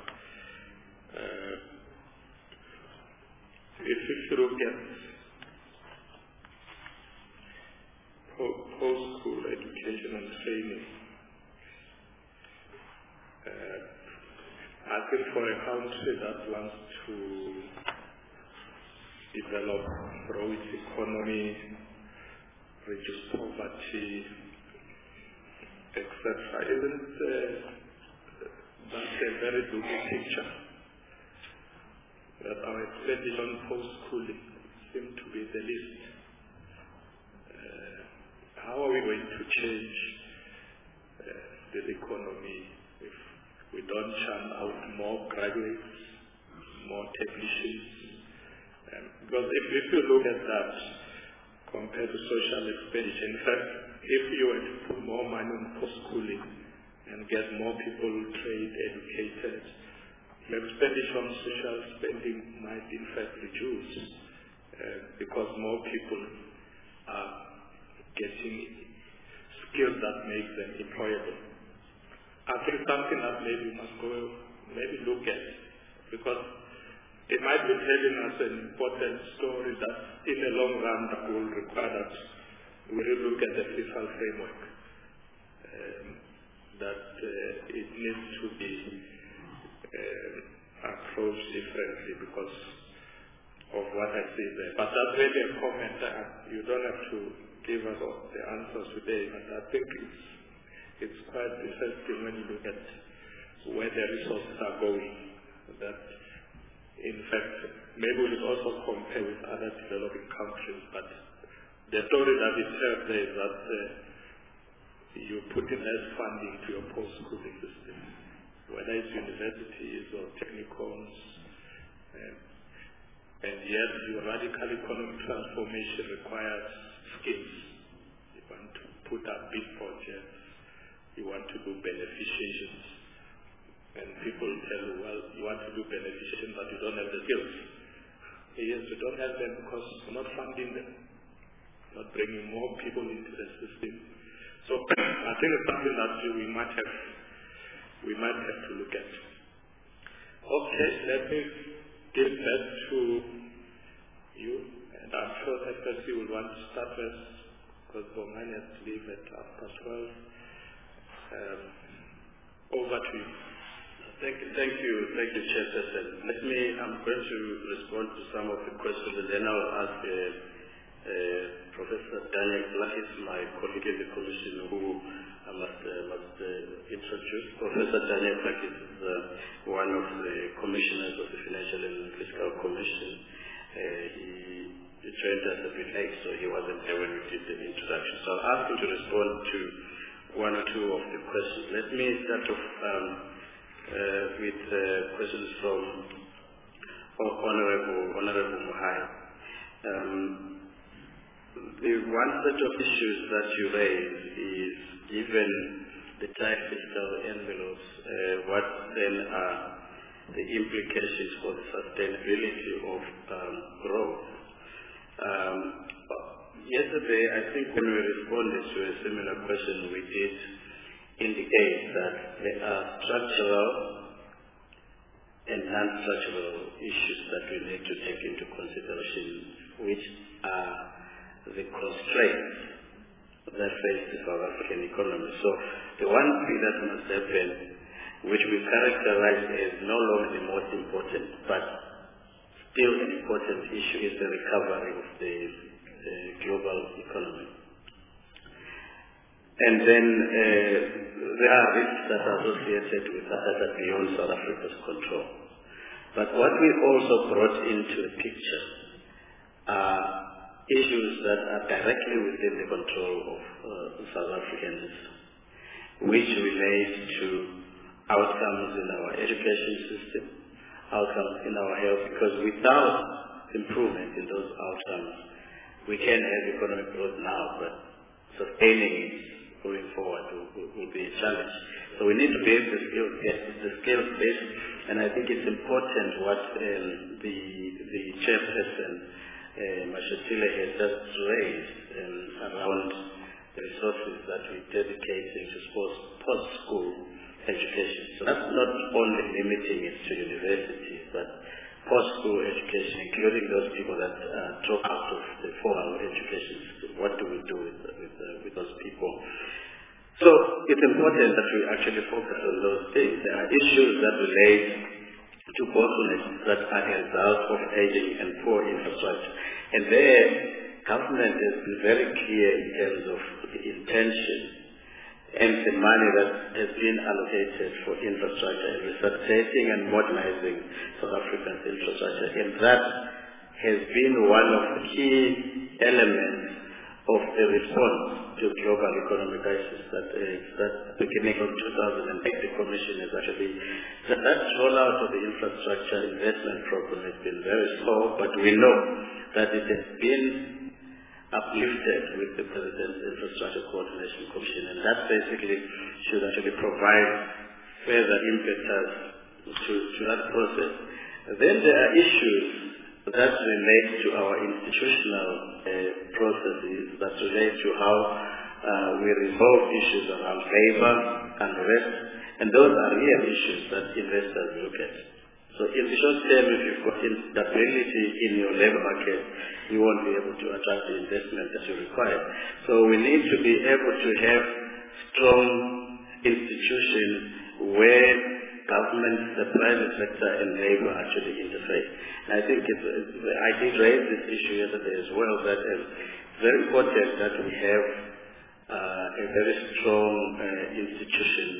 If you look at post-school education and training, I think for a country that wants to develop, grow its economy, reduce poverty, etc., isn't that a very gloomy picture? That our expenditure on post-schooling seems to be the least. How are we going to change the economy if we don't churn out more graduates, more technicians? Because if you look at that compared to social expenditure, in fact, if you were to put more money on post-schooling and get more people trained, educated, the expenditure on social spending might in fact reduce because more people are getting skills that make them employable. I think something that maybe we must go look at, because it might be telling us an important story that in the long run that will require that we look at the fiscal framework, that it needs to be approached differently because of what I see there. But that's really a comment. You don't have to give us all the answers today, but I think it's quite interesting when you look at where the resources are going. That in fact, maybe we also compare with other developing countries, but the story that is tells there is that you put in less funding to your post-schooling system, whether it's universities or technicals, and yet your radical economic transformation requires skills. You want to put up big projects, you want to do beneficiations, and people tell you, well, you want to do beneficiation but you don't have the skills. Yes, you don't have them because you're not funding them, not bringing more people into the system. So I think it's something that we might have to look at. Okay, let me give back to you, and I'm sure FSC will want to start first because Bomani has to leave at 12:30. Over to you. Thank you, Chairperson. I'm going to respond to some of the questions, and then I'll ask Professor Daniel Blakis, my colleague in the Commission, who I must introduce. Professor Daniel Blakis is one of the commissioners of the Financial and Fiscal Commission. He joined us a bit late, so he wasn't there when we did the introduction. So I'll ask him to respond to one or two of the questions. Let me start off with questions from Honorable Muhai. The one set of issues that you raise is, given the tight fiscal envelopes, what then are the implications for the sustainability of growth? Yesterday, I think when we responded to a similar question, we did indicate that there are structural and non-structural issues that we need to take into consideration, which are the constraints that face the South African economy. So the one thing that must happen, which we characterize as no longer the most important, but still an important issue, is the recovery of the global economy. And then there are risks that are associated with that are beyond South Africa's control. But what we also brought into the picture are issues that are directly within the control of South Africans, which relate to outcomes in our education system, outcomes in our health, because without improvement in those outcomes, we can have economic growth now, but sustaining it going forward will be a challenge. So we need to be able to get the scale based, and I think it's important what the chairperson, Mashatile, has just raised around the resources that we dedicate into post-school education. So that's not only limiting it to universities, but post-school education, including those people that drop out of the formal education system. What do we do with those people? So it's important that we actually focus on those things. There are issues that relate to bottlenecks that are a result of aging and poor infrastructure. And there, government has been very clear in terms of the intention and the money that has been allocated for infrastructure and resuscitating and modernizing South Africa's infrastructure. And that has been one of the key elements of the response to global economic crisis that beginning of 2008, the Commission has actually, that rollout of the infrastructure investment program has been very slow, but we know that it has been uplifted with the President's Infrastructure Coordination Commission, and that basically should actually provide further impetus to that process. Then there are issues that relate to our institutional processes, that relate to how we resolve issues around labor and rest, and those are real issues that investors look at. So in the short term, if you've got instability in your labor market, you won't be able to attract the investment that you require. So we need to be able to have strong institutions where government, the private sector, and labor actually interface. And I think I did raise this issue yesterday as well, that it's very important that we have a very strong institution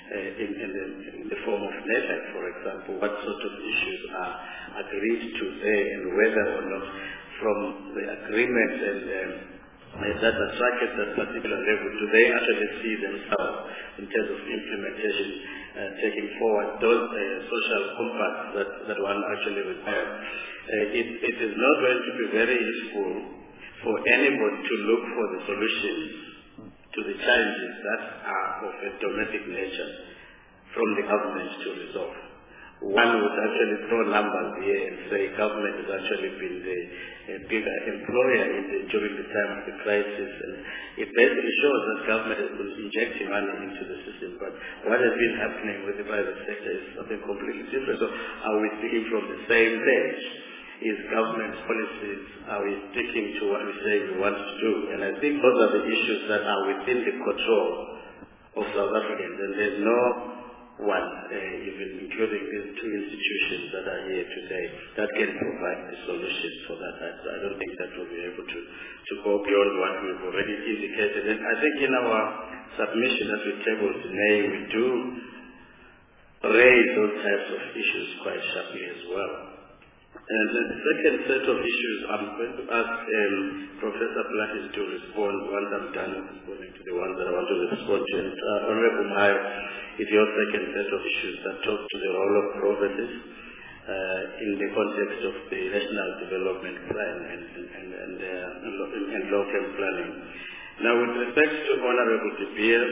in the form of NEDAC, for example, what sort of issues are agreed to there, and whether or not from the agreement and that attracted that particular level, do they actually see themselves in terms of implementation, taking forward those social compacts that one actually requires. It is not going to be very useful for anybody to look for the solutions to the challenges that are of a domestic nature from the government to resolve. One would actually throw numbers here and say government has actually been the bigger employer during the time of the crisis. And it basically shows that government has been injecting money into the system. But what has been happening with the private sector is something completely different. So are we speaking from the same page? Is government policies, are we sticking to what we say we want to do? And I think those are the issues that are within the control of South Africans. And there's no one, even including these two institutions that are here today, that can provide the solutions for that. I don't think that we'll be able to go beyond what we've already indicated. And I think in our submission that we tabled today, we do raise those types of issues quite sharply as well. And the second set of issues, I'm going to ask Professor Platis to respond once I'm done responding to the ones that I want to respond to. And Honorable Mayo, is your second set of issues that talk to the role of provinces in the context of the National Development Plan and long-term planning. Now, with respect to Honorable De Beer,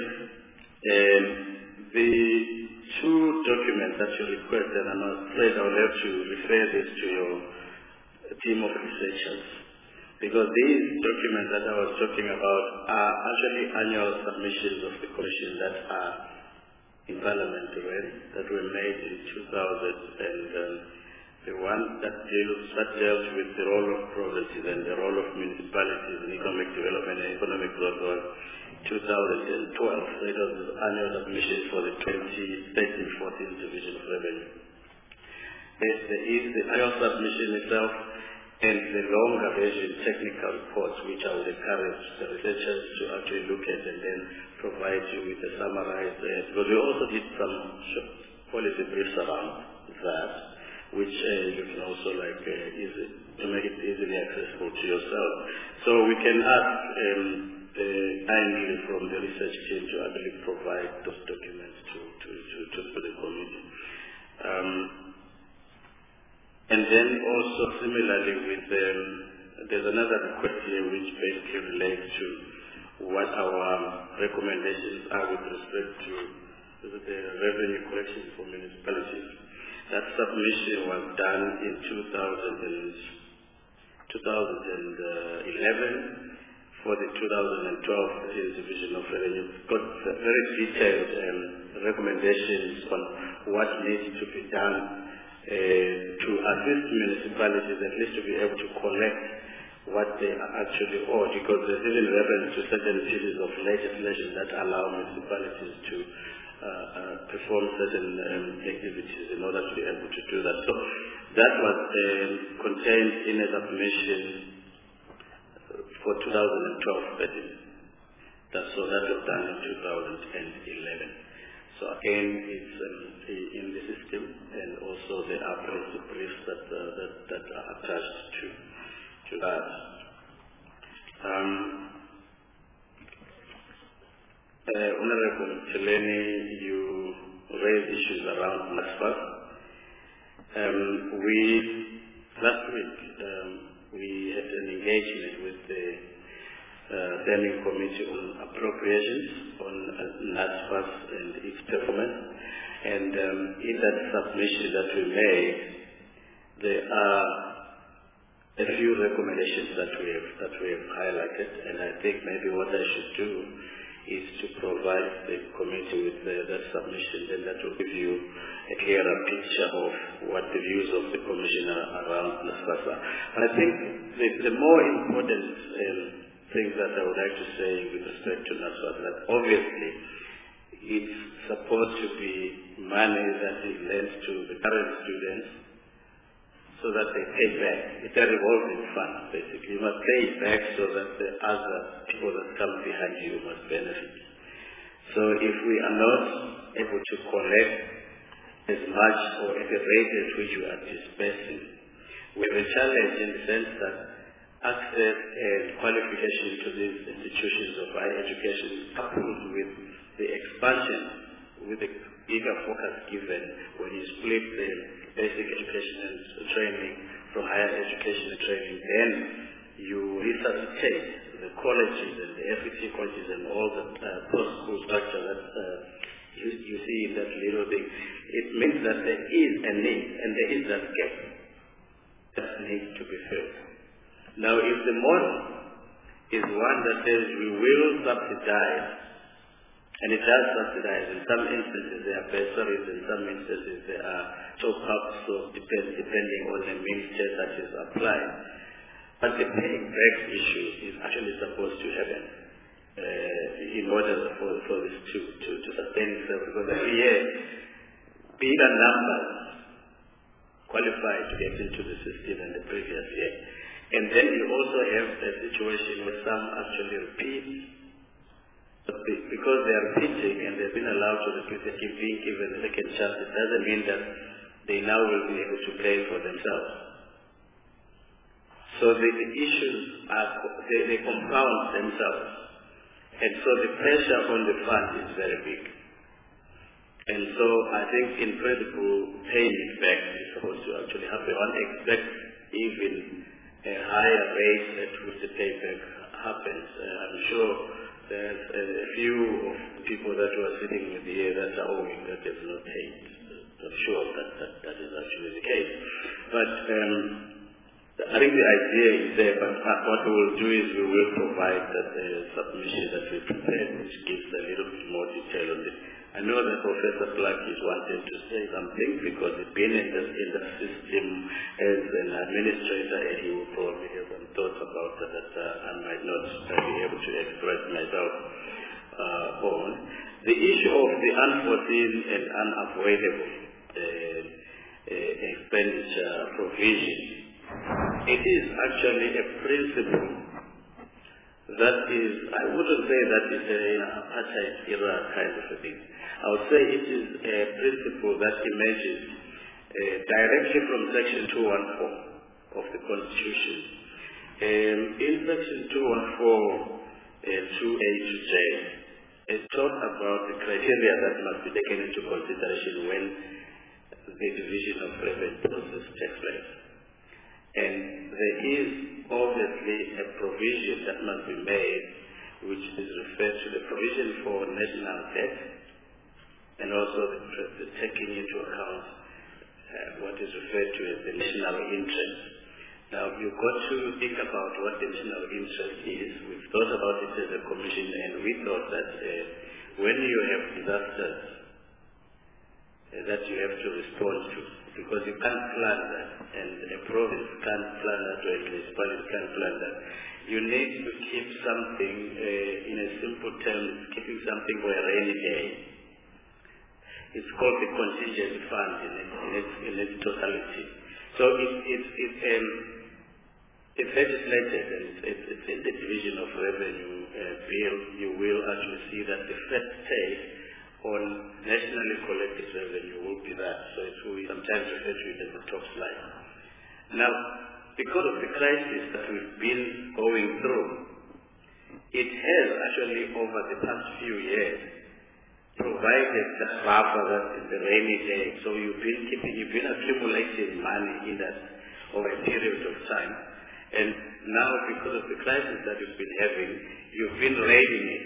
the two documents that you requested, and I'm afraid I'll have to refer this to your team of researchers, because these documents that I was talking about are actually annual submissions of the Commission that are in Parliament already, that were made in 2000, and the one that dealt with the role of provinces and the role of municipalities in economic development and economic growth was 2012. So it was the annual submission for the 2013-14 Division of Revenue. There is the annual submission itself and the longer version technical reports, which I would encourage the researchers to actually look at and then provide you with a summarized, because we also did some policy briefs around that, which you can also to make it easily accessible to yourself. So we can ask kindly from the research team to actually provide those documents to the committee. And then also similarly with there's another request here which basically relates to what our recommendations are with respect to the revenue collection for municipalities. That submission was done in 2011 for the 2012 Division of Revenue. Got very detailed recommendations on what needs to be done to assist municipalities at least to be able to collect what they are actually owed, because there's even reference to certain pieces of legislation that allow municipalities to perform certain activities in order to be able to do that. So that was contained in a submission for 2012-13. That was done in 2011. So again, it's in the system, and also there are briefs that are attached to that. Honorable Cheleni, you raised issues around NSFAS. Last week, we had an engagement with the Standing Committee on Appropriations on NSFAS and its performance. And in that submission that we made, there are a few recommendations that we have highlighted, and I think maybe what I should do is to provide the committee with that submission, then that will give you a clearer picture of what the views of the Commission are around NSFAS. And I think the more important things that I would like to say with respect to NSFAS, that obviously it's supposed to be money that is lent to the current students so that they pay back. It's a revolving fund, basically. You must pay it back so that the other people that come behind you must benefit. So if we are not able to collect as much or at the rate at which you are dispersing, we have a challenge in the sense that access and qualification to these institutions of higher education, coupled with the expansion, with the bigger focus given when you split the basic education and training from higher education and training, then you resuscitate the colleges and the FET colleges and all the post-school structure that you see in that little thing. It means that there is a need, and there is that gap that needs to be filled. Now, if the model is one that says we will subsidize, and it does subsidize, in some instances there are bursaries, in some instances there are top-ups, so depending on the minister that is applied. But the paying back issue is actually supposed to happen in order for this to sustain itself, because every year bigger numbers qualify to get into the system than the previous year. And then you also have a situation where some actually repeat. But because they are repeating and they've been allowed to repeat, they keep being given a second chance, it doesn't mean that they now will be able to pay for themselves. So the issues they compound themselves. And so the pressure on the fund is very big. And so I think in principle, paying it back is supposed to actually happen. One expects even a higher rate at which the payback happens. I'm sure there's a few of people that were sitting here that are owing that have not paid. I'm sure that is actually the case. But I think the idea is there, but what we will do is we will provide that submission that we prepared, which gives a little bit more detail on it. I know that Professor Clark is wanting to say something because he's been in the system as an administrator, and he will probably have some thoughts about that I might not be able to express myself on. The issue of the unforeseen and unavoidable expenditure provision, it is actually a principle that is, I wouldn't say that it's an apartheid era kind of a thing. I would say it is a principle that emerges directly from Section 214 of the Constitution. In Section 214, 2A to J, it talks about the criteria that must be taken into consideration when the division of revenue process takes place. And there is obviously a provision that must be made, which is referred to the provision for national debt, and also the taking into account what is referred to as the national interest. Now, you've got to think about what the national interest is. We've thought about it as a commission, and we thought that when you have disasters that you have to respond to, because you can't plan that, and a province can't plan that, or a municipality can't plan that. You need to keep something, in a simple term, keeping something for a rainy day. It's called the contingent fund in its totality. So it's legislated, and it's in the division of revenue bill. You will actually see that the first take on nationally collected revenue will be that. So it will sometimes refer to it as the top slide. Now, because of the crisis that we've been going through, it has actually over the past few years provided the buffer that is the rainy day. So you've been accumulating money in that over a period of time. And now because of the crisis that you've been having, you've been raiding it.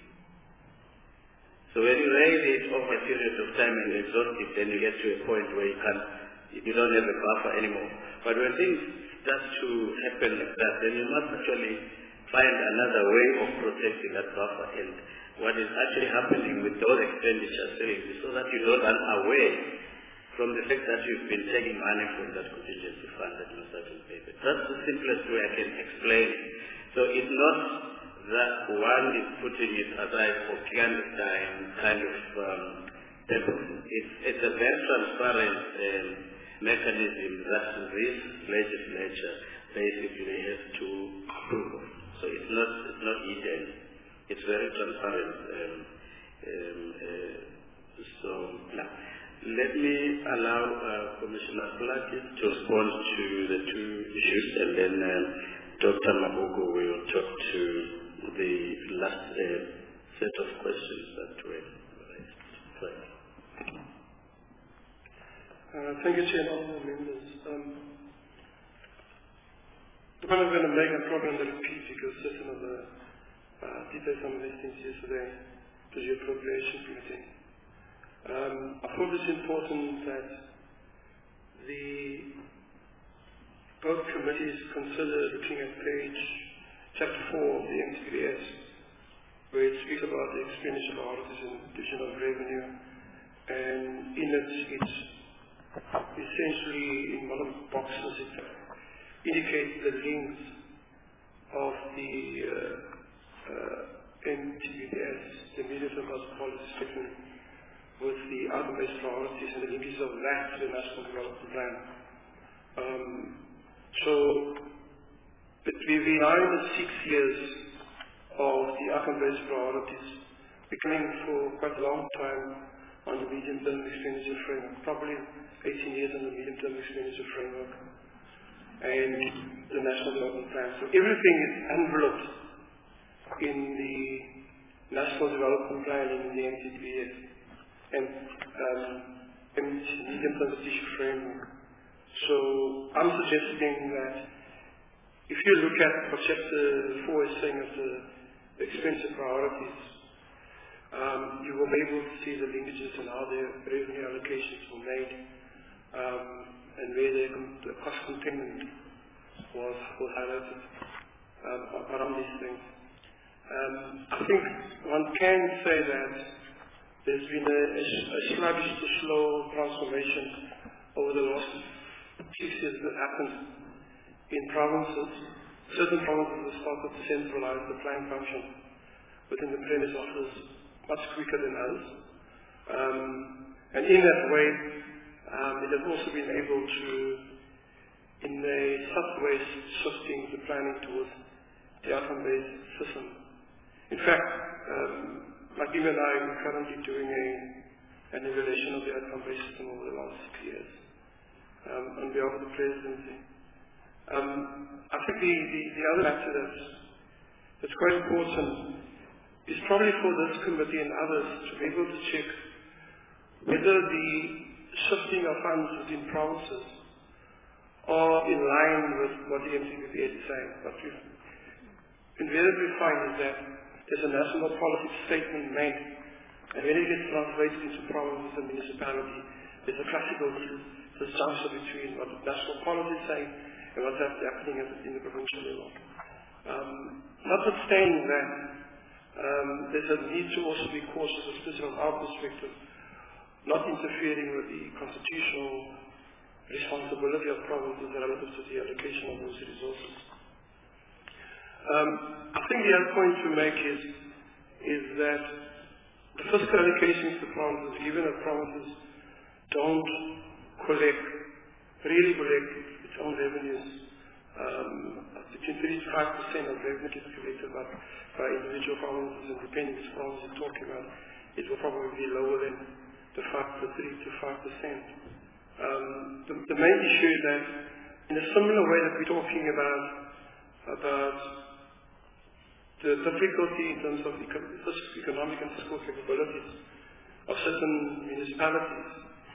So when you raise it over a period of time and exhaust it, then you get to a point where you don't have a buffer anymore. But when things start to happen like that, then you must actually find another way of protecting that buffer. And what is actually happening with those expenditure savings is so that you don't run away from the fact that you've been taking money from that contingency fund that must have been paid. That's the simplest way I can explain it. So it's not that one is putting it aside for clandestine kind of purposes. It's a very transparent mechanism that this legislature basically has to approve. So it's not hidden. It's very transparent. So now, let me allow Commissioner Plakis to respond to the two issues, and then Dr. Mabugo will talk to the last set of questions that were raised. Thank you, Chair, and all the members. I'm going to make a program that repeats because certain of the details some of these things yesterday to the appropriation committee. I thought it's important that both committees consider looking at chapter 4 of the MTBS, where it speaks about the expenditure of auditors and division of revenue, and in it's essentially in one of the boxes it indicates the links of the MTBS, the medium-term policy statement, with the outcome-based priorities and the linkages of that to the National Development Plan. We've been now in the 6 years of the outcome-based priorities, becoming for quite a long time on the medium-term expenditure framework, probably 18 years on the medium-term expenditure framework. and the National Development Plan. So everything is enveloped in the National Development Plan and in the MTBS and medium-term strategic framework. So I'm suggesting that if you look at what Chapter 4 is saying of the expenditure priorities, you will be able to see the linkages and how their revenue allocations were made, and where the cost containment was highlighted around these things. I think one can say that there's been a sluggish to slow transformation over the last 6 years that happened in provinces. Certain provinces have started to centralize the planning function within the Premier's office much quicker than others. And in that way, it has also been able to, in a subtle way, shifting the planning towards the outcome-based system. In fact, my team and I are currently doing an evaluation of the outcome-based system over the last 6 years on behalf of the presidency. I think the other matter that's quite important is probably for this committee and others to be able to check whether the shifting of funds within provinces are in line with what the MCBPS is saying. What we invariably find is that there's a national policy statement made, and when it gets translated into provinces and municipality, there's a classical disjunction between what the national policy is saying and what's happening in the provincial level. Notwithstanding that, there's a need to also be cautious, especially from our perspective, not interfering with the constitutional responsibility of provinces relative to the allocation of those resources. I think the other point to make is that the fiscal allocations to provinces, given that provinces don't really collect its own revenues, between 3 to 5% of revenue gets collected by individual provinces, and depending which province you're talking about, it will probably be lower than the 3 to 5%. The main issue is that in a similar way that we're talking about the difficulty in terms of economic and fiscal capabilities of certain municipalities,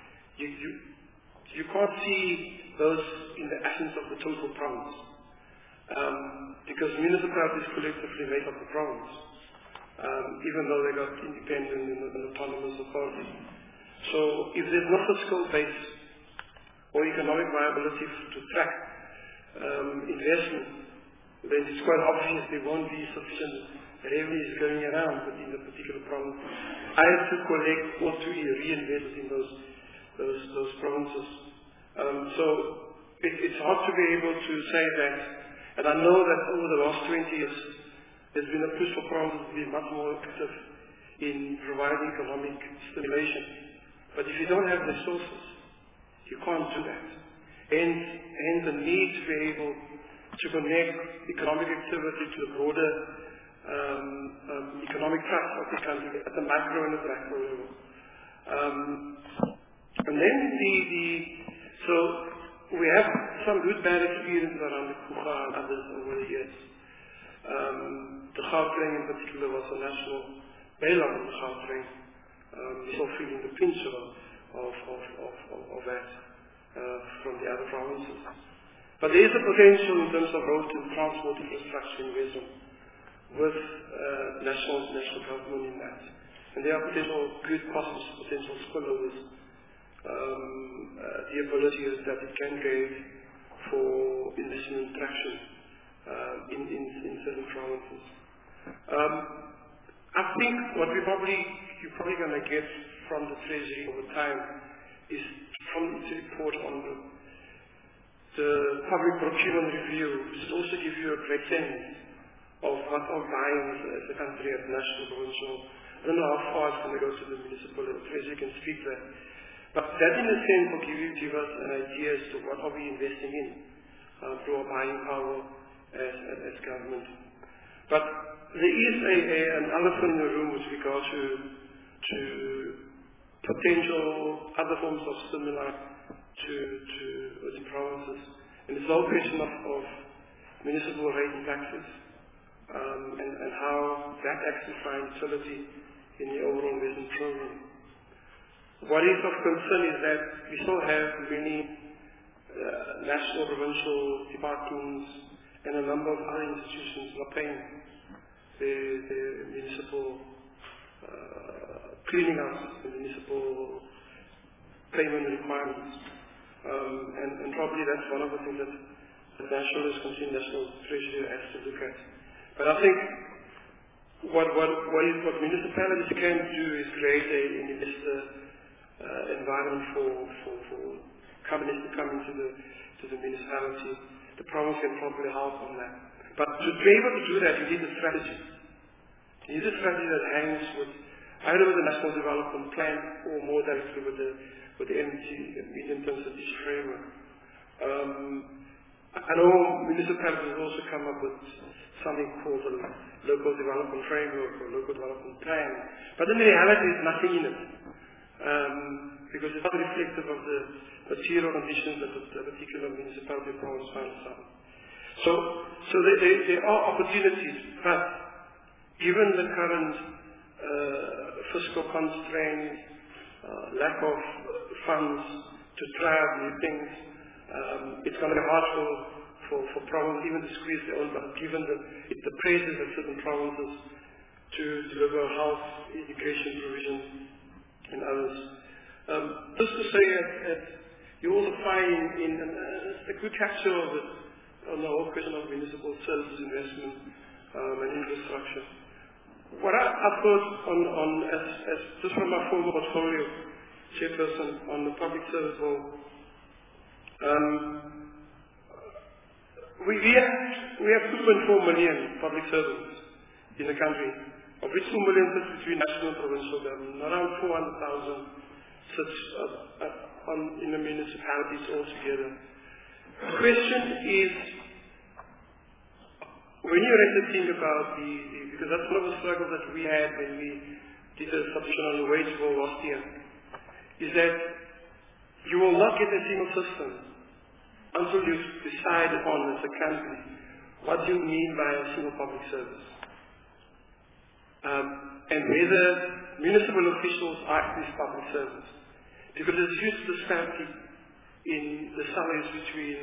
you can't see those in the essence of the total province, because municipalities collectively make up the province, even though they got independent and autonomous authority. So if there's no fiscal base or economic viability to track investment, then it's quite obvious there won't be sufficient revenues going around within the particular province. I have to collect or to reinvest in those provinces. So it's hard to be able to say that, and I know that over the last 20 years there's been a push for provinces to be much more active in providing economic stimulation. But if you don't have resources, you can't do that. And the need to be able to connect economic activity to the broader economic trust of the country at the macro and the macro level. And then so we have some good bad experiences around the Kucha and others over the years. The Gauteng in particular was a national bailout of the Gauteng. We're still feeling the pinch of that from the other provinces. But there is a potential in terms of road and transport infrastructure investment with national government in that. And there are good potential spillovers, the ability that it can give for investment traction in certain provinces. I think what you're probably going to get from the Treasury over time is from its report on the public procurement review, should also give you a great sense of what are buying as a country at national, provincial. I don't know how far it's going to go to the municipal level. Treasury can speak to that. But that in a sense will give us an idea as to what are we investing in through our buying power as government. But there is an elephant in the room with regard to potential other forms of stimuli to the provinces. And it's the whole question of municipal rate and taxes, and how that actually finds utility in the overall investment program. What is of concern is that we still have many national, provincial departments and a number of other institutions not paying the municipal cleaning up, the municipal payment requirements. And probably that's one of the things that the National Treasury has to look at. But I think what municipalities can do is create an investor environment for companies to come into the municipality. The province can probably help on that. But to be able to do that, you need a strategy. You need a strategy that hangs with either with the National Development Plan or more directly with the medium-term strategic framework. I know municipalities also come up with something called a local development framework or local development plan, but in reality there's nothing in it, because it's not reflective of the material conditions that the particular municipality province finds out. So there are opportunities, but given the current fiscal constraints, lack of funds to try out new things, it's going to be hard for provinces even to squeeze their own budget, given the pressures of certain provinces to deliver health, education provision, and others. Just to say that you also find in a good capture of it on the whole question of municipal services investment and infrastructure. What I thought as just from my former portfolio chairperson on the public service role, we have 2.4 million public servants in the country, of which 2 million sits between national and provincial government. Around 400,000 sits in the municipalities altogether. The question is, when you actually think about because that's one of the struggles that we had when we did a submission on the wage bill last year, is that you will not get a single system until you decide on as a country what you mean by a single public service. And whether municipal officials are actually public service. Because there's huge disparity in the salaries between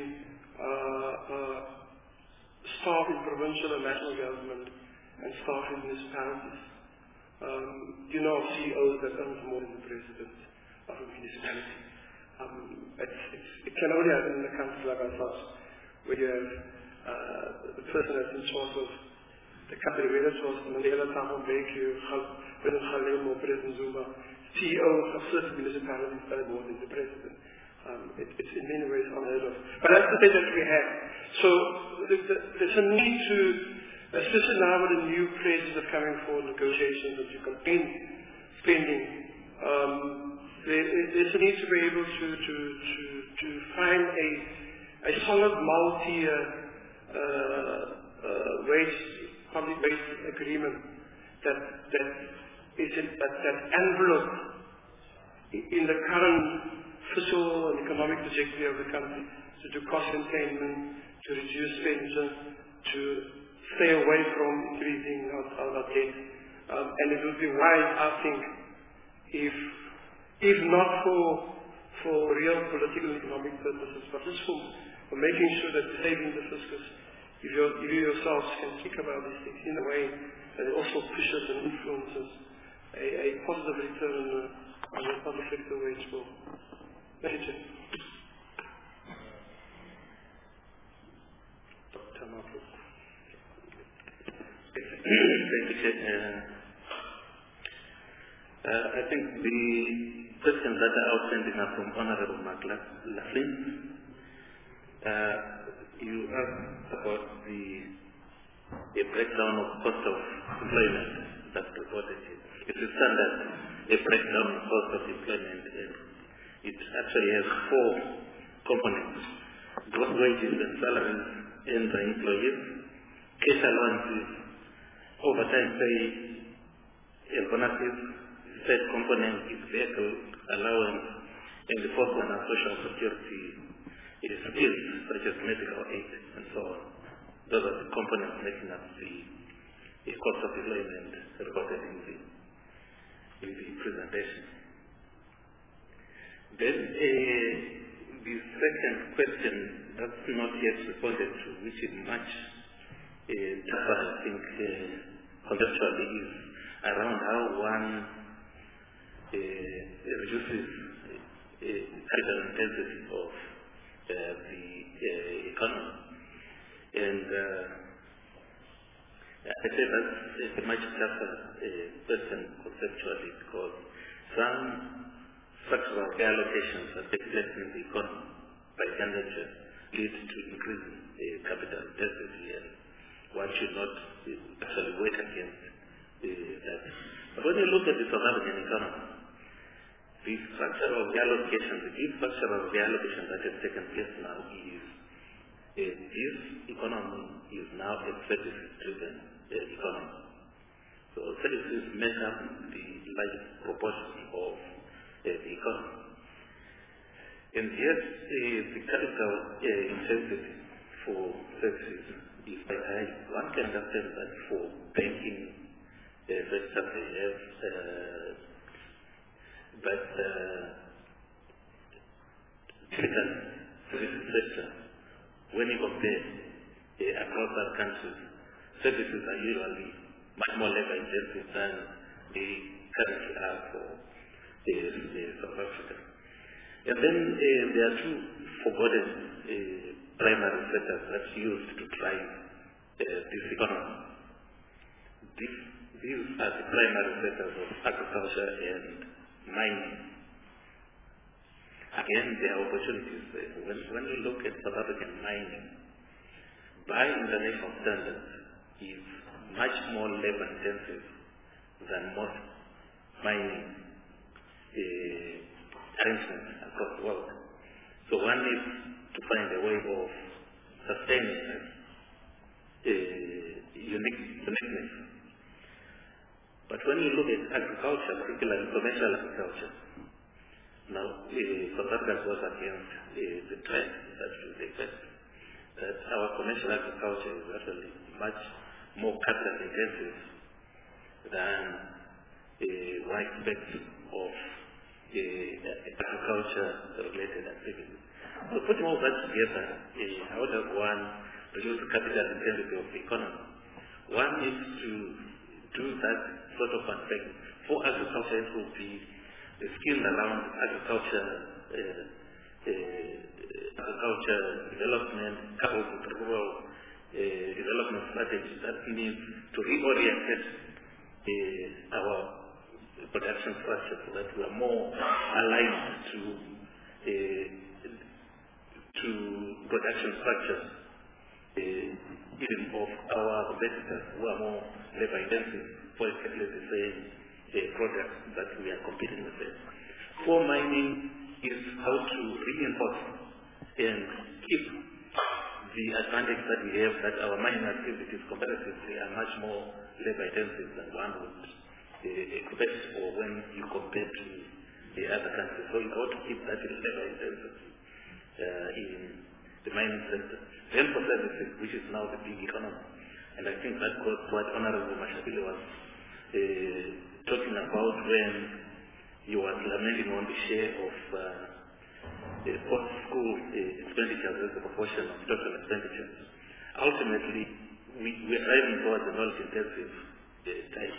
staff in provincial and national government and staff in municipalities. You know of CEOs that earn more than the president of a municipality. It can only happen in a country like ourselves, where you have the person that's in charge of the country, whether it was Mandela, Thabo Mbeki, President Kgalema or President Zuma, CEOs of certain municipalities earn more than the president. It's in many ways unheard of. But that's the thing that we have. So there's a need to, especially now with the new pressures that are coming for negotiations that you contain spending, there's a need to be able to find a solid multi-year public wage agreement that envelope in the current fiscal and economic trajectory of the country, to do cost containment, to reduce expenditure, to stay away from increasing our debt. And it would be wise, I think, if not for real political and economic purposes, but just for making sure that saving the fiscus, if you yourselves can think about these things in a way that it also pushes and influences a positive return on the public sector wage bill. Thank you. Dr. Marco. Thank you, Chair. I think the questions that are outstanding are from Honorable Mark Laughlin. You asked about the breakdown of cost of employment that's reported here. It is standard, a breakdown of cost of employment. It actually has 4 components: gross wages and salaries earned by employees, cash allowances, overtime pay, and bonuses. The third component is vehicle allowance, and the fourth one is social security skills such as medical aid and so on. Those are the components making up the cost of employment recorded in the presentation. Then the second question that's not yet responded to, which is much tougher, I think, conceptually, is around how one reduces capital intensity of the economy. And I say that's a much tougher question conceptually, because some structural reallocations that take place in the economy by their nature lead to increasing capital intensity, and one should not actually wait against that. But when you look at the South African economy, the structural reallocation, the deep structural reallocation that has taken place now is this economy is now a services-driven economy. So services make up the large proportion of the economy. And yet, the capital intensity for services is quite high. One can understand that for banking sector they have, but typical services sector, when you compare across our countries, services are usually much more labor intensive than they currently are for South Africa. And then there are two forgotten primary sectors that's used to drive this economy. These are the primary sectors of agriculture and mining. Again, there are opportunities there. When you look at South African mining, by international standards, is much more labor intensive than most mining arrangements across the world. So one needs to find a way of sustaining uniqueness. But when you look at agriculture, particularly commercial agriculture, now South Africa goes against the trend that should expect that our commercial agriculture is actually much more capital intensive than one expects of agriculture related activities. So putting all that together, how does one reduce the capital intensity of the economy? One needs to do that sort of aspect. For agriculture, it will be the skills around agriculture development, coupled with rural development strategies that needs to reorient our production structure so that we are more aligned to production structures even of our competitors who are more labor intensive for exactly the same products that we are competing with them. For mining is how to reinforce and keep the advantage that we have that our mining activities comparatively are much more labor intensive than one would expect or when you compare to the other countries. So you ought to keep that labor intensity in the mining sector. Then for services, which is now the big economy. And I think that was what Honorable Mashabile was talking about when he was lamenting on the share of post-school expenditures as a proportion of total expenditures. Ultimately, we're driving towards a knowledge-intensive type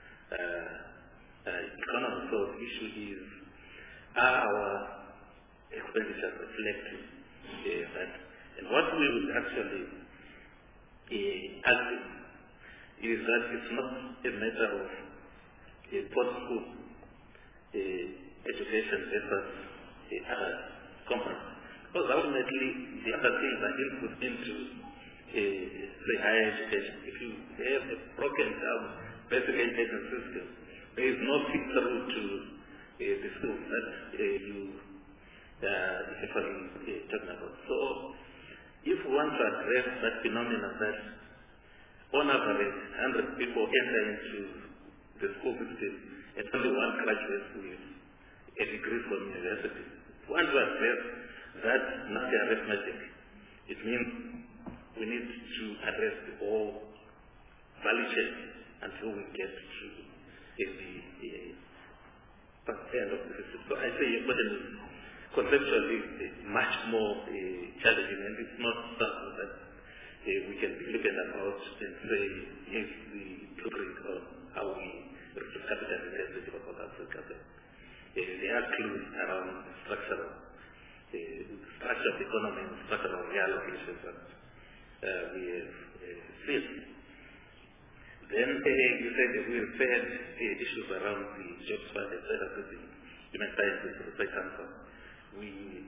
economy. So the issue is, are our expenditures reflecting that? And what we would actually argue is that it's not a matter of post-school education versus other components. Because ultimately, the other things are input into the higher education. If you have a broken down basic education system, there is no fixed route to the school that you actually talking about. So, if we want to address that phenomenon that on average 100 people enter into the school system and only one graduates with a degree from university, we want to address That's not the arithmetic. It means we need to address the whole value chain until we get to the end of the system. So I say your question is conceptually much more challenging, and it's not something that we can be flippant about and say, yes, the blueprint on how we reduce capital intensity of South Africa. There are clues around the structure of the economy and the structure of reallocations that we have seen. Then you said that we have had issues around the jobs fund, etc., the human sciences research council. We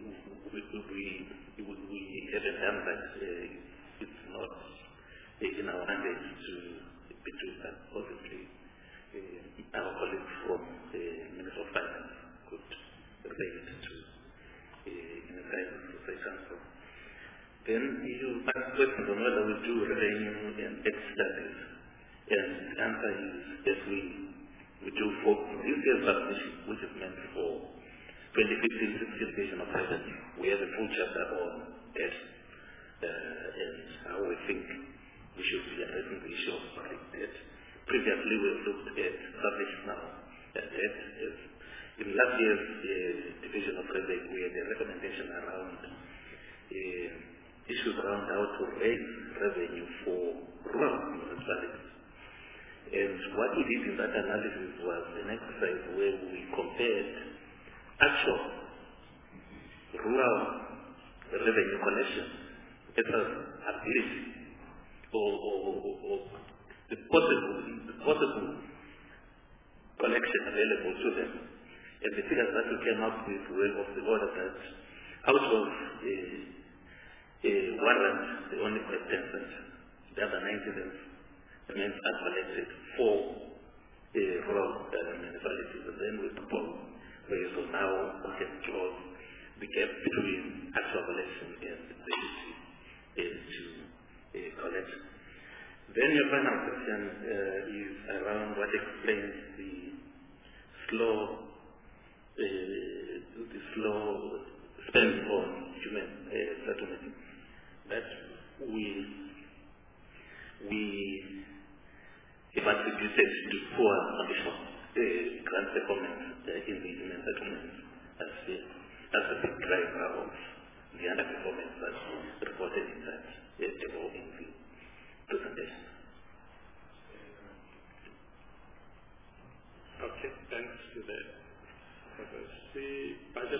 haven't done that. It's not in our mandate to be doing that. Obviously, our colleagues from the Ministry of Finance could relate to human sciences research council. Then you asked questions on whether we do revenue and X studies. And the answer is yes, we do for this year's submission, which is meant for 2015-16 vision of revenue. We have a full chapter on debt and how we think we should be addressing the issue of public debt. Previously, we have looked at submission now and debt. In last year's division of revenue, we had a recommendation around issues around how to raise revenue for rural municipalities. And what we did in that analysis was an exercise where we compared actual rural revenue collection versus ability or the possible collection available to them. And the figures that we came up with were of the order that out of warrant, they only collect 10%. The other 90% remains uncollected for rural municipalities. And then we propose ways of now we can close the gap between actual collection and the ability to collect. Then your final question is around what explains the slow spend on human settlement. That we have attributed to poor condition grant performance in the human settlements as a big driver of the underperformance that's reported in that table in the presentation. Okay, thanks to that. See, budget.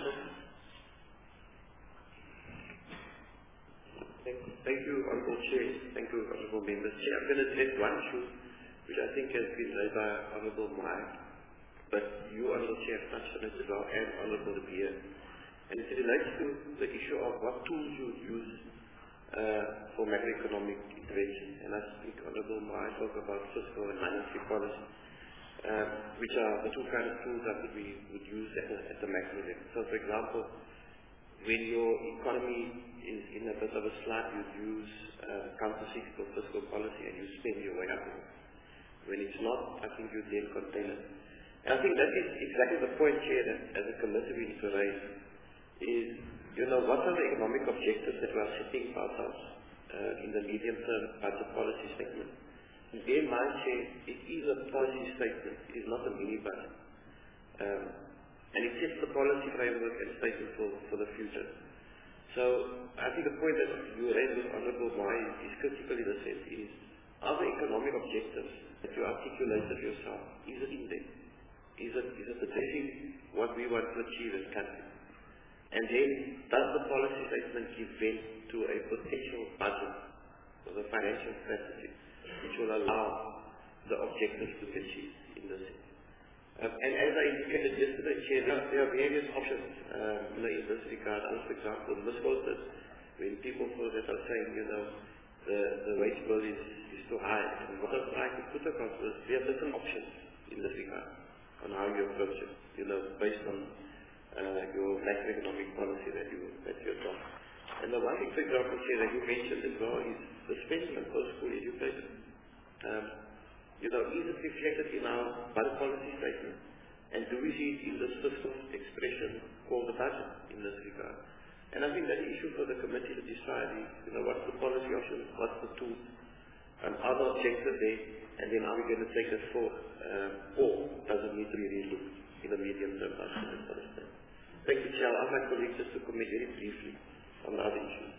Thank you, Honorable Chair. Thank you, Honorable Members. Chair, I'm going to take one issue which I think has been raised by Honorable Mai, but you, Honorable Chair, have touched on it as well, and Honorable Beer. And it relates to the issue of what tools you use for macroeconomic intervention. And I think Honorable Mai talked about fiscal and monetary policy, which are the two kind of tools that we would use at the macro level. So, for example, when your economy is in a bit of a slump, you'd use counter-cyclical fiscal policy and you spend your way up. When it's not, I think you'd then contain it. And I think that is exactly the point here that as a committee we need to raise is, what are the economic objectives that we are setting ourselves in the medium-term budget policy statement. In their mindset, it is a policy statement, it is not a mini-budget. And it sets the policy framework and statement for the future. So I think the point that you raised with Honorable Mai is critical in the sense is, are the economic objectives that you articulated yourself, is it in there? Is it addressing what we want to achieve as a country? And then, does the policy statement give vent to a potential budget or the financial strategy which will allow the objectives to be achieved in this sense? And as I indicated yesterday, Chair, there are various options in this regard. For example, misquoted, when people that are saying, the wage bill is too high. And what I'm trying to put across is there are different options in this regard on how you approach it, based on your macroeconomic policy that you're done. And the one thing, for example, Chair, that you mentioned as well is the spending on post-school education. Is it reflected in our budget policy statement? And do we see it in this fiscal expression called the budget in this regard? And I think that's the issue for the committee to decide is, what's the policy option, what's the tool, and are the objectives there, and then are we going to take it forward, or does it need to be relooked in the medium term? Thank you, Chair. I'd like colleagues just to comment very briefly on the other issues.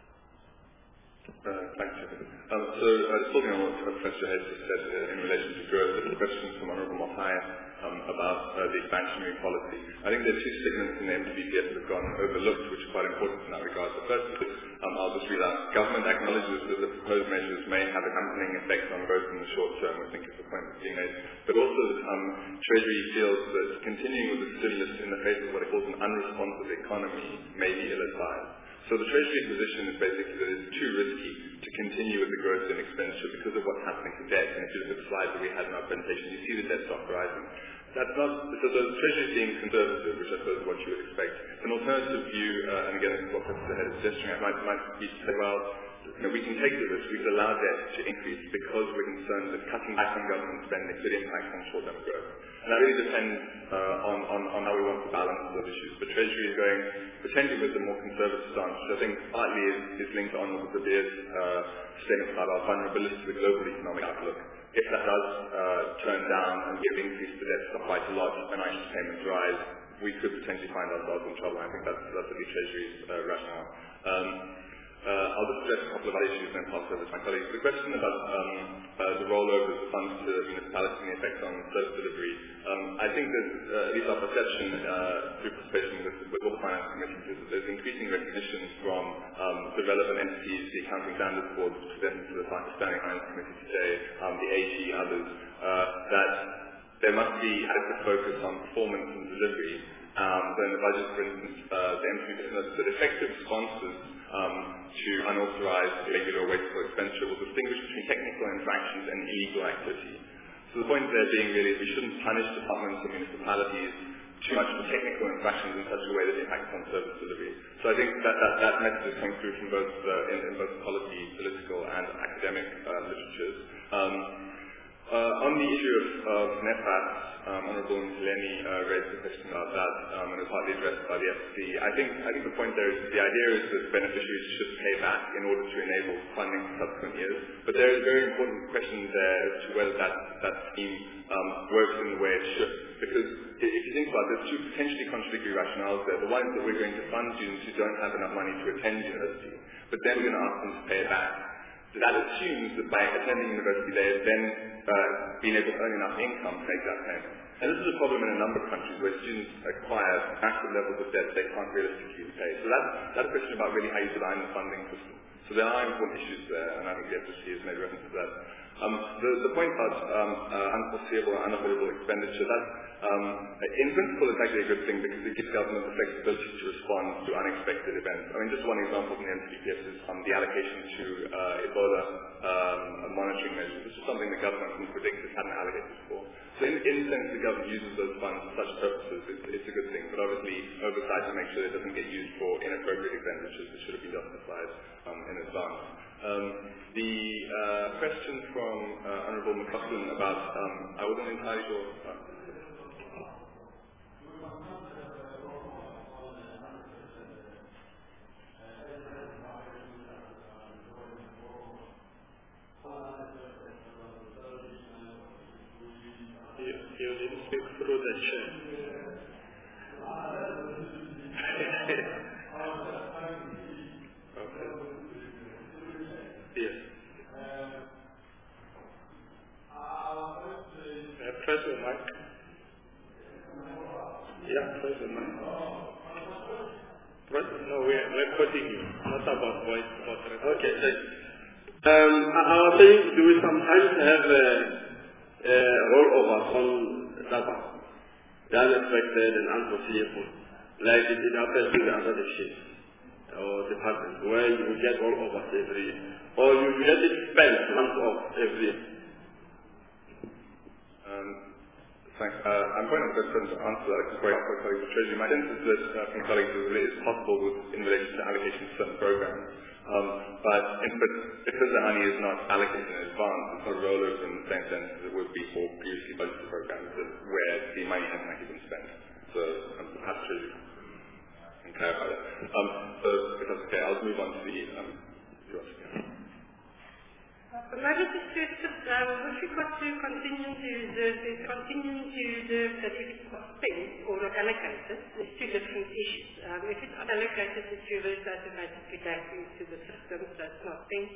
Thanks, Chair. Just building on what Professor Hayes just said in relation to growth, there's a question from Honourable Mohaya about the expansionary policy. I think there are two statements in the MTBPS that have gone overlooked, which are quite important in that regard. The first is, I'll just read out. Government acknowledges that the proposed measures may have a dampening effect on growth in the short term, I think is the point that's being made. But also, Treasury feels that continuing with the stimulus in the face of what it calls an unresponsive economy may be ill-advised. So the Treasury position is basically that it's too risky to continue with the growth in expenditure because of what's happening to debt. And if you look at the slide that we had in our presentation, you see the debt stock rising. That's not, so the Treasury is being conservative, which I suppose is what you would expect. An alternative view, and again, this is what Professor Head is gesturing at, might be to say, well, we can take the risk, we can allow debt to increase because we're concerned that cutting back on government spending could impact on short-term growth. And that really depends on how we want to balance those issues. But Treasury is going potentially with a more conservative stance, which I think partly is linked on with the Beer's statement about our vulnerability to the global economic outlook. If that does turn down and we have increased the debt stock quite a lot and our interest payments rise, we could potentially find ourselves in trouble. I think that's the Treasury's rationale. I'll just address a couple of other issues and then pass over to my colleagues. The question about the rollover of the funds to municipalities and the effect on service delivery. I think that at least our perception through participation with all the finance committees is that there's increasing recognition from the relevant entities, the accounting standards board presented to the Standing Finance Committee today, the AG, others, that there must be adequate focus on performance and delivery. So in the budget, for instance, the MPs noted that effective responses to unauthorized, irregular, or wasteful expenditure will distinguish between technical infractions and illegal activity. So the point there being really we shouldn't punish departments or municipalities too much for technical infractions in such a way that it impacts on service delivery. So I think that message is coming through from both in both policy, political, and academic literatures. On the issue of NEPAS, Honourable Mthileni raised a question about that and was partly addressed by the FSC. I think the point there is the idea is that beneficiaries should pay back in order to enable funding for subsequent years. But there is a very important question there as to whether that scheme works in the way it should. Because if you think about it, there's two potentially contradictory rationales there. The one is that we're going to fund students who don't have enough money to attend university, but then we're going to ask them to pay it back. That assumes that by attending university they have then been able to earn enough income to make that payment. And this is a problem in a number of countries where students acquire massive levels of debt they can't realistically pay. So that's a question about really how you design the funding system. So there are important issues there, and I think the FSC has made reference to that. The point about unforeseeable or unavoidable expenditure, that's in principle it's actually a good thing because it gives government the flexibility to respond to unexpected events. I mean, just one example from the MTBPS is the allocation to Ebola monitoring measures. This is something the government can predict it hadn't allocated for. So in a sense, the government uses those funds for such purposes. It's a good thing, but obviously oversight to make sure it doesn't get used for inappropriate expenditures that should have been justified in advance. The question from Honourable McLaughlin about, I wasn't entirely sure. You didn't speak through the chair. Okay. Yes. Press the mic. Yeah, press the mic. No, we are recording you, not about voice, about recording. Okay, thanks. I was saying, do we sometimes have rollovers on data, the unexpected and unforeseeable, like it happens in the other divisions or departments, where you get rollovers every year, or you get it spent months off every year. Thanks. I'm going to answer that quite quickly, colleagues of Treasury. My sense is that from colleagues that it is possible in relation to allocation to certain programs. But because the money is not allocated in advance, it's not rollovers in the same sense as it would be for previously budgeted programs where the money hasn't actually been spent. So perhaps Treasury. can clarify that. So if that's okay, I'll move on to the Another suggestion, with regard to contingency reserves, is contingency reserves that if it's not spent or not allocated, there's two different issues. If it's unallocated, it's reversed automatically back into the system, so it's not spent.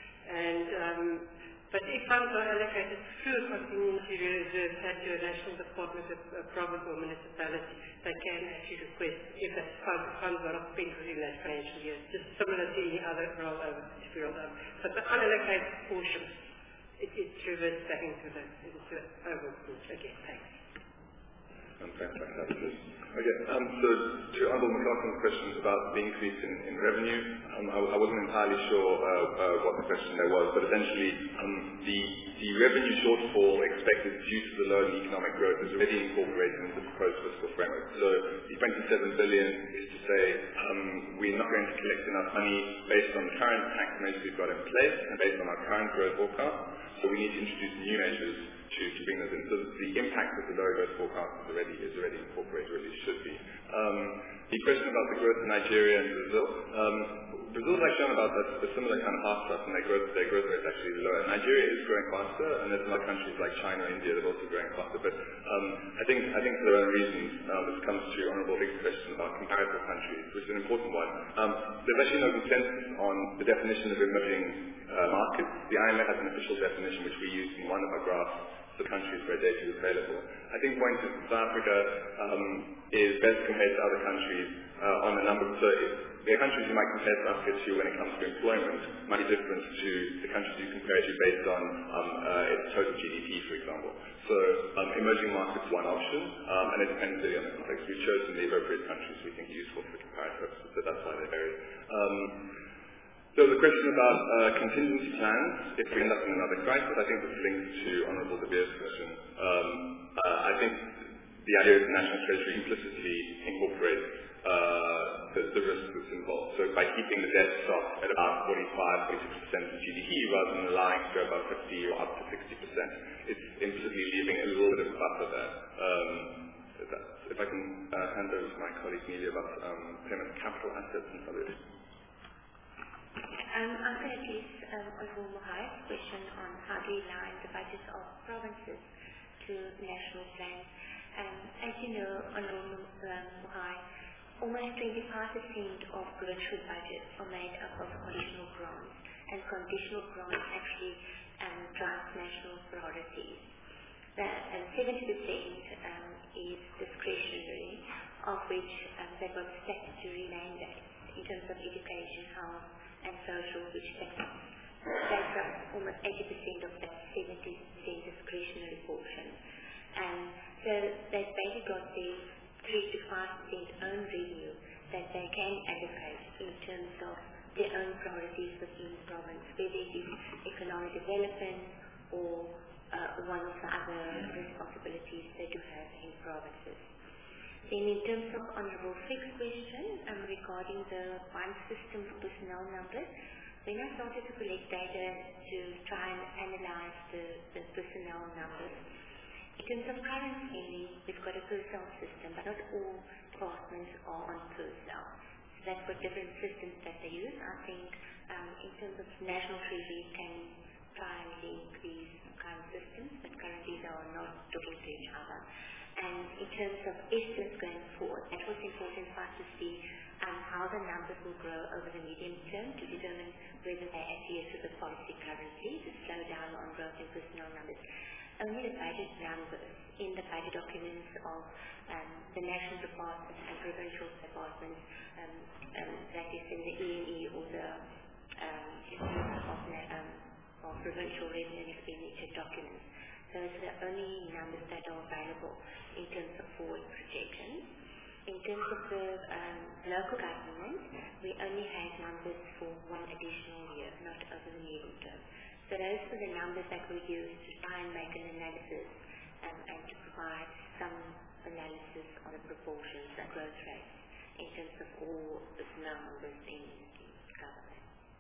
But if funds are allocated through a contingency reserve to a national department, a province or municipality, they can actually request if that funds are not spent within that financial year, just similar to any other rollover. But the unallocated portion, it's reversed back into the overall pool again. Thanks. Okay, so to Honourable McLaughlin's questions about the increase in revenue, I wasn't entirely sure what the question there was, but essentially the revenue shortfall expected due to the low economic growth is already incorporated into the proposed fiscal framework. So the 27 billion is to say we're not going to collect enough money based on the current tax measures we've got in place and based on our current growth forecast, so we need to introduce new measures to bring those in. So the impact of the lower growth forecast is already incorporated, or at least should be. The question about the growth in Nigeria and Brazil. Brazil has actually shown about a similar kind of half-stuff, and their growth rate is actually lower. Nigeria is growing faster, and there's other countries like China and India that are also growing faster. But I think for their own reasons, this comes to Honourable Higgs' question about comparative countries, which is an important one. There's actually no consensus on the definition of emerging markets. The IMF has an official definition, which we use in one of our graphs for countries where data is available. I think point is South Africa is best compared to other countries on a number of... So the countries you might compare South Africa to when it comes to employment might be different to the countries you compare it to based on its total GDP, for example. So emerging markets is one option, and it depends really on the context. We've chosen the appropriate countries we think are useful for comparative purposes, so that's why they vary. There was a question about contingency plans if we end up in another crisis. I think this links to Honourable De Beer's question. I think the idea of the National Treasury implicitly incorporates the risks that's involved. So by keeping the debt stock at about 45-46% of GDP rather than allowing to go above 50 or up to 60%, it's implicitly leaving a little bit of a buffer there. If I can hand over to my colleague Nelia about payment of capital assets and other issues. I'm going to address Honourable Mohai's question on how do we align the budgets of provinces to national plans. As you know, Honourable Mohai, almost 25% of provincial budgets are made up of conditional grants, and conditional grants actually drive national priorities. 70% is discretionary, of which they've got statutory mandates in terms of education, health, and social, which takes up almost 80% of that 70% discretionary portion. And so they've basically got the 3 to 5% own revenue that they can allocate in terms of their own priorities within the province, whether it is economic development or one of the other responsibilities they do have in provinces. Then in terms of Honourable Fick's question regarding the one system for personnel numbers, when I started to collect data to try and analyse the personnel numbers, in terms of current spending, we've got a personnel system, but not all departments are on personnel. So they've got different systems that they use. I think in terms of national treasury can try and link these current systems, but currently they are not talking to each other. And in terms of estimates going forward, it was important for us to see how the numbers will grow over the medium term to determine whether they adhere to the policy currently to slow down on growth in personnel numbers. Only the budget numbers in the budget documents of the national departments and provincial departments, that is in the EME or the of provincial revenue and expenditure documents. Those are the only numbers that are available in terms of forward projections. In terms of the local government, we only have numbers for one additional year, not over the medium term. So those are the numbers that we use to try and make an analysis and to provide some analysis on the proportions and growth rates in terms of all personnel numbers in government.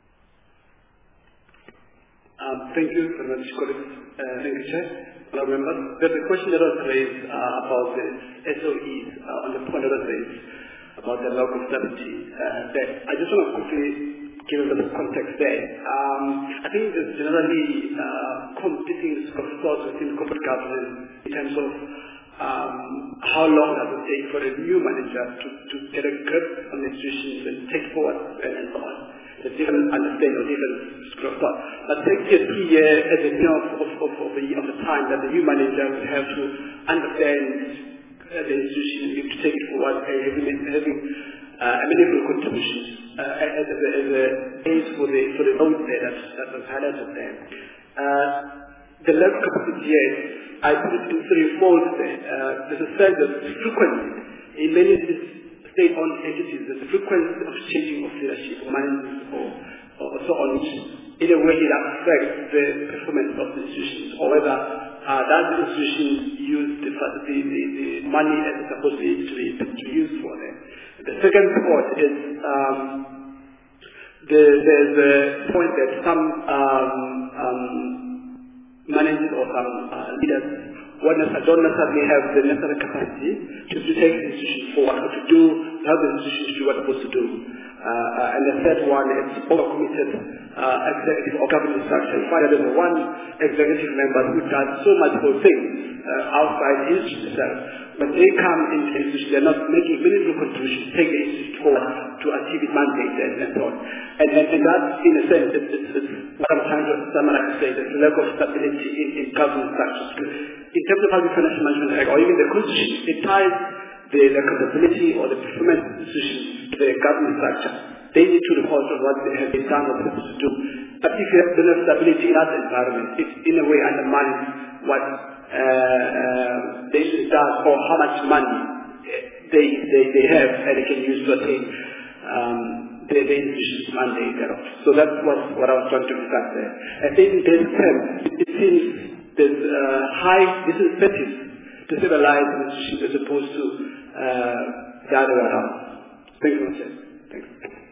Thank you very much, colleagues. Thank you, Chair. Honourable members, there's a question that was raised about the SOEs on the point that was raised about the lack of stability there. I just want to quickly give a little context there. I think there's generally competing thoughts within corporate governance in terms of how long does it take for a new manager to get a grip on the institutions and take forward and so on. There's different understanding or different school of thought. But take a 3 year as a of the time that the new manager will have to understand the institution, to take it forward, having a meaningful contribution as a base for the road there that was highlighted there. The level of capacity here, I put it in threefold there. There's a sense of frequency. In many state-owned entities, there's a frequency of changing of leadership, or management, or so on, which in a way it affects the performance of the institutions, or whether that institution use the money as it's supposed to be used for them. The second point is there's a point that some managers or some leaders don't necessarily have the necessary capacity to take the institution forward, or to help the institution to do what it's supposed to do. And the third one is overcommitted executive or governance structure. You find that there's one executive member who does so much for things outside the institution itself. When they come into the institution, they're not making meaningful contributions to take the institution forward to achieve its mandate and so on. And that, in a sense, it's what I'm trying to summarize to say, the lack of stability in governance structures. In terms of having financial management act, or even the constitution, it ties the accountability or the performance of the institution to the governance structure. They need to report on what they have been done or supposed to do. But if you have the stability in that environment, it in a way undermines what the institution does, or how much money they have and they can use to attain the institution's mandate thereof. So that's what I was trying to discuss there. I think in this term, it seems there's high disincentive to stabilize an institution as opposed to the other way around. Thank you very much. Thanks.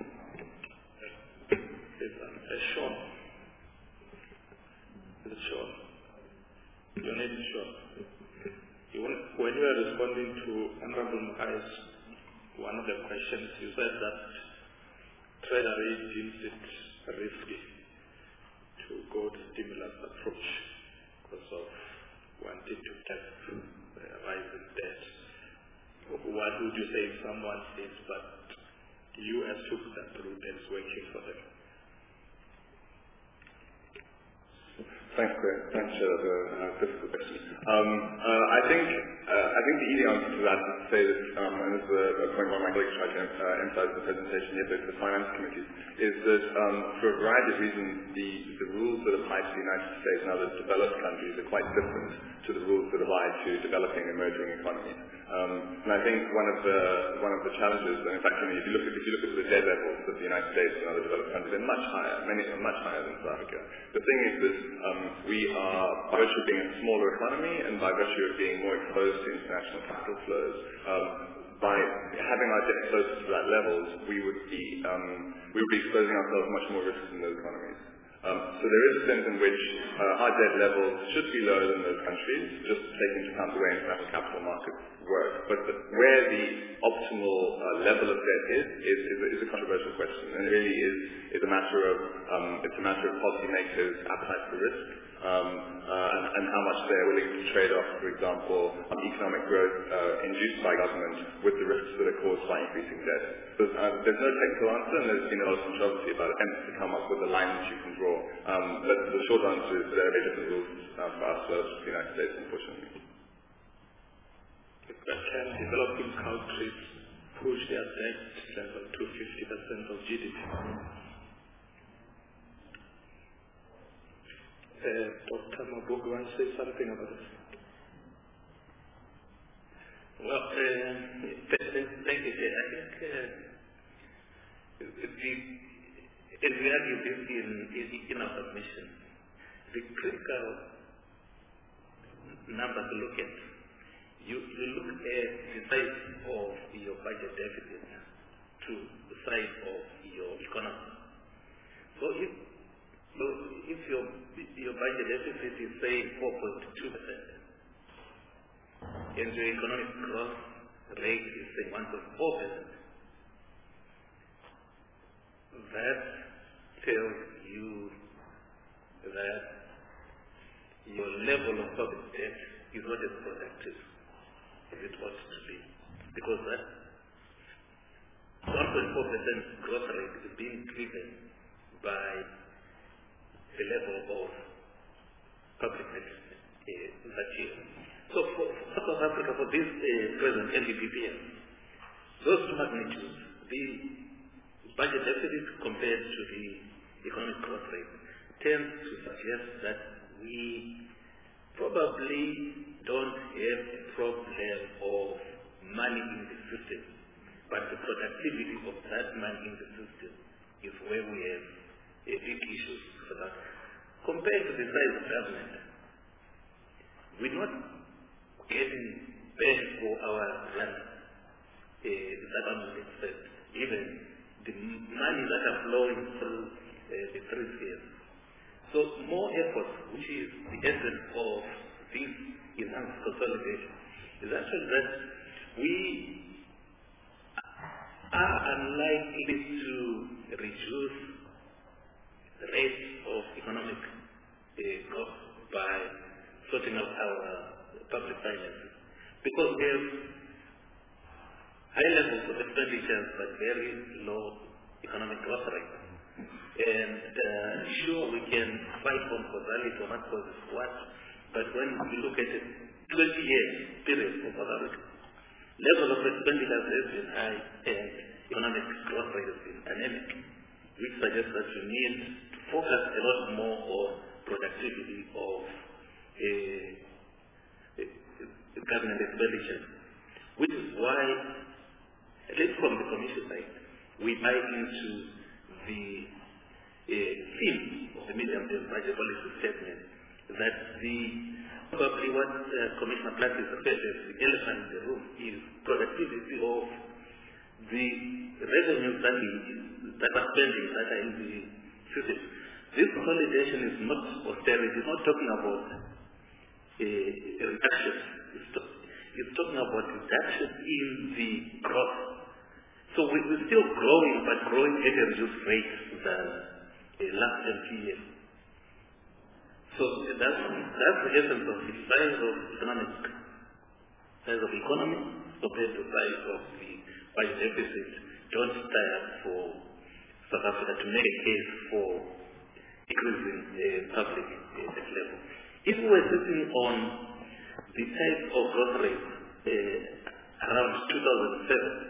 Sean. Is it Sean? Your name is Sean. When you were responding to Honorable Mukai's one of the questions, you said that Treasury deems it risky to go the stimulus approach because of wanting to tap the rising debt. What would you say if someone says that the U.S. took that route and is working for them? Thanks, Greg. Thanks, that's a difficult question. I think the easy answer to that is to say that, and this is a point one of my colleagues tried to emphasize in the presentation yesterday to the finance committee, is that for a variety of reasons, the rules that apply to the United States and other developed countries are quite different to the rules that apply to developing emerging economies. And I think one of the challenges, and in fact, if you look at the debt levels of the United States and other developed countries, they're much higher. Many are much higher than South Africa. The thing is that we are, by virtue of being a smaller economy and by virtue of being more exposed to international capital flows, by having our debt closer to that level, we would be exposing ourselves much more risks in those economies. So there is a sense in which our debt levels should be lower than those countries, just taking into account the way international capital markets work. But where the optimal level of debt is a controversial question, and it really is a matter of policymakers' appetite for risk, and how much they're willing to trade off, for example, economic growth induced by government with the risks that are caused by increasing debt. So, there's no technical answer, and there's been a lot of controversy about attempts to come up with a line that you can draw. But the short answer is there are very different rules for us versus the United States, unfortunately. Can developing countries push their debt level to 50% of GDP? Dr. Mabugu wants to say something about this. Well, thank you, Jay. I think as we argue this in our submission, the critical number to look at, you look at the size of your budget deficit to the size of your economy. So if your budget deficit is, say, 4.2%, and your economic growth rate is, say, 1.4%, that tells you that your level of public debt is not as productive as it ought to be. Because that 1.4% growth rate is being driven by the level of public debt that year. So for South Africa, for this present NDPPM, those two magnitudes, the budget deficit compared to the economic growth rate, tends to suggest that we probably don't have a problem of money in the system, but the productivity of that money in the system is where we have a big issue for that. Compared to the size of government, we're not getting bang for our rand that one would expect, given the money that are flowing through the three spheres. So more effort, which is the essence of this enhanced consolidation, is actually that we are unlikely to reduce the rate of economic growth by sorting out our public finances, because we have high levels of expenditures but very low economic growth rate. And sure, we can fight on causality or what causes what, but when we look at a 20-year period for South Africa, level of expenditure has been high and economic growth rate has been anemic, which suggests that we need to focus a lot more on productivity of government expenditure, which is why, at least from the Commission side, we buy into the theme of the medium-term budget policy statement, that probably what Commissioner Platt is referred to as the elephant in the room is productivity of the revenues that are spending, that are in the system. This consolidation is not austerity, it's not talking about a reduction, it's talking about reduction in the growth. So we're still growing, but growing at a reduced rate than last 20 years. So that's the essence of the size of economy compared to the size of the budget deficit. Don't tire for South Africa to make a case for increasing public debt level. If we were sitting on the type of growth rate around 2007,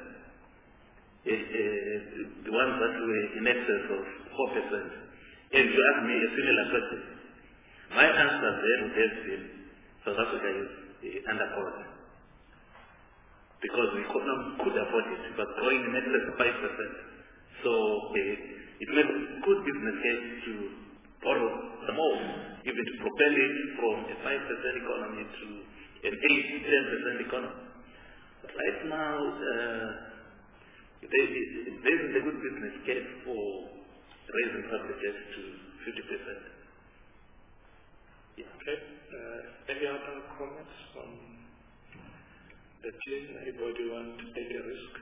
the ones that were in excess of 4%, and you ask me a similar question, my answer then would have been South Africa is underpowered. Because the economy could afford it, but growing in excess of 5%. So it makes good business case to borrow some more, even to propel it from a 5% economy to an 8-10% economy. But right now, there is a good business case for raising public debt to 50%. Yeah. Okay. Any other comments from the team? Anybody want to take a risk?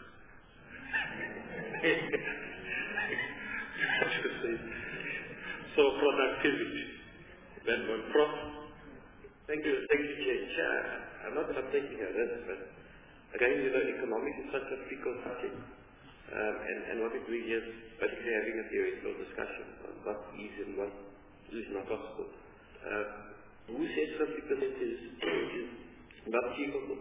So productivity. Then one Prof. Thank you, Chair. I'm not taking a risk, but again, economics is such a fickle subject. And what we're doing is basically having a theoretical discussion on what is and what is not possible. Who says 50% is not achievable,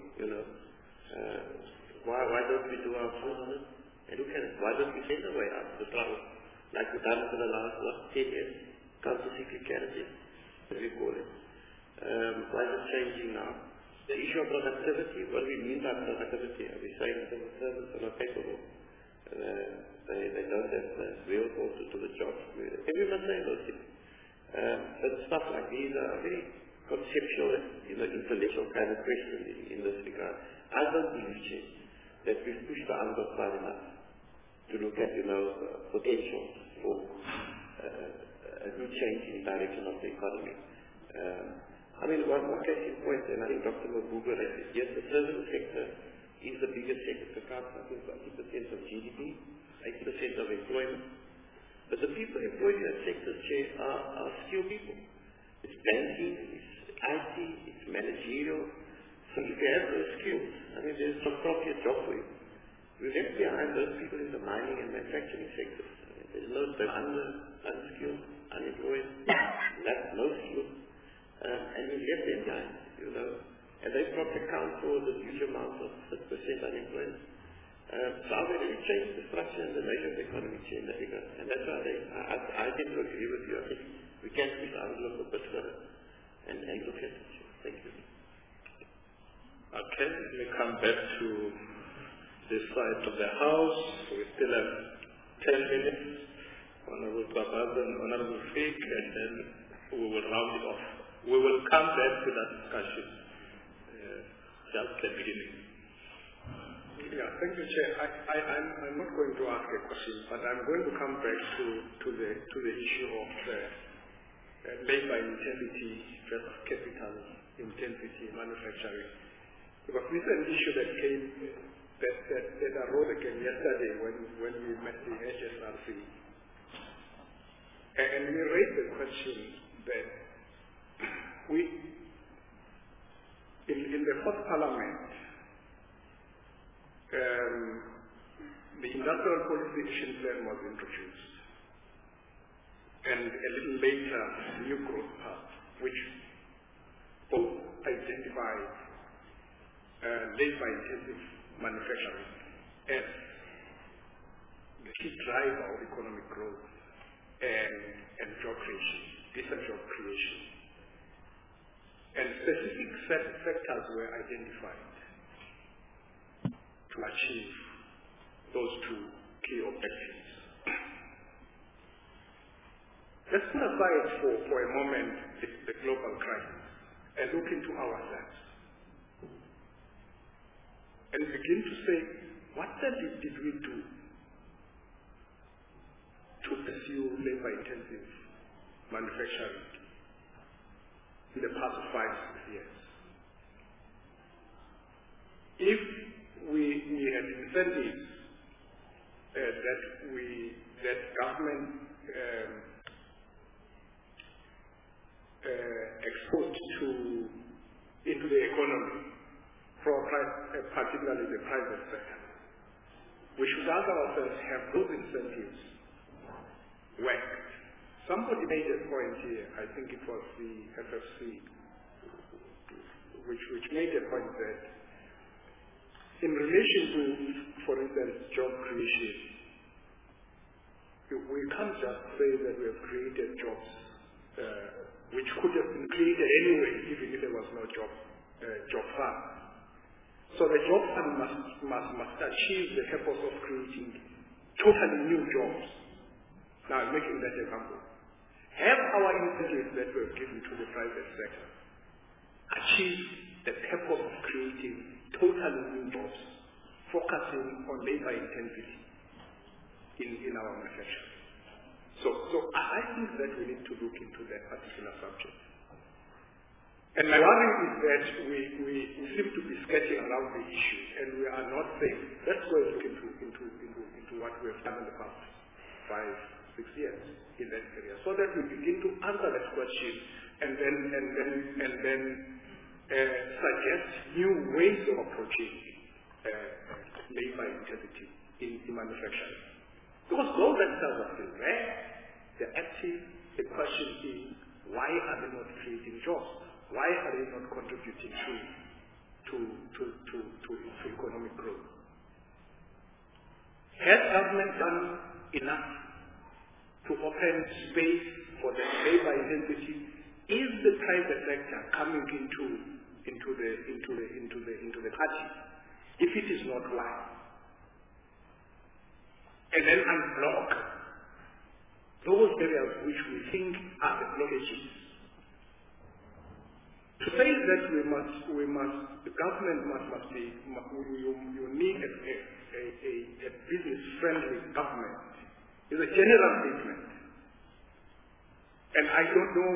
Why don't we do our 400? And why don't we send away out the trouble? Like we've done for the last, 10 years? Counter-cyclicality, as we call it. Why is it changing now? The issue of productivity, what do we mean by productivity? Are we saying that the servants are not capable? They don't have the wherewithal to do the job. We must say those things. But stuff like these are very conceptual, intellectual kind of questions in this regard. I don't believe that we've pushed the envelope far enough to look at, potential for a good change in the direction of the economy. One case in point, and I think Dr. Mabuga has said, yes, the service sector is the biggest sector, accounts, I think, 80% of GDP, 80% of employment. But the people employed in that sector, Chair, are skilled people. It's banking, it's IT, it's managerial. So if you have those skills, I mean, there's some probably a job for you. We left behind those people in the mining and manufacturing sectors. I mean, there's no unskilled, unemployed, no skill. And we left them behind, you know. And they probably account for the huge amount of 6% unemployment. So how they really changed the structure and the nature of the economy in Africa. And that's why I tend to agree with you. I think we can push our envelope a bit further and look at it. Thank you. Okay, let me come back to this side of the House. We still have 10 minutes. Honorable Babaza and Honorable Fig, and then we will round it off. We will come back to that discussion just at the beginning. Yeah, thank you, Chair. I'm not going to ask a question, but I'm going to come back to the issue of labor intensity versus capital intensity in manufacturing. Because this is an issue that came that arose again yesterday when we met the HSRC. And we raised the question that in the first parliament, the industrial policy action plan was introduced. And a little later, new growth path, which both identified labor-intensive manufacturing as the key driver of economic growth and job creation, decent job creation. And specific sectors were identified to achieve those two key objectives. Let's put aside for a moment the global crisis and look into ourselves and begin to say, what did we do to pursue labor-intensive manufacturing in the past 5-6 years? If we had incentives that government exposed into the economy, particularly the private sector, we should ask ourselves, have those incentives worked? Somebody made a point here, I think it was the FFC, which made a point that in relation to, for instance, job creation, we can't just say that we have created jobs which could have been created anyway, even if there was no job fund. So the job fund must achieve the purpose of creating totally new jobs. Now, I'm making that example. Have our incentives that we have given to the private sector achieve the purpose of creating totally new jobs, focusing on labor intensity in our manufacturing? So I think that we need to look into that particular subject. And my worry is that we seem to be sketching around the issue, and we are not saying, let's go and look into what we have done in the past 5-6 years in that area, so that we begin to answer that question and then suggest new ways of approaching labor intensity in manufacturing. Because those sectors are still there, they're active. The question is, why are they not creating jobs? Why are they not contributing to economic growth? Has government done enough to open space for the labor intensity? Is the private sector coming into the party? If it is not, why? And then unblock those areas which we think are the blockages. To say that the government must be, you need a business-friendly government is a general statement. And I don't know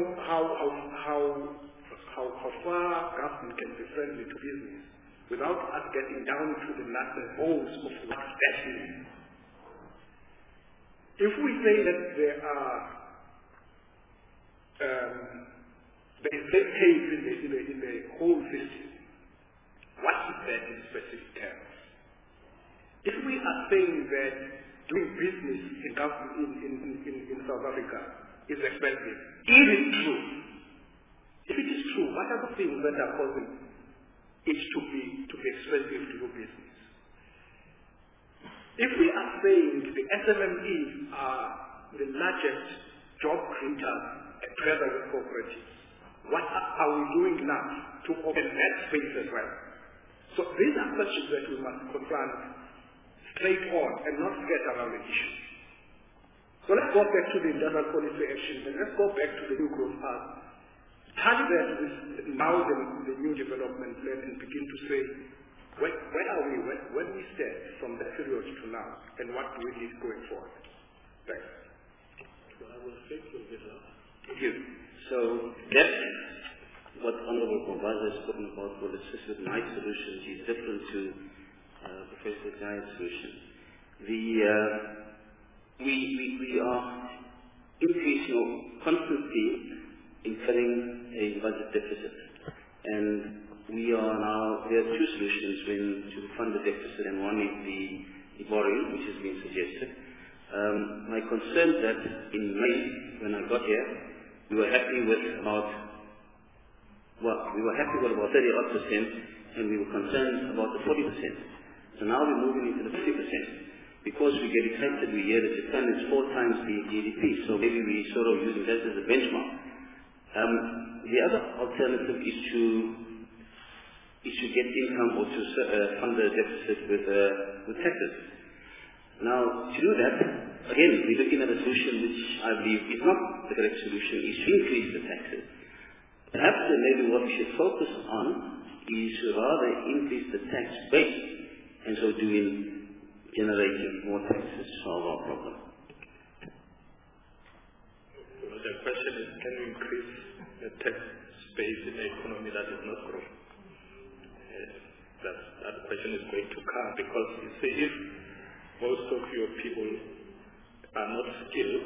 how far government can be friendly to business without us getting down to the nuts and bolts of what that means. if we say that there is red tape in the whole system, what is that in specific terms? If we are saying that doing business in South Africa is expensive, if it is true, what are the things that are causing it to be expensive to do business? If we are saying the SMMEs are the largest job creators together with cooperatives, what are we doing now to open that space as well? So these are questions that we must confront straight on and not get around the issue. So let's go back to the internal policy actions and let's go back to the new growth path. Tally that with now the new development plan and begin to say, where are we, where do we stand from that period to now, and what do we need going forward? Thanks. So I will speak to this now. Thank you. So that's what Honorable Kombaza has spoken about will assist with my solution, which is different to Professor Zay's solution. We are increasing constantly incurring a budget deficit. And we are now, there are two solutions to fund the deficit, and one is the borrowing, which has been suggested. My concern that in May, when I got here, we were happy with about 30-odd%, and we were concerned about the 40%. So now we're moving into the 50%. Because we get excited, we hear that Japan is 4 times the GDP, so maybe we sort of using that as a benchmark. The other alternative is to get income or to fund the deficit with taxes. Now, to do that, again, we're looking at a solution which I believe is not the correct solution, is to increase the taxes. Perhaps maybe what we should focus on is to rather increase the tax base, and so generating more taxes to solve our problem. Well, the question is, can we increase the tax base in an economy that is not growing? That question is going to come, because you see, if most of your people are not skilled,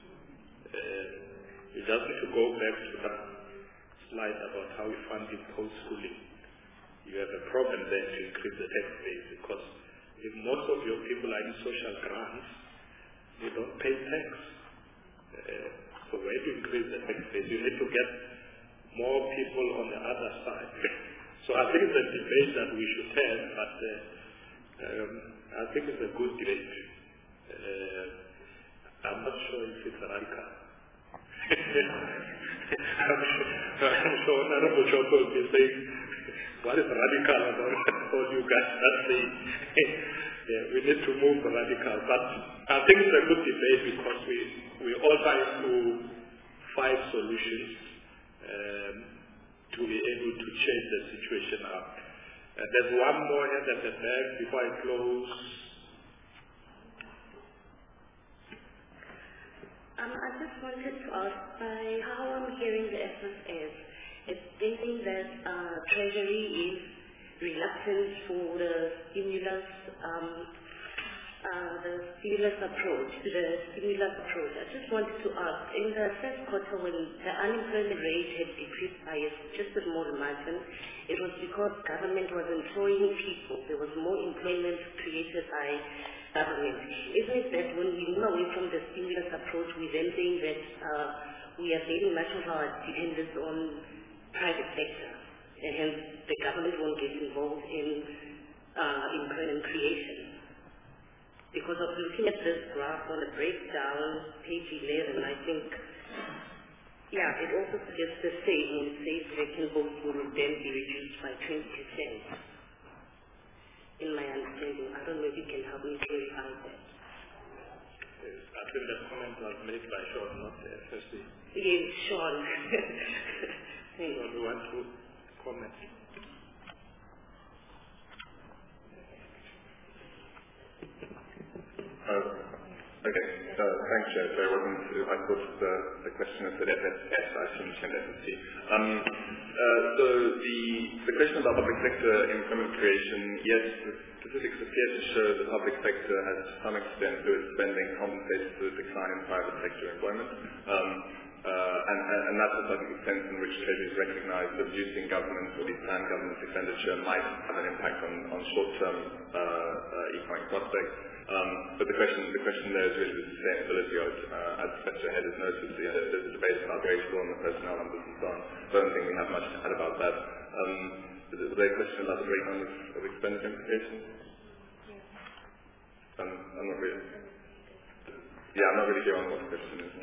you just need to go back to that slide about how we fund post-schooling. You have a problem there to increase the tax base, because if most of your people are in social grants, they don't pay tax. So where to increase the tax base? You need to get more people on the other side. So I think it's a debate that we should have, but I think it's a good debate. I'm not sure if it's radical. I'm sure Honorable Choko will be saying, what is radical about all you guys are saying? Yeah, we need to move radical. But I think it's a good debate, because we all try to find solutions to be able to change the situation up. There's one more here at the back before I close. I just wanted to ask, by how I'm hearing the FSS, it's thinking that Treasury is reluctant for the stimulus approach. I just wanted to ask, in the first quarter when the unemployment rate had decreased by just a small margin, it was because government was employing people. There was more employment created by government. Isn't it that when we move away from the stimulus approach, we then think that we are very much of our dependence on private sector, and hence the government won't get involved in employment creation? Because of looking at this graph on the breakdown, page 11, I think, yeah, it also suggests the same when it says vacant votes will then be reduced by 20%. In my understanding, I don't know if you can help me clarify that. I think that comment was made by Sean, not the FSC. Yes, Sean. So you want to comment? Okay, thanks, Chair. So I thought the question said FSS, I assumed it meant FSC. So the question about public sector employment creation, yes, the statistics appear to show the public sector has to some extent through its spending compensated for the decline in private sector employment. And that's a certain sense in which Treasury recognize that reducing government or planned government expenditure might have an impact on short-term economic prospects. But the question there is really the sustainability of it. As Professor Head has noted, there's a debate about racial and the personnel numbers and so on. So I don't think we have much to add about that. Was there a question about the breakdown of expenditure implications? I'm not really. Yeah, I'm not really sure on what the question is.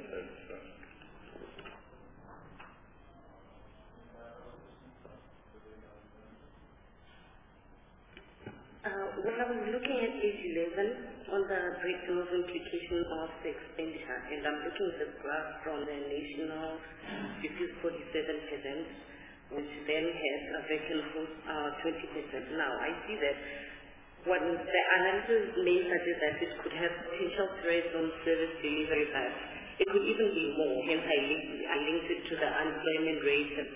When I was looking at page 11 on the breakdown of implication of the expenditure, and I'm looking at the graph from the national, which is 47%, which then has a vacant post 20%. Now, I see that what the analysis may suggest that it could have potential threats on service delivery, but it could even be more. Hence, I linked it to the unemployment rate and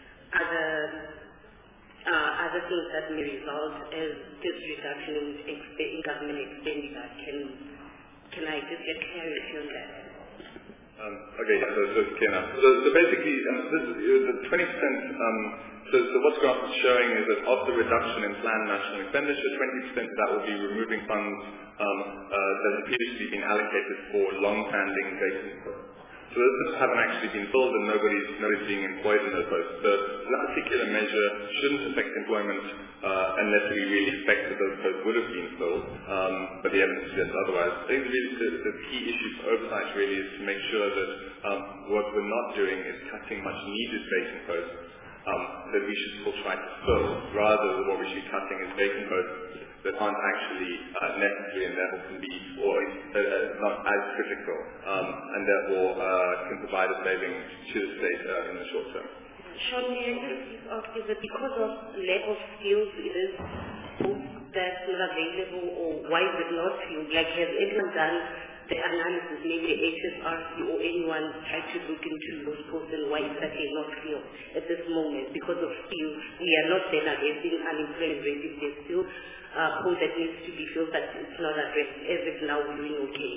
other things that may result as this reduction in government expenditure. Can I just get clarity on that? Okay, so it's clear now. So basically, the 20%, so what graph is showing is that of the reduction in planned national expenditure, 20% of that will be removing funds that have previously been allocated for long-standing vacant posts. So those haven't actually been filled and nobody's being employed in those posts. So that particular measure shouldn't affect employment unless we really expect that those posts would have been filled, but the evidence suggests otherwise. I think the key issue for oversight really is to make sure that what we're not doing is cutting much needed vacant posts that we should still try to fill, rather than what we should be cutting is vacant posts that aren't actually necessary and therefore can be, or not as critical, and therefore can provide a saving to the state in the short term. Sean, may I just ask you that because of lack of skills, it is that's not available, or why is it not filled? Like, has anyone done the analysis, maybe the HSRC or anyone tried to look into those posts and why is that not filled at this moment? Because of skills, we are not then addressing unemployment rate if there's still post that needs to be filled, but it's not addressed as if now we're doing okay.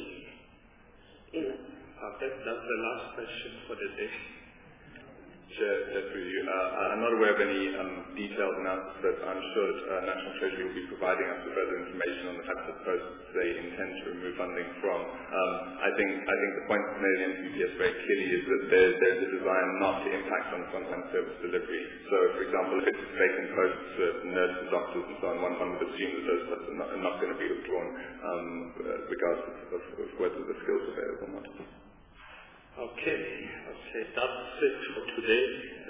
That's the last question for the day. Chair, through you. I'm not aware of any detailed analysis, but I'm sure that National Treasury will be providing us with further information on the types of posts they intend to remove funding from. I think the point made in NPPS very clearly is that there's a desire not to impact on frontline service delivery. So, for example, if it's vacant posts for nurses, doctors, and so on, one would assume that those posts are not going to be withdrawn, regardless of whether the skills are available or not. Okay, that's it for today.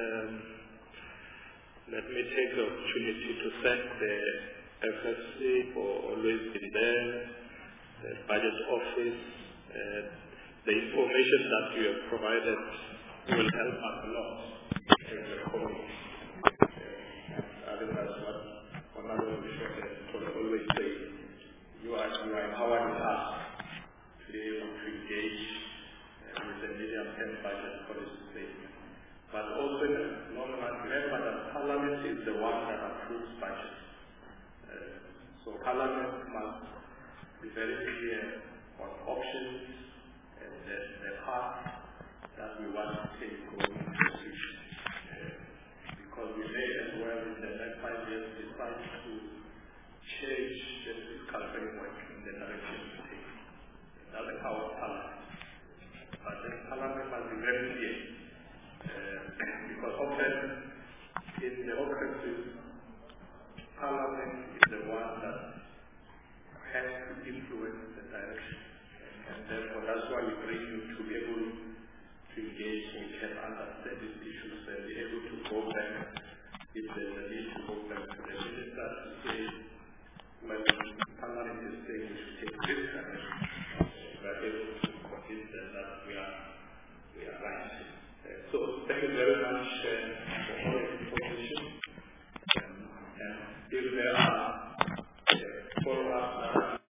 Let me take the opportunity to thank the FSC for always being there, the budget office. The information that you have provided will help us a lot as a community. I think that's what another official always say. You are empowered with us to be able to engage with the medium-term budget policy statement. But also, remember that Parliament is the one that approves budget. So Parliament must be very clear on options and the path that we want to take going into the future. Because we may as well in the next 5 years decide to change the fiscal framework in the direction we take. That's the power of Parliament. But the Parliament must be very clear, because often in democracies, Parliament is the one that has to influence the direction. And therefore, that's why we bring you to be able to engage, we can understand these issues, and be able to go back, if there's a need to go back to the minister to say, when Parliament is saying we should take this direction, we are able to convince them that we are right. So thank you very much.